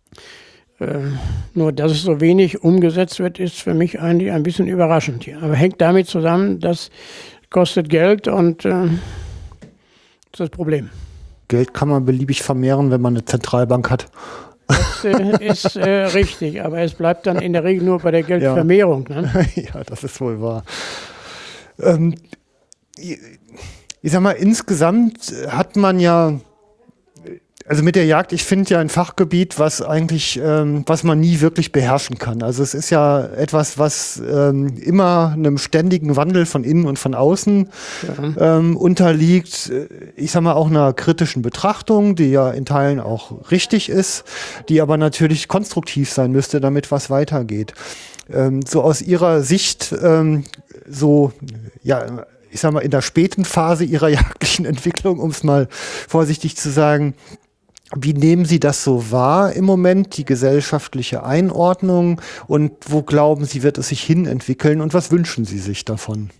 Äh, nur, dass es so wenig umgesetzt wird, ist für mich eigentlich ein bisschen überraschend hier. Aber hängt damit zusammen, das kostet Geld und äh, das ist das Problem. Geld kann man beliebig vermehren, wenn man eine Zentralbank hat. Das ist, äh, ist äh, richtig, aber es bleibt dann in der Regel nur bei der Geldvermehrung. Ja, ne? ja, das ist wohl wahr. Ähm, ich, ich sag mal, insgesamt hat man ja, also mit der Jagd, ich finde ja ein Fachgebiet, was eigentlich, ähm, was man nie wirklich beherrschen kann. Also es ist ja etwas, was ähm, immer einem ständigen Wandel von innen und von außen ja. ähm, unterliegt. Ich sag mal auch einer kritischen Betrachtung, die ja in Teilen auch richtig ist, die aber natürlich konstruktiv sein müsste, damit was weitergeht. Ähm, so aus Ihrer Sicht, ähm, so, ja, ich sag mal in der späten Phase Ihrer jagdlichen Entwicklung, um es mal vorsichtig zu sagen, wie nehmen Sie das so wahr im Moment, die gesellschaftliche Einordnung, und wo glauben Sie, wird es sich hin entwickeln und was wünschen Sie sich davon?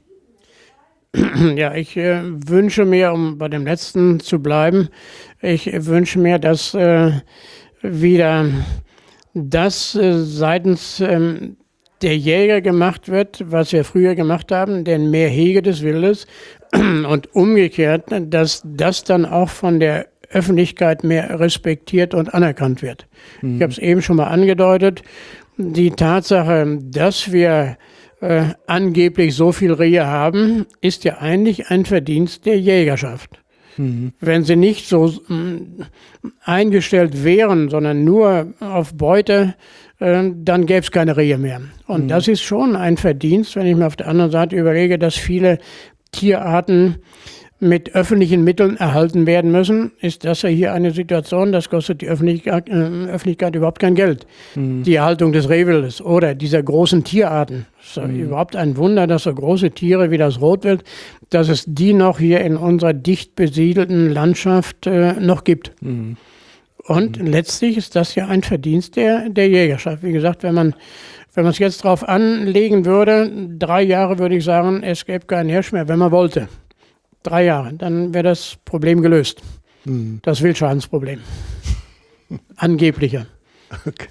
Ja, ich äh, wünsche mir, um bei dem letzten zu bleiben, ich wünsche mir, dass äh, wieder das äh, seitens ähm, der Jäger gemacht wird, was wir früher gemacht haben, denn mehr Hege des Wildes, und umgekehrt, dass das dann auch von der Öffentlichkeit mehr respektiert und anerkannt wird. Mhm. Ich habe es eben schon mal angedeutet. Die Tatsache, dass wir äh, angeblich so viel Rehe haben, ist ja eigentlich ein Verdienst der Jägerschaft. Mhm. Wenn sie nicht so mh, eingestellt wären, sondern nur auf Beute, äh, dann gäbe es keine Rehe mehr. Und mhm. das ist schon ein Verdienst, wenn ich mir auf der anderen Seite überlege, dass viele Tierarten mit öffentlichen Mitteln erhalten werden müssen, ist das ja hier eine Situation, das kostet die Öffentlichkeit, äh, Öffentlichkeit überhaupt kein Geld. Mhm. Die Erhaltung des Rehwildes oder dieser großen Tierarten. Es ist mhm. überhaupt ein Wunder, dass so große Tiere wie das Rotwild, dass es die noch hier in unserer dicht besiedelten Landschaft äh, noch gibt. Mhm. Und mhm. letztlich ist das ja ein Verdienst der, der Jägerschaft. Wie gesagt, wenn man wenn man es jetzt drauf anlegen würde, drei Jahre würde ich sagen, es gäbe keinen Hirsch mehr, wenn man wollte. Drei Jahre, dann wäre das Problem gelöst. Mhm. Das Wildschadensproblem. Angeblicher. Okay.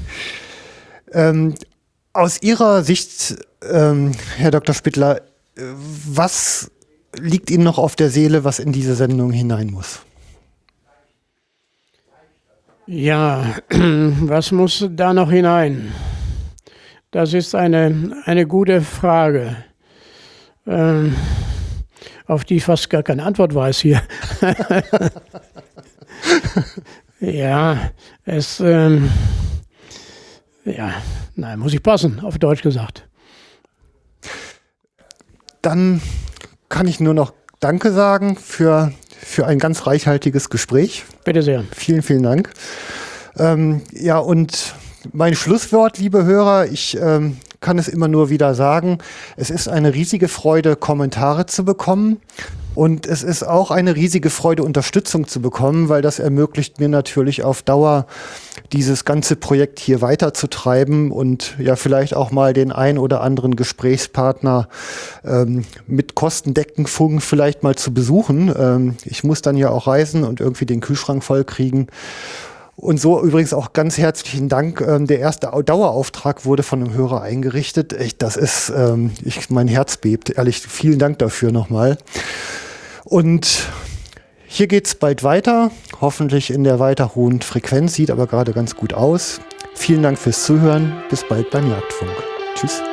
Ähm, aus Ihrer Sicht, ähm, Herr Doktor Spittler, was liegt Ihnen noch auf der Seele, was in diese Sendung hinein muss? Ja, was muss da noch hinein? Das ist eine, eine gute Frage. Ähm, auf die ich fast gar keine Antwort weiß hier. ja, es, ähm, ja, nein, muss ich passen, auf Deutsch gesagt. Dann kann ich nur noch Danke sagen für, für ein ganz reichhaltiges Gespräch. Bitte sehr. Vielen, vielen Dank. Ähm, ja, und mein Schlusswort, liebe Hörer, ich ähm, kann es immer nur wieder sagen, es ist eine riesige Freude, Kommentare zu bekommen, und es ist auch eine riesige Freude, Unterstützung zu bekommen, weil das ermöglicht mir natürlich auf Dauer, dieses ganze Projekt hier weiterzutreiben und ja vielleicht auch mal den ein oder anderen Gesprächspartner ähm, mit Kostendeckungsfunk vielleicht mal zu besuchen. Ähm, ich muss dann ja auch reisen und irgendwie den Kühlschrank voll kriegen. Und so übrigens auch ganz herzlichen Dank. Ähm, der erste Dauerauftrag wurde von einem Hörer eingerichtet. Echt, das ist, ähm, ich, mein Herz bebt. Ehrlich, vielen Dank dafür nochmal. Und hier geht's bald weiter. Hoffentlich in der weiter hohen Frequenz. Sieht aber gerade ganz gut aus. Vielen Dank fürs Zuhören. Bis bald beim Jagdfunk. Tschüss.